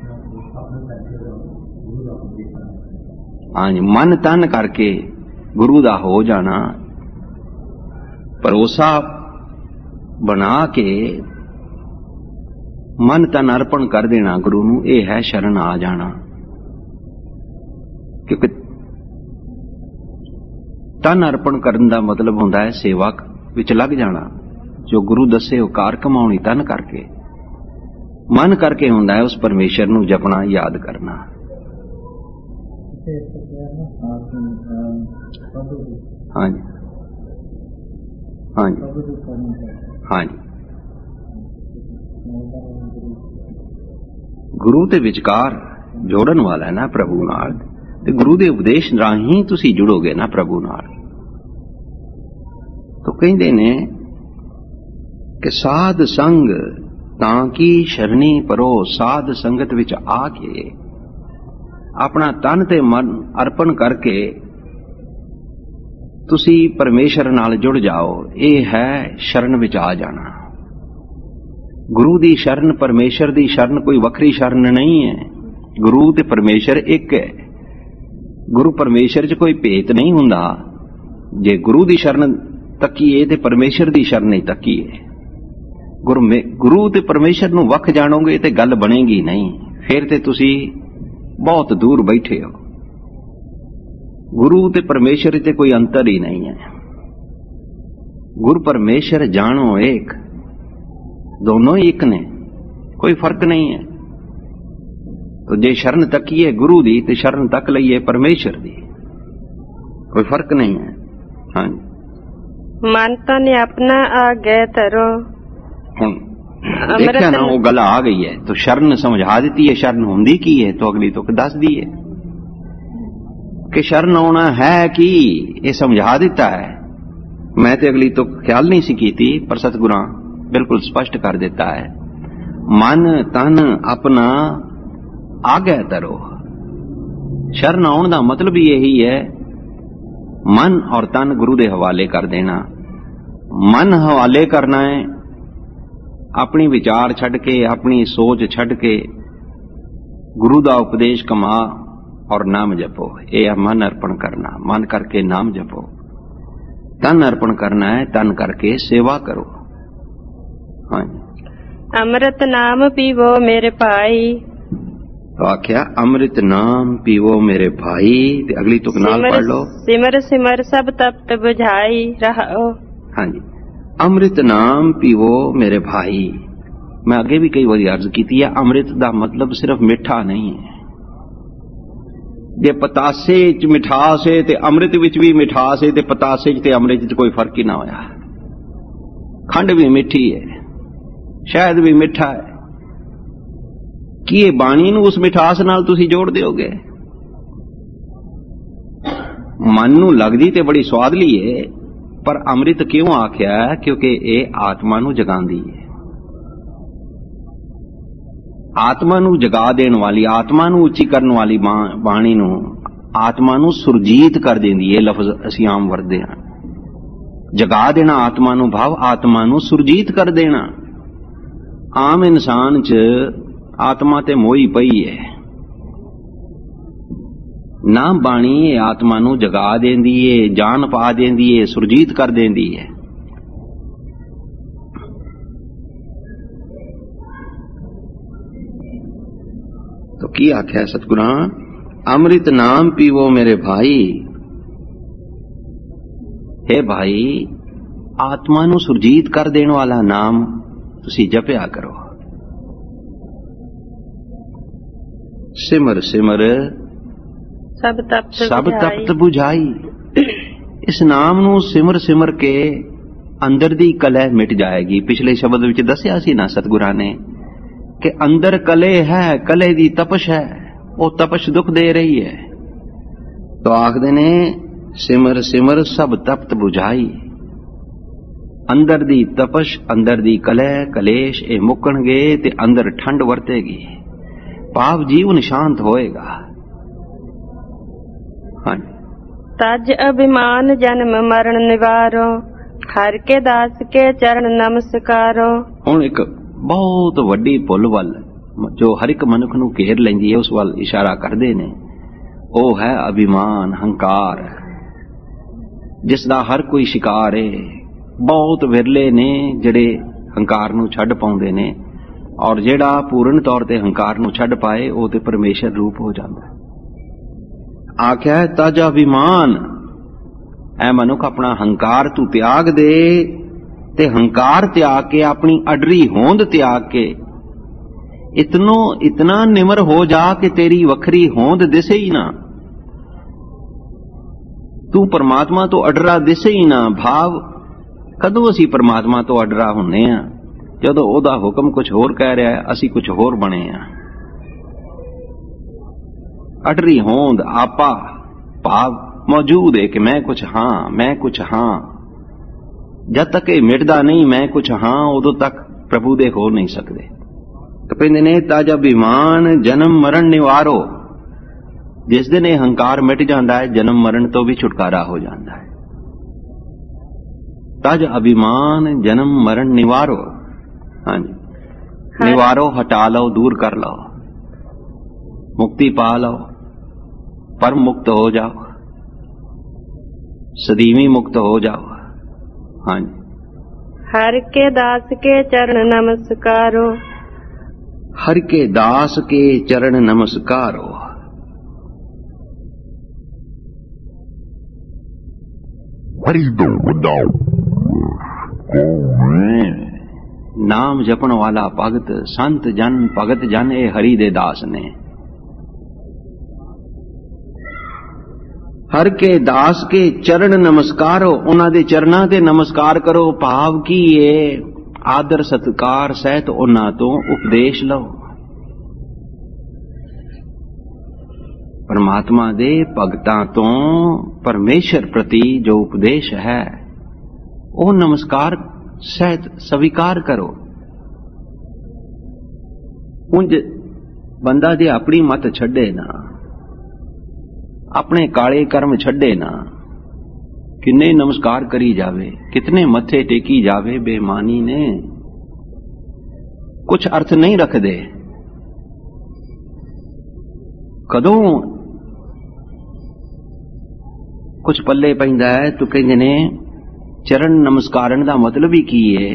ਹਾਂਜੀ, ਮਨ ਤਨ ਕਰਕੇ ਗੁਰੂ ਦਾ ਹੋ ਜਾਣਾ, ਭਰੋਸਾ ਬਣਾ ਕੇ ਮਨ ਤਨ ਅਰਪਣ ਕਰ ਦੇਣਾ ਗੁਰੂ ਨੂੰ, ਇਹ ਹੈ ਸ਼ਰਨ ਆ ਜਾਣਾ। ਕਿਉਂਕਿ ਤਨ ਅਰਪਣ ਕਰਨ ਦਾ ਮਤਲਬ ਹੁੰਦਾ ਹੈ ਸੇਵਾ ਵਿੱਚ ਲੱਗ ਜਾਣਾ। ਜੋ ਗੁਰੂ ਦੱਸੇ ਉਹ ਕਾਰ ਕਮਾਉਣੀ ਤਨ ਕਰਕੇ, ਮਨ ਕਰਕੇ ਹੁੰਦਾ ਹੈ ਉਸ ਪਰਮੇਸ਼ਰ ਨੂੰ ਜਪਣਾ, ਯਾਦ ਕਰਨਾ। ਹਾਂਜੀ ਹਾਂਜੀ ਹਾਂਜੀ, ਗੁਰੂ ਦੇ ਵਿਚਕਾਰ ਜੋੜਨ ਵਾਲਾ ਹੈ ਨਾ ਪ੍ਰਭੂ ਨਾਲ, ਤੇ ਗੁਰੂ ਦੇ ਉਪਦੇਸ਼ ਰਾਹੀਂ ਤੁਸੀਂ ਜੁੜੋਗੇ ਨਾ ਪ੍ਰਭੂ ਨਾਲ। ਤਾਂ ਕਹਿੰਦੇ ਨੇ ਕਿ ਸਾਧ ਸੰਗ ਤਾਂ ਕੀ ਸ਼ਰਣੀ ਪਰੋ। ਸਾਧ ਸੰਗਤ ਵਿੱਚ ਆ ਕੇ ਆਪਣਾ ਤਨ ਤੇ ਮਨ ਅਰਪਣ ਕਰਕੇ ਤੁਸੀਂ ਪਰਮੇਸ਼ਰ ਨਾਲ ਜੁੜ ਜਾਓ, ਇਹ ਹੈ ਸ਼ਰਨ ਵਿੱਚ ਆ ਜਾਣਾ। ਗੁਰੂ ਦੀ ਸ਼ਰਨ, ਪਰਮੇਸ਼ਰ ਦੀ ਸ਼ਰਨ ਕੋਈ ਵੱਖਰੀ ਸ਼ਰਨ ਨਹੀਂ ਹੈ। ਗੁਰੂ ਤੇ ਪਰਮੇਸ਼ਰ ਇੱਕ ਹੈ। ਗੁਰੂ ਪਰਮੇਸ਼ਰ 'ਚ ਕੋਈ ਭੇਤ ਨਹੀਂ ਹੁੰਦਾ। ਜੇ ਗੁਰੂ ਦੀ ਸ਼ਰਨ ਤੱਕੀਏ ਤੇ ਪਰਮੇਸ਼ਰ ਦੀ ਸ਼ਰਨ ਹੀ ਤੱਕੀਏ। ਗੁਰੂ ਤੇ ਪਰਮੇਸ਼ਰ ਨੂੰ ਵੱਖ ਜਾਣੋਗੇ ਤੇ ਗੱਲ ਬਣੇਗੀ ਨਹੀਂ, ਫਿਰ ਤੇ ਤੁਸੀਂ ਬਹੁਤ ਦੂਰ ਬੈਠੇ ਹੋ। ਗੁਰੂ ਤੇ ਪਰਮੇਸ਼ਰ ਤੇ ਕੋਈ ਅੰਤਰ ਹੀ ਨਹੀਂ ਹੈ। ਗੁਰ ਪਰਮੇਸ਼ਰ ਜਾਣੋ ਇੱਕ, ਦੋਨੋਂ ਹੀ ਇੱਕ ਨੇ, ਕੋਈ ਫਰਕ ਨਹੀਂ ਹੈ। तो जे शरण तकीए गुरु दी ते शरण तक लईए परमेश्वर दी, कोई फर्क नहीं है। हाँ जी, मन तन अपना आगे तरो। देखा ना वो गल आ गई है तो शरण समझा देती है। शरण होंदी की है तो अगली तो दस दी है कि शरण आना है कि ये समझा देता है। मैं तो अगली तो ख्याल नहीं सी की, पर सतगुरां बिल्कुल स्पष्ट कर देता है। मन तन अपना आगे तरो। शरण आने का मतलब यही है, मन और तन गुरु दे हवाले कर देना। मन हवाले करना है, अपनी विचार छड़ के, अपनी सोच छड़ के गुरु दा उपदेश कमा और नाम जपो। ये है मन अर्पण करना। मन करके नाम जपो। तन अर्पण करना है, तन करके सेवा करो। हाँ, अमृत नाम पीवो मेरे भाई। तो आख्या अमृत नाम पीवो मेरे भाई। ते अगली तुक नाल पढ़ लो। सिमर सिमर सब तप्त बुझाई रहो। हाँ जी, अमृत नाम पीवो मेरे भाई। मैं आगे भी कई बार अर्ज की थी, अमृत दा मतलब सिर्फ मिठा नहीं है। जे पतासे च मिठास है ते अमृत विच भी मिठास है, ते पतासे च ते अमृत च कोई फर्क ही ना होया। खंड भी मिठी है, शहद भी मिठा है। कि ये बाणी नूं उस मिठास नाल तुसी जोड़ दिओगे? मन नूं लगदी ते बड़ी स्वादली है, पर अमृत क्यों आख्या है? क्योंकि ये आत्मा नूं जगांदी है। आत्मा नूं जगा देण वाली, आत्मा नूं उच्ची करन वाली बाणी नूं, आत्मा नूं सुरजीत कर देंदी है। लफ्ज असीं आम वरतदे हां, जगा देना आत्मा नूं, भाव आत्मा नूं सुरजीत कर देना। आम इंसान च आत्मा ते मोही पई है ना। बाणी आत्मा नूं जगा देंदी है, जान पा देंदी है, सुरजीत कर देंदी है। तो की आख्या सतगुरां, अमृत नाम पीवो मेरे भाई। हे भाई, आत्मा नूं सुरजीत कर देने वाला नाम तुसी जपया करो। सिमर सिमर सब तप्त बुझाई। ਇਸ ਨਾਮ ਨੂੰ ਸਿਮਰ ਸਿਮਰ ਕੇ ਅੰਦਰ ਦੀ ਕਲਹ ਮਿਟ ਜਾਏਗੀ। ਪਿਛਲੇ ਸ਼ਬਦ ਵਿੱਚ ਦੱਸਿਆ ਸੀ ਨਾ ਸਤਿਗੁਰਾਂ ਨੇ ਕਿ ਅੰਦਰ ਕਲੇ ਹੈ, ਕਲੇ ਦੀ ਤਪਸ਼ ਹੈ, ਉਹ ਤਪਸ਼ ਦੁੱਖ ਦੇ ਰਹੀ ਹੈ। ਤਾਂ ਆਖਦੇ ਨੇ ਸਿਮਰ ਸਿਮਰ ਸਭ ਤਪਤ ਬੁਝਾਈ। ਅੰਦਰ ਦੀ ਤਪਸ਼, ਅੰਦਰ ਦੀ ਕਲਹ ਕਲੇਸ਼ ਇਹ ਮੁੱਕਣਗੇ ਤੇ ਅੰਦਰ ਠੰਡ ਵਰਤੇਗੀ, ਭਾਵ ਜੀਵਨ ਸ਼ਾਂਤ ਹੋਏਗਾ। ਹਾਂਜੀ। ਤਜ ਅਭਿਮਾਨ ਜਨਮ ਮਰਨ ਨਿਵਾਰੋ, ਹਰ ਕੇ ਦਾਸ ਕੇ ਚਰਨ ਨਮਸਕਾਰੋ। ਹੁਣ ਇੱਕ ਬਹੁਤ ਵੱਡੀ ਭੁੱਲ ਵੱਲ ਜੋ ਹਰ ਇੱਕ ਮਨੁੱਖ ਨੂੰ ਘੇਰ ਲੈਂਦੀ ਹੈ, ਉਸ ਵੱਲ ਇਸ਼ਾਰਾ ਕਰਦੇ ਨੇ। ਉਹ ਹੈ ਅਭਿਮਾਨ, ਹੰਕਾਰ, ਜਿਸ ਦਾ ਹਰ ਕੋਈ ਸ਼ਿਕਾਰ ਹੈ। ਬਹੁਤ ਵਿਰਲੇ ਨੇ ਜਿਹੜੇ ਹੰਕਾਰ ਨੂੰ ਛੱਡ ਪਾਉਂਦੇ ਨੇ, ਔਰ ਜਿਹੜਾ ਪੂਰਨ ਤੌਰ ਤੇ ਹੰਕਾਰ ਨੂੰ ਛੱਡ ਪਾਏ ਉਹ ਤੇ ਪਰਮੇਸ਼ਰ ਰੂਪ ਹੋ ਜਾਂਦਾ। ਆਖਿਆ ਹੈ ਤਜ ਅਭਿਮਾਨ, ਐ ਮਨੁੱਖ ਆਪਣਾ ਹੰਕਾਰ ਤੂੰ ਤਿਆਗ ਦੇ, ਤੇ ਹੰਕਾਰ ਤਿਆਗ ਕੇ ਆਪਣੀ ਅਡਰੀ ਹੋਂਦ ਤਿਆਗ ਕੇ ਇਤਨਾ ਨਿਮਰ ਹੋ ਜਾ ਕਿ ਤੇਰੀ ਵੱਖਰੀ ਹੋਂਦ ਦਿਸੇ ਹੀ ਨਾ, ਤੂੰ ਪਰਮਾਤਮਾ ਤੋਂ ਅਡਰਾ ਦਿਸੇ ਹੀ ਨਾ। ਭਾਵ ਕਦੋਂ ਅਸੀਂ ਪਰਮਾਤਮਾ ਤੋਂ ਅਡਰਾ ਹੁੰਨੇ ਆ? ਜਦੋਂ ਉਹਦਾ ਹੁਕਮ ਕੁਝ ਹੋਰ ਕਹਿ ਰਿਹਾ ਹੈ, ਅਸੀਂ ਕੁਝ ਹੋਰ ਬਣੇ ਆ। ਅਡਰੀ ਹੋਂਦ ਆਪਾ ਭਾਵ ਮੌਜੂਦ ਹੈ ਕਿ ਮੈਂ ਕੁਝ ਹਾਂ, ਮੈਂ ਕੁਝ ਹਾਂ। ਜਦ ਤੱਕ ਇਹ ਮਿਟਦਾ ਨਹੀਂ ਮੈਂ ਕੁਝ ਹਾਂ, ਉਦੋਂ ਤੱਕ ਪ੍ਰਭੂ ਦੇ ਹੋ ਨਹੀਂ ਸਕਦੇ। ਕਹਿੰਦੇ ਨੇ ਤਜ ਅਭਿਮਾਨ ਜਨਮ ਮਰਨ ਨਿਵਾਰੋ। ਜਿਸ ਦਿਨ ਇਹ ਹੰਕਾਰ ਮਿਟ ਜਾਂਦਾ ਹੈ, ਜਨਮ ਮਰਨ ਤੋਂ ਵੀ ਛੁਟਕਾਰਾ ਹੋ ਜਾਂਦਾ ਹੈ। ਤਜ ਅਭਿਮਾਨ ਜਨਮ ਮਰਨ ਨਿਵਾਰੋ। ਹਾਂਜੀ, ਨਿਵਾਰੋ ਹਟਾ ਲਓ, ਦੂਰ ਕਰ ਲਓ, ਮੁਕਤੀ ਪਾ ਲਓ, ਪਰਮ ਮੁਕਤ ਹੋ ਜਾਓ, ਸਦੀਵੀ ਮੁਕਤ ਹੋ ਜਾਓ। ਹਾਂਜੀ। ਹਰ ਕੇ ਦਾਸ ਕੇ ਚਰਨ ਨਮਸਕਾਰੋ, हर के दास के चरण नमस्कारो। नाम जपण वाला भगत संत जन भगत जन ये हरि दे दास ने। हर के दास के चरण नमस्कारो, उन्हां दे चरनां ते नमस्कार करो। भाव की ये आदर सत्कार सहित उन्हां तो उपदेश लो। परमात्मा दे भगतां तो परमेश्वर प्रति जो उपदेश है वो नमस्कार सहित स्वीकार करो। उंज बंदा जे अपनी मत छड्डे ना, अपने काले कर्म छड्डे ना, किन्ने नमस्कार करी जावे, कितने मथे टेकी जावे, बेईमानी ने कुछ अर्थ नहीं रखदे। कदों कुछ पल्ले पैंदा है तो कहंदे ने चरण नमस्कारन दा मतलब ही की है?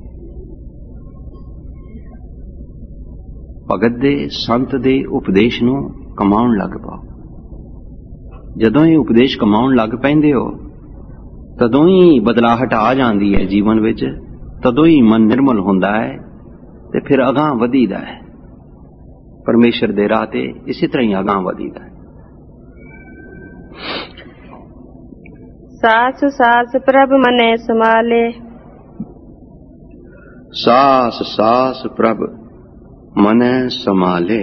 भगत दे संत दे उपदेश नूं कमाउण लग पाओ। जदों ही उपदेश कमाउण लग पैंदे हो तदों ही बदलाहट आ जाती है जीवन विच, तदों ही मन निर्मल होंदा है ते फिर अगां वधीदा है परमेश्वर दे राह ते। इसी तरह ही अगां वधीदा है। सास सास प्रभ मने समाले, सास सास प्रभ मने समाले।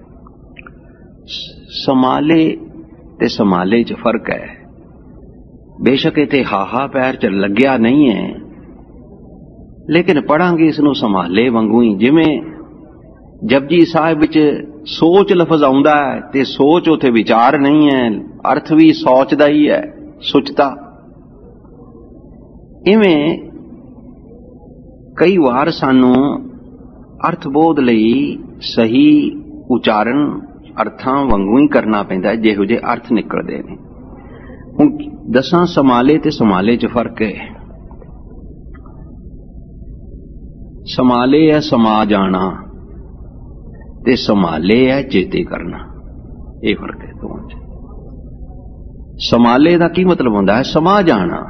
समाले ते समाले च फर्क है। बेशक इत्थे हाहा पैर च लग्या नहीं है, लेकिन पढ़ांगे इसनूं संभाले वांगू ही। जिवें जपजी साहिब विच सोच लफज आउंदा है ते सोच उथे विचार नहीं है, अर्थ भी सोच दा ही है, सुचता। इवें कई वार सानू अर्थबोध लई सही उचारण अर्थां वांगू ही करना पैंदा है, जिहो जिहे अर्थ निकलदे ने। हुण दसां समाले ते समाले च फर्क है। समाले है समा जाना ते समाले है चेते करना, ये फर्क है दोवां च। समाले दा की मतलब हुंदा है? समा जाना।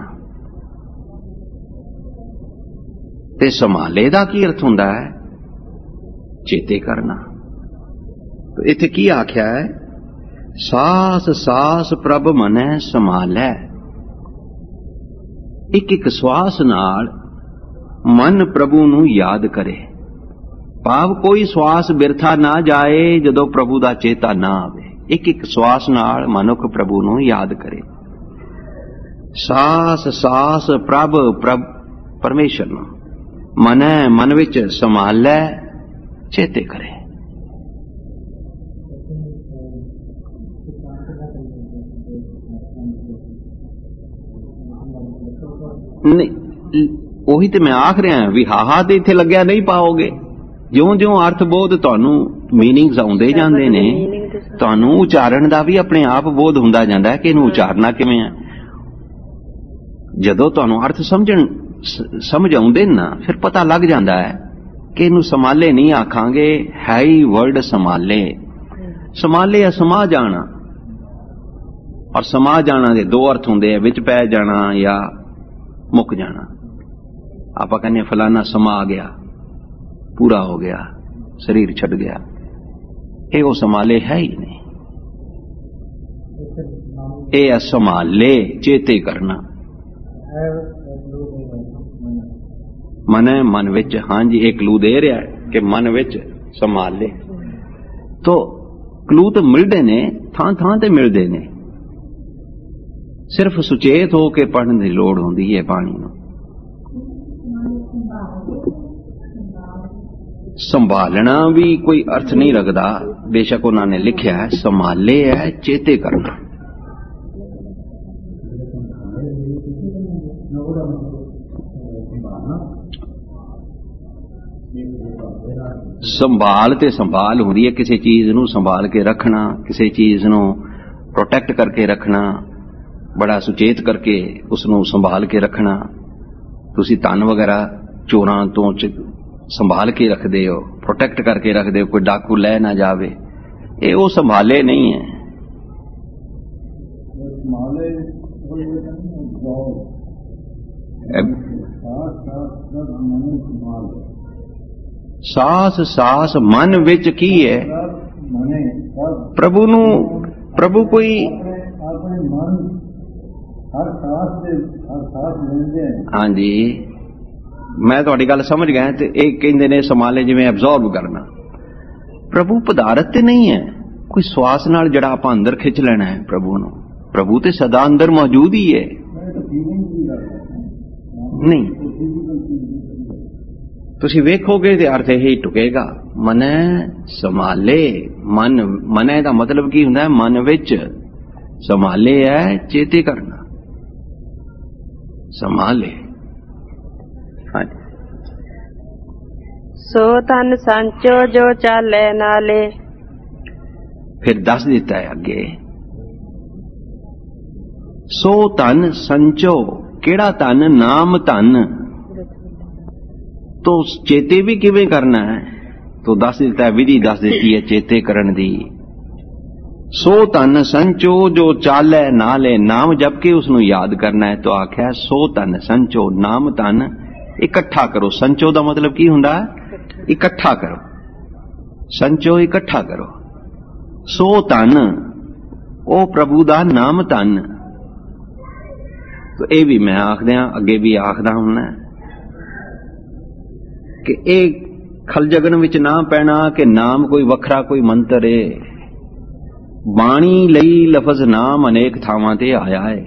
ते समाले दा की अर्थ हुंदा है? चेते करना। तो इत्थे की आख्या है? सास सास प्रभ मनै समालै। ਇੱਕ ਇੱਕ ਸਵਾਸ ਨਾਲ ਮਨ ਪ੍ਰਭੂ ਨੂੰ ਯਾਦ ਕਰੇ। ਭਾਵ ਕੋਈ ਸਵਾਸ ਬਿਰਥਾ ਨਾ ਜਾਏ ਜਦੋਂ ਪ੍ਰਭੂ ਦਾ ਚੇਤਾ ਨਾ ਆਵੇ। ਇੱਕ ਇੱਕ ਸਵਾਸ ਨਾਲ ਮਨੁੱਖ ਪ੍ਰਭੂ ਨੂੰ ਯਾਦ ਕਰੇ। ਸਾਸ ਸਾਸ ਪ੍ਰਭ ਪ੍ਰਭ ਪਰਮੇਸ਼ਰ ਨੂੰ ਮਨ ਵਿੱਚ ਸੰਭਾਲ ਲੈ, ਚੇਤੇ ਕਰੇ। ਨਹੀਂ, ਉਹੀ ਤੇ ਮੈਂ ਆਖ ਰਿਹਾ ਵੀ ਹਾਹਾ ਤੇ ਇੱਥੇ ਲੱਗਿਆ ਨਹੀਂ ਪਾਓਗੇ। ਜਿਉਂ-ਜਿਉਂ ਅਰਥ ਬੋਧ ਤੁਹਾਨੂੰ ਮੀਨਿੰਗਸ ਆਉਂਦੇ ਜਾਂਦੇ ਨੇ, ਤੁਹਾਨੂੰ ਉਚਾਰਨ ਦਾ ਵੀ ਆਪਣੇ ਆਪ ਬੋਧ ਹੁੰਦਾ ਜਾਂਦਾ ਹੈ ਕਿ ਇਹਨੂੰ ਉਚਾਰਨਾ ਕਿਵੇਂ ਹੈ। ਜਦੋਂ ਤੁਹਾਨੂੰ ਅਰਥ ਸਮਝ ਆਉਂਦੇ ਨਾ, ਫਿਰ ਪਤਾ ਲੱਗ ਜਾਂਦਾ ਹੈ ਕਿ ਇਹਨੂੰ ਸੰਭਾਲੇ ਨਹੀਂ ਆਖਾਂਗੇ, ਹੈ ਹੀ ਵਰਡ ਸੰਭਾਲੇ। ਸੰਭਾਲੇ ਆ ਸਮਾ ਜਾਣਾ, ਔਰ ਸਮਾ ਜਾਣਾ ਦੇ ਦੋ ਅਰਥ ਹੁੰਦੇ ਆ, ਵਿੱਚ ਪੈ ਜਾਣਾ ਜਾਂ ਮੁੱਕ ਜਾਣਾ। ਆਪਾਂ ਕਹਿੰਦੇ ਫਲਾਨਾ ਸਮਾ ਗਿਆ, ਪੂਰਾ ਹੋ ਗਿਆ, ਸਰੀਰ ਛੱਡ ਗਿਆ। ਇਹ ਉਹ ਸੰਭਾਲੇ ਹੈ ਹੀ ਨਹੀਂ। ਇਹ ਹੈ ਸੰਭਾਲੇ, ਚੇਤੇ ਕਰਨਾ। ਮਨ ਵਿੱਚ, ਹਾਂਜੀ ਇਹ ਕਲੂ ਦੇ ਰਿਹਾ ਕਿ ਮਨ ਵਿੱਚ ਸੰਭਾਲ ਲੈ। ਤੋ ਕਲੂ ਤਾਂ ਮਿਲਦੇ ਨੇ, ਥਾਂ ਥਾਂ ਤੇ ਮਿਲਦੇ ਨੇ। ਸਿਰਫ ਸੁਚੇਤ ਹੋ ਕੇ ਪੜ੍ਹਨ ਦੀ ਲੋੜ ਹੁੰਦੀ ਹੈ ਬਾਣੀ ਨੂੰ। ਸੰਭਾਲਣਾ ਵੀ ਕੋਈ ਅਰਥ ਨਹੀਂ ਰੱਖਦਾ, ਬੇਸ਼ੱਕ ਉਹਨਾਂ ਨੇ ਲਿਖਿਆ ਹੈ ਸੰਭਾਲੇ ਹੈ, ਚੇਤੇ ਕਰਨਾ। ਸੰਭਾਲ ਤੇ ਸੰਭਾਲ ਹੁੰਦੀ ਹੈ, ਕਿਸੇ ਚੀਜ਼ ਨੂੰ ਸੰਭਾਲ ਕੇ ਰੱਖਣਾ, ਕਿਸੇ ਚੀਜ਼ ਨੂੰ ਪ੍ਰੋਟੈਕਟ ਕਰਕੇ ਰੱਖਣਾ, ਬੜਾ ਸੁਚੇਤ ਕਰਕੇ ਉਸ ਨੂੰ ਸੰਭਾਲ ਕੇ ਰੱਖਣਾ। ਤੁਸੀਂ ਧਨ ਵਗੈਰਾ ਚੋਰਾਂ ਤੋਂ ਸੰਭਾਲ ਕੇ ਰੱਖਦੇ ਹੋ, ਪ੍ਰੋਟੈਕਟ ਕਰਕੇ ਰੱਖਦੇ ਹੋ, ਕੋਈ ਡਾਕੂ ਲੈ ਨਾ ਜਾਵੇ। ਇਹ ਉਹ ਸੰਭਾਲੇ ਨਹੀਂ ਹੈ। ਸਾਸ ਸਾਸ ਮਨ ਵਿੱਚ ਕੀ ਹੈ? ਪ੍ਰਭੂ ਨੂੰ, ਪ੍ਰਭੂ ਕੋਈ ਹਾਂਜੀ, ਮੈਂ ਤੁਹਾਡੀ ਗੱਲ ਸਮਝ ਗਿਆ। ਤੇ ਇਹ ਕਹਿੰਦੇ ਨੇ ਸੰਭਾਲੇ ਜਿਵੇਂ ਐਬਜ਼ੌਰਬ ਕਰਨਾ। ਪ੍ਰਭੂ ਪਦਾਰਥ ਤੇ ਨਹੀਂ ਹੈ ਕੋਈ ਸਵਾਸ ਨਾਲ ਜਿਹੜਾ ਆਪਾਂ ਅੰਦਰ ਖਿੱਚ ਲੈਣਾ ਹੈ ਪ੍ਰਭੂ ਨੂੰ। ਪ੍ਰਭੂ ਤੇ ਸਦਾ ਅੰਦਰ ਮੌਜੂਦ ਹੀ ਹੈ। ਨਹੀਂ, ਤੁਸੀਂ ਵੇਖੋਗੇ ਤੇ ਅਰਥ ਇਹ ਹੀ ਟੁਕੇਗਾ। ਮਨੈ ਸੰਭਾਲੇ, ਮਨੈ ਦਾ ਮਤਲਬ ਕੀ ਹੁੰਦਾ ਹੈ? ਮਨ ਵਿੱਚ। ਸੰਭਾਲੇ ਹੈ ਚੇਤੇ ਕਰਨਾ, ਸੰਭਾਲੇ। ਸੋ ਤਨ ਸੰਚੋ ਜੋ ਚਾਲੇ ਨਾਲੇ। ਫਿਰ ਦੱਸ ਦਿੱਤਾ ਹੈ ਅੱਗੇ, ਸੋ ਤਨ ਸੰਚੋ, ਕਿਹੜਾ ਧਨ? ਨਾਮ ਧਨ। ਤੋ ਚੇਤੇ ਵੀ ਕਿਵੇਂ ਕਰਨਾ ਹੈ? ਤੋ ਦੱਸ ਦਿੱਤਾ ਹੈ, ਵਿਧੀ ਦੱਸ ਦਿੱਤੀ ਹੈ ਚੇਤੇ ਕਰਨ ਦੀ। ਸੋ ਧਨ ਸੰਚੋ ਜੋ ਚਾਲੇ ਨਾਲੇ, ਨਾਮ ਜਪ ਕੇ ਉਸ ਨੂੰ ਯਾਦ ਕਰਨਾ ਹੈ। ਤੋ ਆਖਿਆ ਸੋ ਧਨ ਸੰਚੋ, ਨਾਮ ਧਨ ਇਕੱਠਾ ਕਰੋ। ਸੰਚੋ ਦਾ ਮਤਲਬ ਕੀ ਹੁੰਦਾ? ਇਕੱਠਾ ਕਰੋ। ਸੰਚੋ ਇਕੱਠਾ ਕਰੋ। ਸੋ ਧਨ, ਉਹ ਪ੍ਰਭੂ ਦਾ ਨਾਮ ਧਨ। ਤੋ ਇਹ ਵੀ ਮੈਂ ਆਖਦਿਆਂ, ਅੱਗੇ ਵੀ ਆਖਦਾ ਹੁੰਨਾ ਕਿ ਇਹ ਖਲਜਗਨ ਵਿੱਚ ਨਾ ਪੈਣਾ ਕਿ ਨਾਮ ਕੋਈ ਵੱਖਰਾ ਕੋਈ ਮੰਤਰ ਏ। ਬਾਣੀ ਲਈ ਲਫ਼ਜ਼ ਨਾਮ ਅਨੇਕ ਥਾਵਾਂ ਤੇ ਆਇਆ ਹੈ।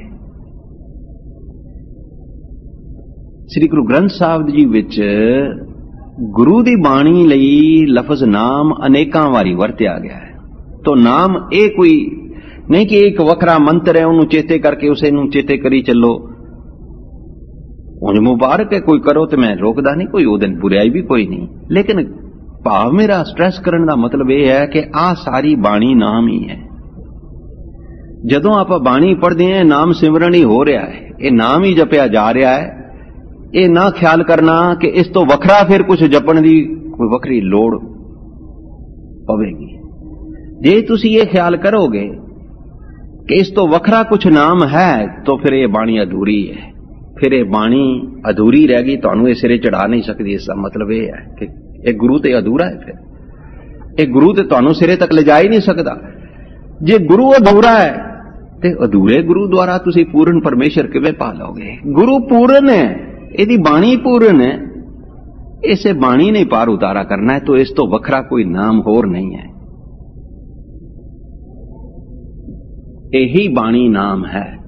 ਸ੍ਰੀ ਗੁਰੂ ਗ੍ਰੰਥ ਸਾਹਿਬ ਜੀ ਵਿੱਚ ਗੁਰੂ ਦੀ ਬਾਣੀ ਲਈ ਲਫ਼ਜ਼ ਨਾਮ ਅਨੇਕਾਂ ਵਾਰੀ ਵਰਤਿਆ ਗਿਆ ਹੈ। ਤੋ ਨਾਮ ਇਹ ਕੋਈ ਨਹੀਂ ਕਿ ਇੱਕ ਵੱਖਰਾ ਮੰਤਰ ਹੈ, ਉਹਨੂੰ ਚੇਤੇ ਕਰਕੇ ਉਸੇ ਨੂੰ ਚੇਤੇ ਕਰੀ ਚੱਲੋ। ਉਂਝ ਮੁਬਾਰਕ ਹੈ, ਕੋਈ ਕਰੋ ਤੇ ਮੈਂ ਰੋਕਦਾ ਨਹੀਂ, ਕੋਈ ਉਹਦੇ ਬੁਰਾਈ ਵੀ ਕੋਈ ਨਹੀਂ। ਲੇਕਿਨ ਭਾਵ ਮੇਰਾ ਸਟ੍ਰੈਸ ਕਰਨ ਦਾ ਮਤਲਬ ਇਹ ਹੈ ਕਿ ਆਹ ਸਾਰੀ ਬਾਣੀ ਨਾਮ ਹੀ ਹੈ। ਜਦੋਂ ਆਪਾਂ ਬਾਣੀ ਪੜ੍ਹਦੇ ਹਾਂ, ਨਾਮ ਸਿਮਰਨ ਹੀ ਹੋ ਰਿਹਾ ਹੈ, ਇਹ ਨਾਮ ਹੀ ਜਪਿਆ ਜਾ ਰਿਹਾ ਹੈ। ਇਹ ਨਾ ਖਿਆਲ ਕਰਨਾ ਕਿ ਇਸ ਤੋਂ ਵੱਖਰਾ ਫਿਰ ਕੁਝ ਜਪਣ ਦੀ ਕੋਈ ਵੱਖਰੀ ਲੋੜ ਪਵੇਗੀ। ਜੇ ਤੁਸੀਂ ਇਹ ਖਿਆਲ ਕਰੋਗੇ ਕਿ ਇਸ ਤੋਂ ਵੱਖਰਾ ਕੁਝ ਨਾਮ ਹੈ, ਤਾਂ ਫਿਰ ਇਹ ਬਾਣੀ ਅਧੂਰੀ ਹੈ। ਫਿਰ ਇਹ ਬਾਣੀ ਅਧੂਰੀ ਰਹਿ ਗਈ, ਤੁਹਾਨੂੰ ਇਹ ਸਿਰੇ ਚੜਾ ਨਹੀਂ ਸਕਦੀ। ਇਸ ਦਾ ਮਤਲਬ ਇਹ ਹੈ ਕਿ ਇਹ ਗੁਰੂ ਤੇ ਅਧੂਰਾ ਹੈ। ਫਿਰ ਇਹ ਗੁਰੂ ਤੇ ਤੁਹਾਨੂੰ ਸਿਰੇ ਤੱਕ ਲਿਜਾ ਹੀ ਨਹੀਂ ਸਕਦਾ। ਜੇ ਗੁਰੂ ਅਧੂਰਾ ਹੈ ਤੇ ਅਧੂਰੇ ਗੁਰੂ ਦੁਆਰਾ ਤੁਸੀਂ ਪੂਰਨ ਪਰਮੇਸ਼ਰ ਕਿਵੇਂ ਪਾ ਲਓਗੇ? ਗੁਰੂ ਪੂਰਨ ਹੈ, ਇਹਦੀ ਬਾਣੀ ਪੂਰਨ ਹੈ, ਇਸੇ ਬਾਣੀ ਨੇ ਪਾਰ ਉਤਾਰਾ ਕਰਨਾ ਹੈ। तो इस तो वखरा कोई नाम होर नहीं है, यही बाणी नाम है।